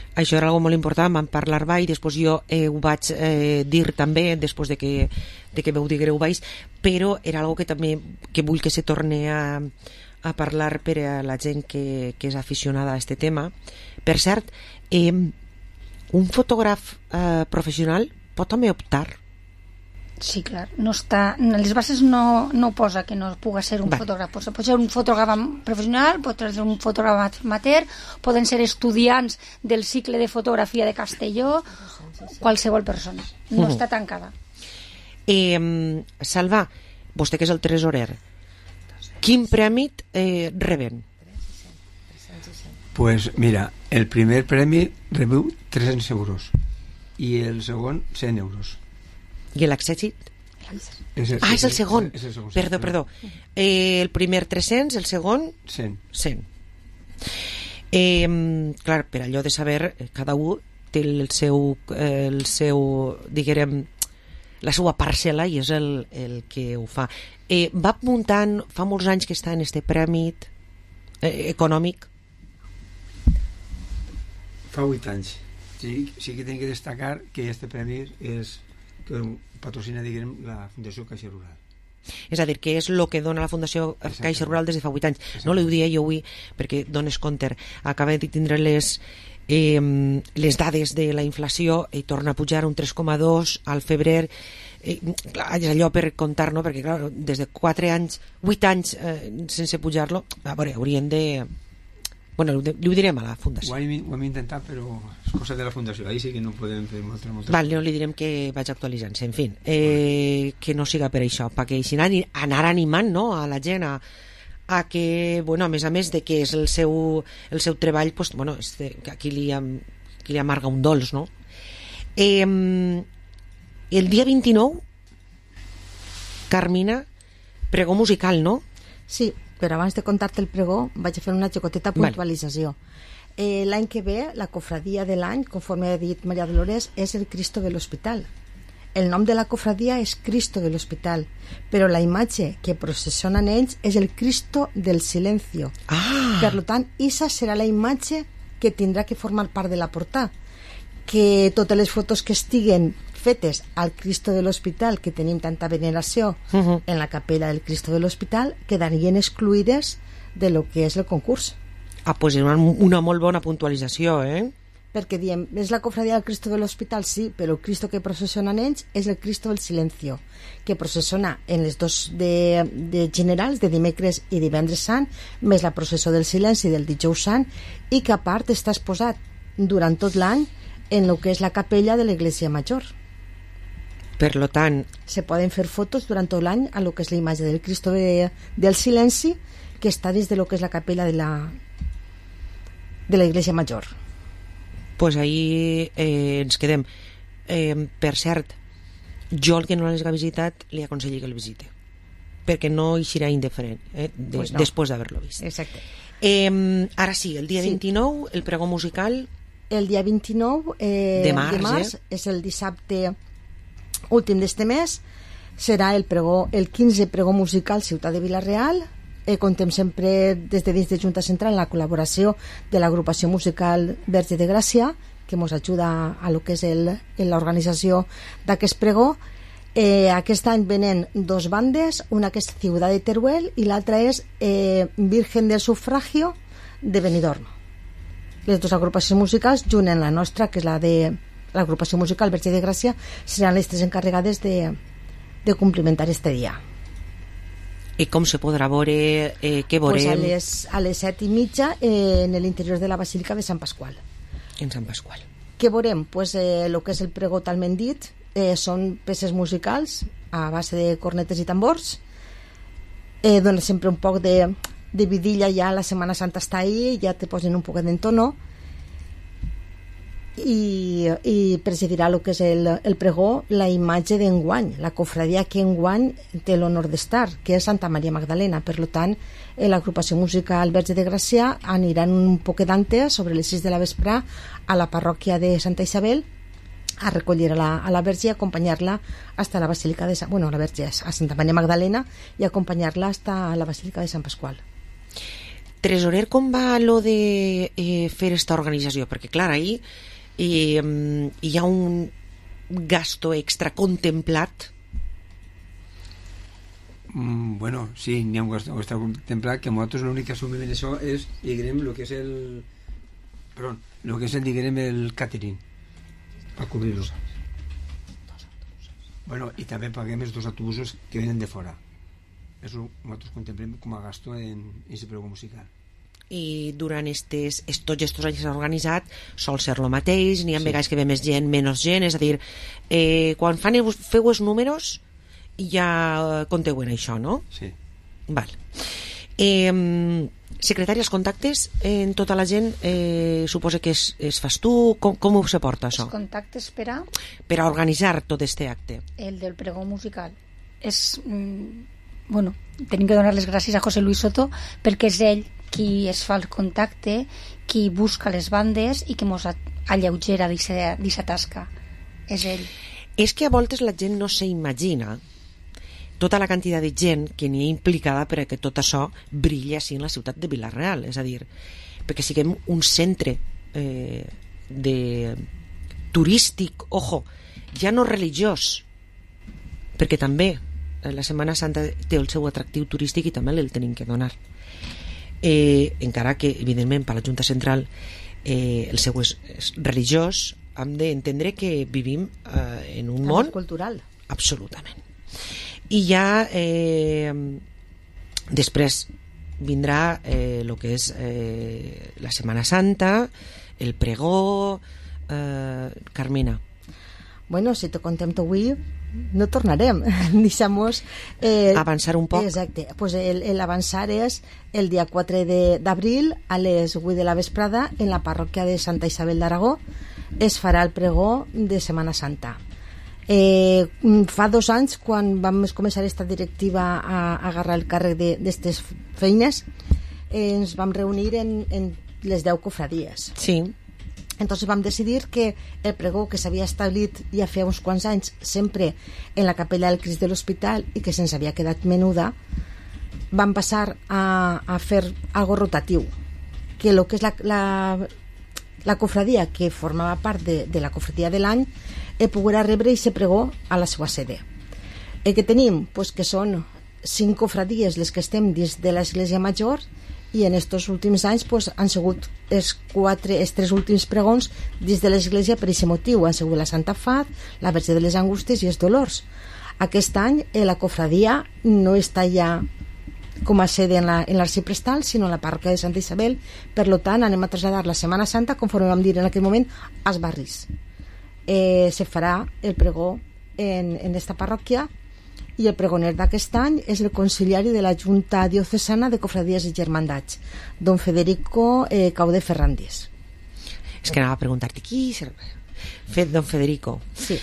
Això era algo molt important, vam parlar baix, després jo eh, ho vaig eh, dir també, després de que, de que veu diguereu baix, però era algo que també que vull que se torni a, a parlar per a la gent que, que és aficionada a aquest tema. Per cert, eh, un fotògraf eh, professional pot també optar? Sí, clar, no està, en les bases no, no posa que no puga ser un vale. fotògraf, pot, pot ser un fotògraf professional, pot ser un fotògraf amateur, poden ser estudiants del cicle de fotografia de Castelló, qualsevol persona, no uh-huh. està tancada. Eh, Salva, vostè que és el tresorer, quin premi eh, reben? Pues mira, el primer premi rebeu tres-cents euros i el segon cent euros. I l'accèssit? És el, ah, és el segon. És el segon perdó, perdó. Eh, el primer tres-cents, el segon? cent. cent. Eh, clar, per allò de saber, cada un té el seu, el seu diguem, la seva parcel·la i és el, el que ho fa. Eh, va muntant, fa molts anys que està en este premi eh, econòmic? Fa vuit anys. Sí, sí que tinc que destacar que este premi és que patrocina, diguem, la Fundació Caixa Rural. És a dir, que és el que dona la Fundació Caixa Rural des de fa vuit anys. No li ho dia jo avui perquè dones compte. Acaba de tindre les, eh, les dades de la inflació i torna a pujar un tres coma dos al febrer. Eh, clar, és allò per comptar, no? Perquè clar, des de quatre anys, vuit anys eh, sense pujar-lo, a veure, haurien de... Bueno, li ho direm a la Fundació. Ho hem, ho hem intentat, però és cosa de la Fundació. Ahí sí que no podem fer molta, molta... Val, no li direm que vaig actualitzant-se. En fi, eh, que no siga per això, perquè així anar animant, no?, a la gent a, a que, bueno, a més a més de que és el seu, el seu treball, pues, bueno, és de, que aquí li, aquí li amarga un dolç, no? Eh, el dia vint-i-nou, Carmina, pregó musical, no? Sí, però abans de contar-te el pregó vaig a fer una xicoteta puntualització. Vale. Eh, l'any que ve, la cofradia de l'any, conforme ha dit Maria Dolores, és el Cristo de l'Hospital. El nom de la cofradia és Cristo de l'Hospital, però la imatge que processionen ells és el Cristo del Silencio. Ah. Per tant, esa serà la imatge que tindrà que formar part de la portada. Que totes les fotos que estiguen fetes al Cristo de l'Hospital, que tenim tanta veneració uh-huh. en la capella del Cristo de l'Hospital, quedarien excluïdes de lo que és el concurs. Ah, pues és una, una molt bona puntualització, eh? Perquè diem, és la cofradia del Cristo de l'Hospital, sí, però el Cristo que processionen ells és el Cristo del Silencio, que processiona en les dos de, de generals, de dimecres i divendres sant, més la processó del Silenci del dijous sant, i que a part està exposat durant tot l'any en el que és la capella de l'Església Major. Per lo tant, se poden fer fotos durant tot l'any a lo que és la imatge del Cristo de, del Silenci, que està dins de lo que és la capella de la de la Iglesia Major. Pues ahí eh, ens quedem. Eh, per cert, jo el que no l'hagi visitat li aconsello que el visite, perquè no hi serà indiferent eh, de, pues no. després d'haver-lo vist. Exacte. Eh, ara sí, el dia sí. vint-i-nou, el pregó musical. El dia vint-i-nou eh, de març, de març eh? és el dissabte últim d'este mes, serà el pregó, el quinze pregó musical Ciutat de Vila-real. Eh, contem sempre des de dins de Junta Central en la col·laboració de l'agrupació musical Verge de Gràcia, que ens ajuda a lo que és l'organització d'aquest pregó. Eh, aquest any venen dos bandes, una que és Ciutat de Teruel i l'altra és eh, Virgen del Sufragio de Benidorm. Les dues agrupacions musicals, junt en la nostra, que és la de l'agrupació musical Verge de Gràcia, seran les tres encarregades de, de complimentar este dia. I com se podrà veure, eh, què veurem? Pues a les, a les set i mitja eh, en l'interior de la Basílica de Sant Pasqual. En Sant Pasqual. Què veurem? Pues eh, el que és el pregó talment dit, eh, són peces musicals a base de cornetes i tambors. Eh, dona sempre un poc de, de vidilla, ja la Setmana Santa està ahí, ja te posen un poquet d'entono. I, i presidirà el que és el, el pregó la imatge d'enguany, la cofradia que enguany té l'honor d'estar, que és Santa Maria Magdalena. Per tant, l'agrupació musical Verge de Gràcia aniran un poquet d'antes, sobre les sis de la vesprà, a la parròquia de Santa Isabel a recollir a la, a la Verge i acompanyar-la hasta la Basílica de Sant... Bueno, a la Verge, a Santa Maria Magdalena, i acompanyar-la hasta la Basílica de Sant Pasqual. tresorer, com va lo de eh, fer esta organització? Perquè, clar, ahí eh, hi ha un gasto extra contemplat. Mm, bueno, sí, n'hi ha un gasto extra contemplat, que nosaltres l'únic que assumim en això és, diguem, el que és el... Perdó, el que és el, diguem, el catering, per cobrir-lo. Bueno, i també paguem els dos autobusos que venen de fora. Això nosaltres contemplem com a gasto en aquest preu musical. I durant estes, tots estos anys s'ha organitzat, sol ser el mateix, n'hi ha Sí. vegades que ve més gent, menys gent, és a dir, eh, quan fan, feu els números ja conteu en això, no? Sí. Val. Eh, secretària, els contactes en tota la gent, eh, suposa que es, es fas tu, com, com ho se porta això? Els contactes per a... Per a organitzar tot este acte. El del pregó musical. És... Mm, bueno, tenim que donar les gràcies a José Luis Soto perquè és ell qui es fa el contacte, qui busca les bandes i qui mos alleugera d'aquesta tasca. És ell. És que a voltes la gent no s'imagina tota la quantitat de gent que n'hi ha implicada per a que tot això brilli així en la ciutat de Vila-real, és a dir, perquè siguem un centre eh, de turístic, ojo, ja no religiós, perquè també la Setmana Santa té el seu atractiu turístic i també el tenim que donar, eh, encara que evidentment per la Junta Central eh, el seu és, és religiós, hem d'entendre que vivim eh, en un món cultural, absolutament. I ja eh, després vindrà eh, el que és eh, la Setmana Santa, el pregó, eh, Carmena. Bueno, si te contem avui no tornarem, deixamos eh, avançar un poc. Exacte, pues l'avançar és el dia quatre d'abril a les vuit de la vesprada en la parròquia de Santa Isabel d'Aragó es farà el pregó de Setmana Santa. Eh, fa dos anys, quan vam començar esta directiva a, a agarrar el càrrec d'aquestes feines, eh, ens vam reunir en, en les deu cofradies. Sí. Entonces vam decidir que el pregó que s'havia establit ja feia uns quants anys sempre en la capella del Crist de l'Hospital i que se'ns havia quedat menuda, vam passar a, a fer algo rotatiu, que el que és la, la, la cofradia que formava part de, de la cofradia de l'any eh, poguera rebre i se pregó a la seva sede. El que tenim, pues, que són cinc cofradies les que estem dins de l'Església Major i en estos últims anys pues, han sigut els, quatre, els tres últims pregons dins de l'Església per aquest motiu. Han sigut la Santa Fat, la Verge de les Angústies i els Dolors. Aquest any eh, la cofradia no està ja com a sede en l'Arxiprestal, sinó en la parròquia de Santa Isabel. Per lo tant, anem a traslladar la Setmana Santa, conforme vam dir en aquell moment, als barris. Eh, se farà el pregó en, en esta parròquia i el pregoner d'aquest any és el conciliari de la Junta Diocesana de Cofradies i Germandats, don Federico eh, Caude Ferrandis. És que anava a preguntar-te qui és fet don Federico. Sí.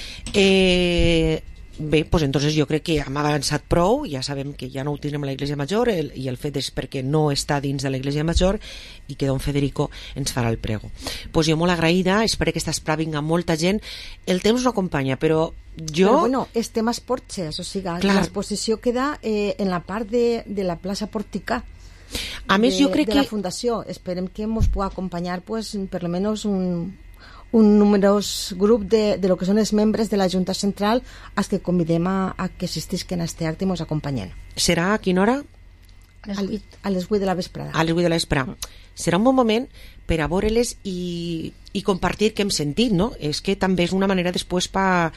Eh, bé, doncs entonces jo crec que hem avançat prou, ja sabem que ja no ho tindrem a l'Església Major el, i el fet és perquè no està dins de l'Església Major i que don Federico ens farà el prego. Doncs jo molt agraïda, espero que esta espera vinga molta gent. El temps no acompanya, però jo... Però bueno, estem als Porxes, o sigui, l'exposició queda eh, en la part de, de la plaça Porticà. A més, de, jo crec de que... la Fundació. Esperem que ens pugui acompanyar pues, per almenys un, un numerós grup de, de lo que són els membres de la Junta Central als que convidem a, a que assistisquen a este acte i ens acompanyen. Serà a quina hora? A les vuit. A les vuit de la vesprada. A les vuit de la vesprada. Serà un bon moment per a veure-les i, i compartir què hem sentit, no? És que també és una manera després per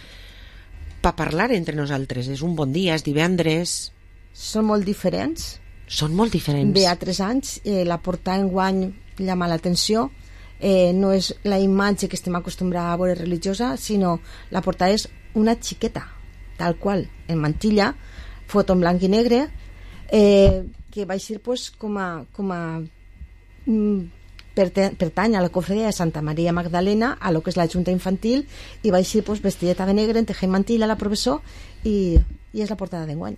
pa parlar entre nosaltres. És un bon dia, és divendres. Són molt diferents. Són molt diferents. Ve a tres anys, eh, la portada enguany llama l'atenció. Eh, no és la imatge que estem acostumbrats a veure religiosa, sinó la portada és una xiqueta, tal qual, en mantilla, foto en blanc i negre, eh, que va ser pues, com a, com a mm, pertany a la cofradia de Santa Maria Magdalena, a lo que és la Junta Infantil, i va ser pues, vestideta de negre, en tejer mantilla, la professor, i, i és la portada d'enguany.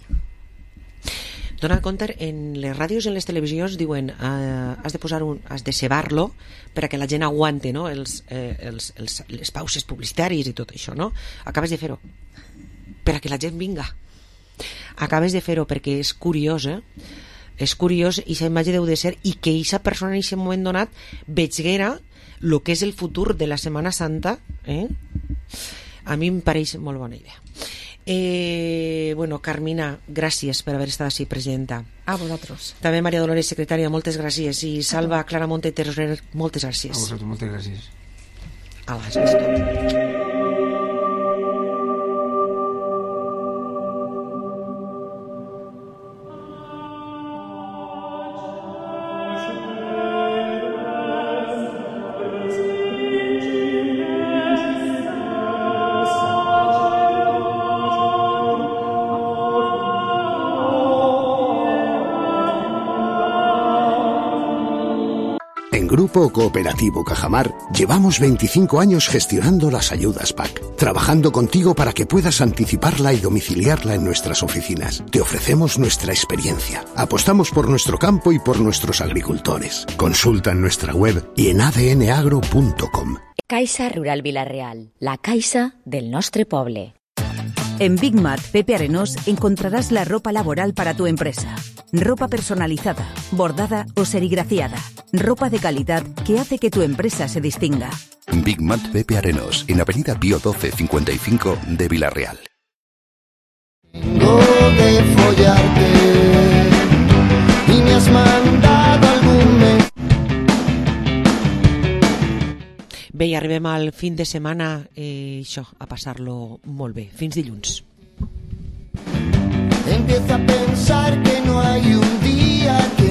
Dona compte, en les ràdios i en les televisions diuen eh, has de posar un, has de cebar-lo per a que la gent aguante, no? els, eh, els, els, les pauses publicitàries i tot això, no? Acabes de fer-ho per a que la gent vinga, acabes de fer-ho perquè és curiós, eh? És curiós, i aquesta imatge deu de ser, i que aquesta persona en aquest moment donat veiguera el que és el futur de la Setmana Santa, eh? A mi em pareix molt bona idea. Eh, bueno, Carmina, gràcies per haver estat així presenta. A vosaltres. També Maria Dolores, secretària, moltes gràcies. I Salva Clara Monte Teroser, moltes gràcies. A vosaltres, moltes gràcies. A les gràcies. Grupo Cooperativo Cajamar, llevamos veinticinco años gestionando las ayudas P A C, trabajando contigo para que puedas anticiparla y domiciliarla en nuestras oficinas. Te ofrecemos nuestra experiencia. Apostamos por nuestro campo y por nuestros agricultores. Consulta en nuestra web y en a d n agro punto com. Caixa Rural Vila-real, la caixa del nostre poble. En Big Mat Pepe Arenós encontrarás la ropa laboral para tu empresa. Ropa personalizada, bordada o serigrafiada. Ropa de calidad que hace que tu empresa se distinga. Big Mat Pepe Arenós, en Avenida Pío doce cincuenta y cinco de Vila-real. Tengo de follarte y me has mandado algún mes. Bé, i arribem al fin de setmana, eh, això, a passar-lo molt bé. Fins dilluns. Empiezo a pensar que no hay un día que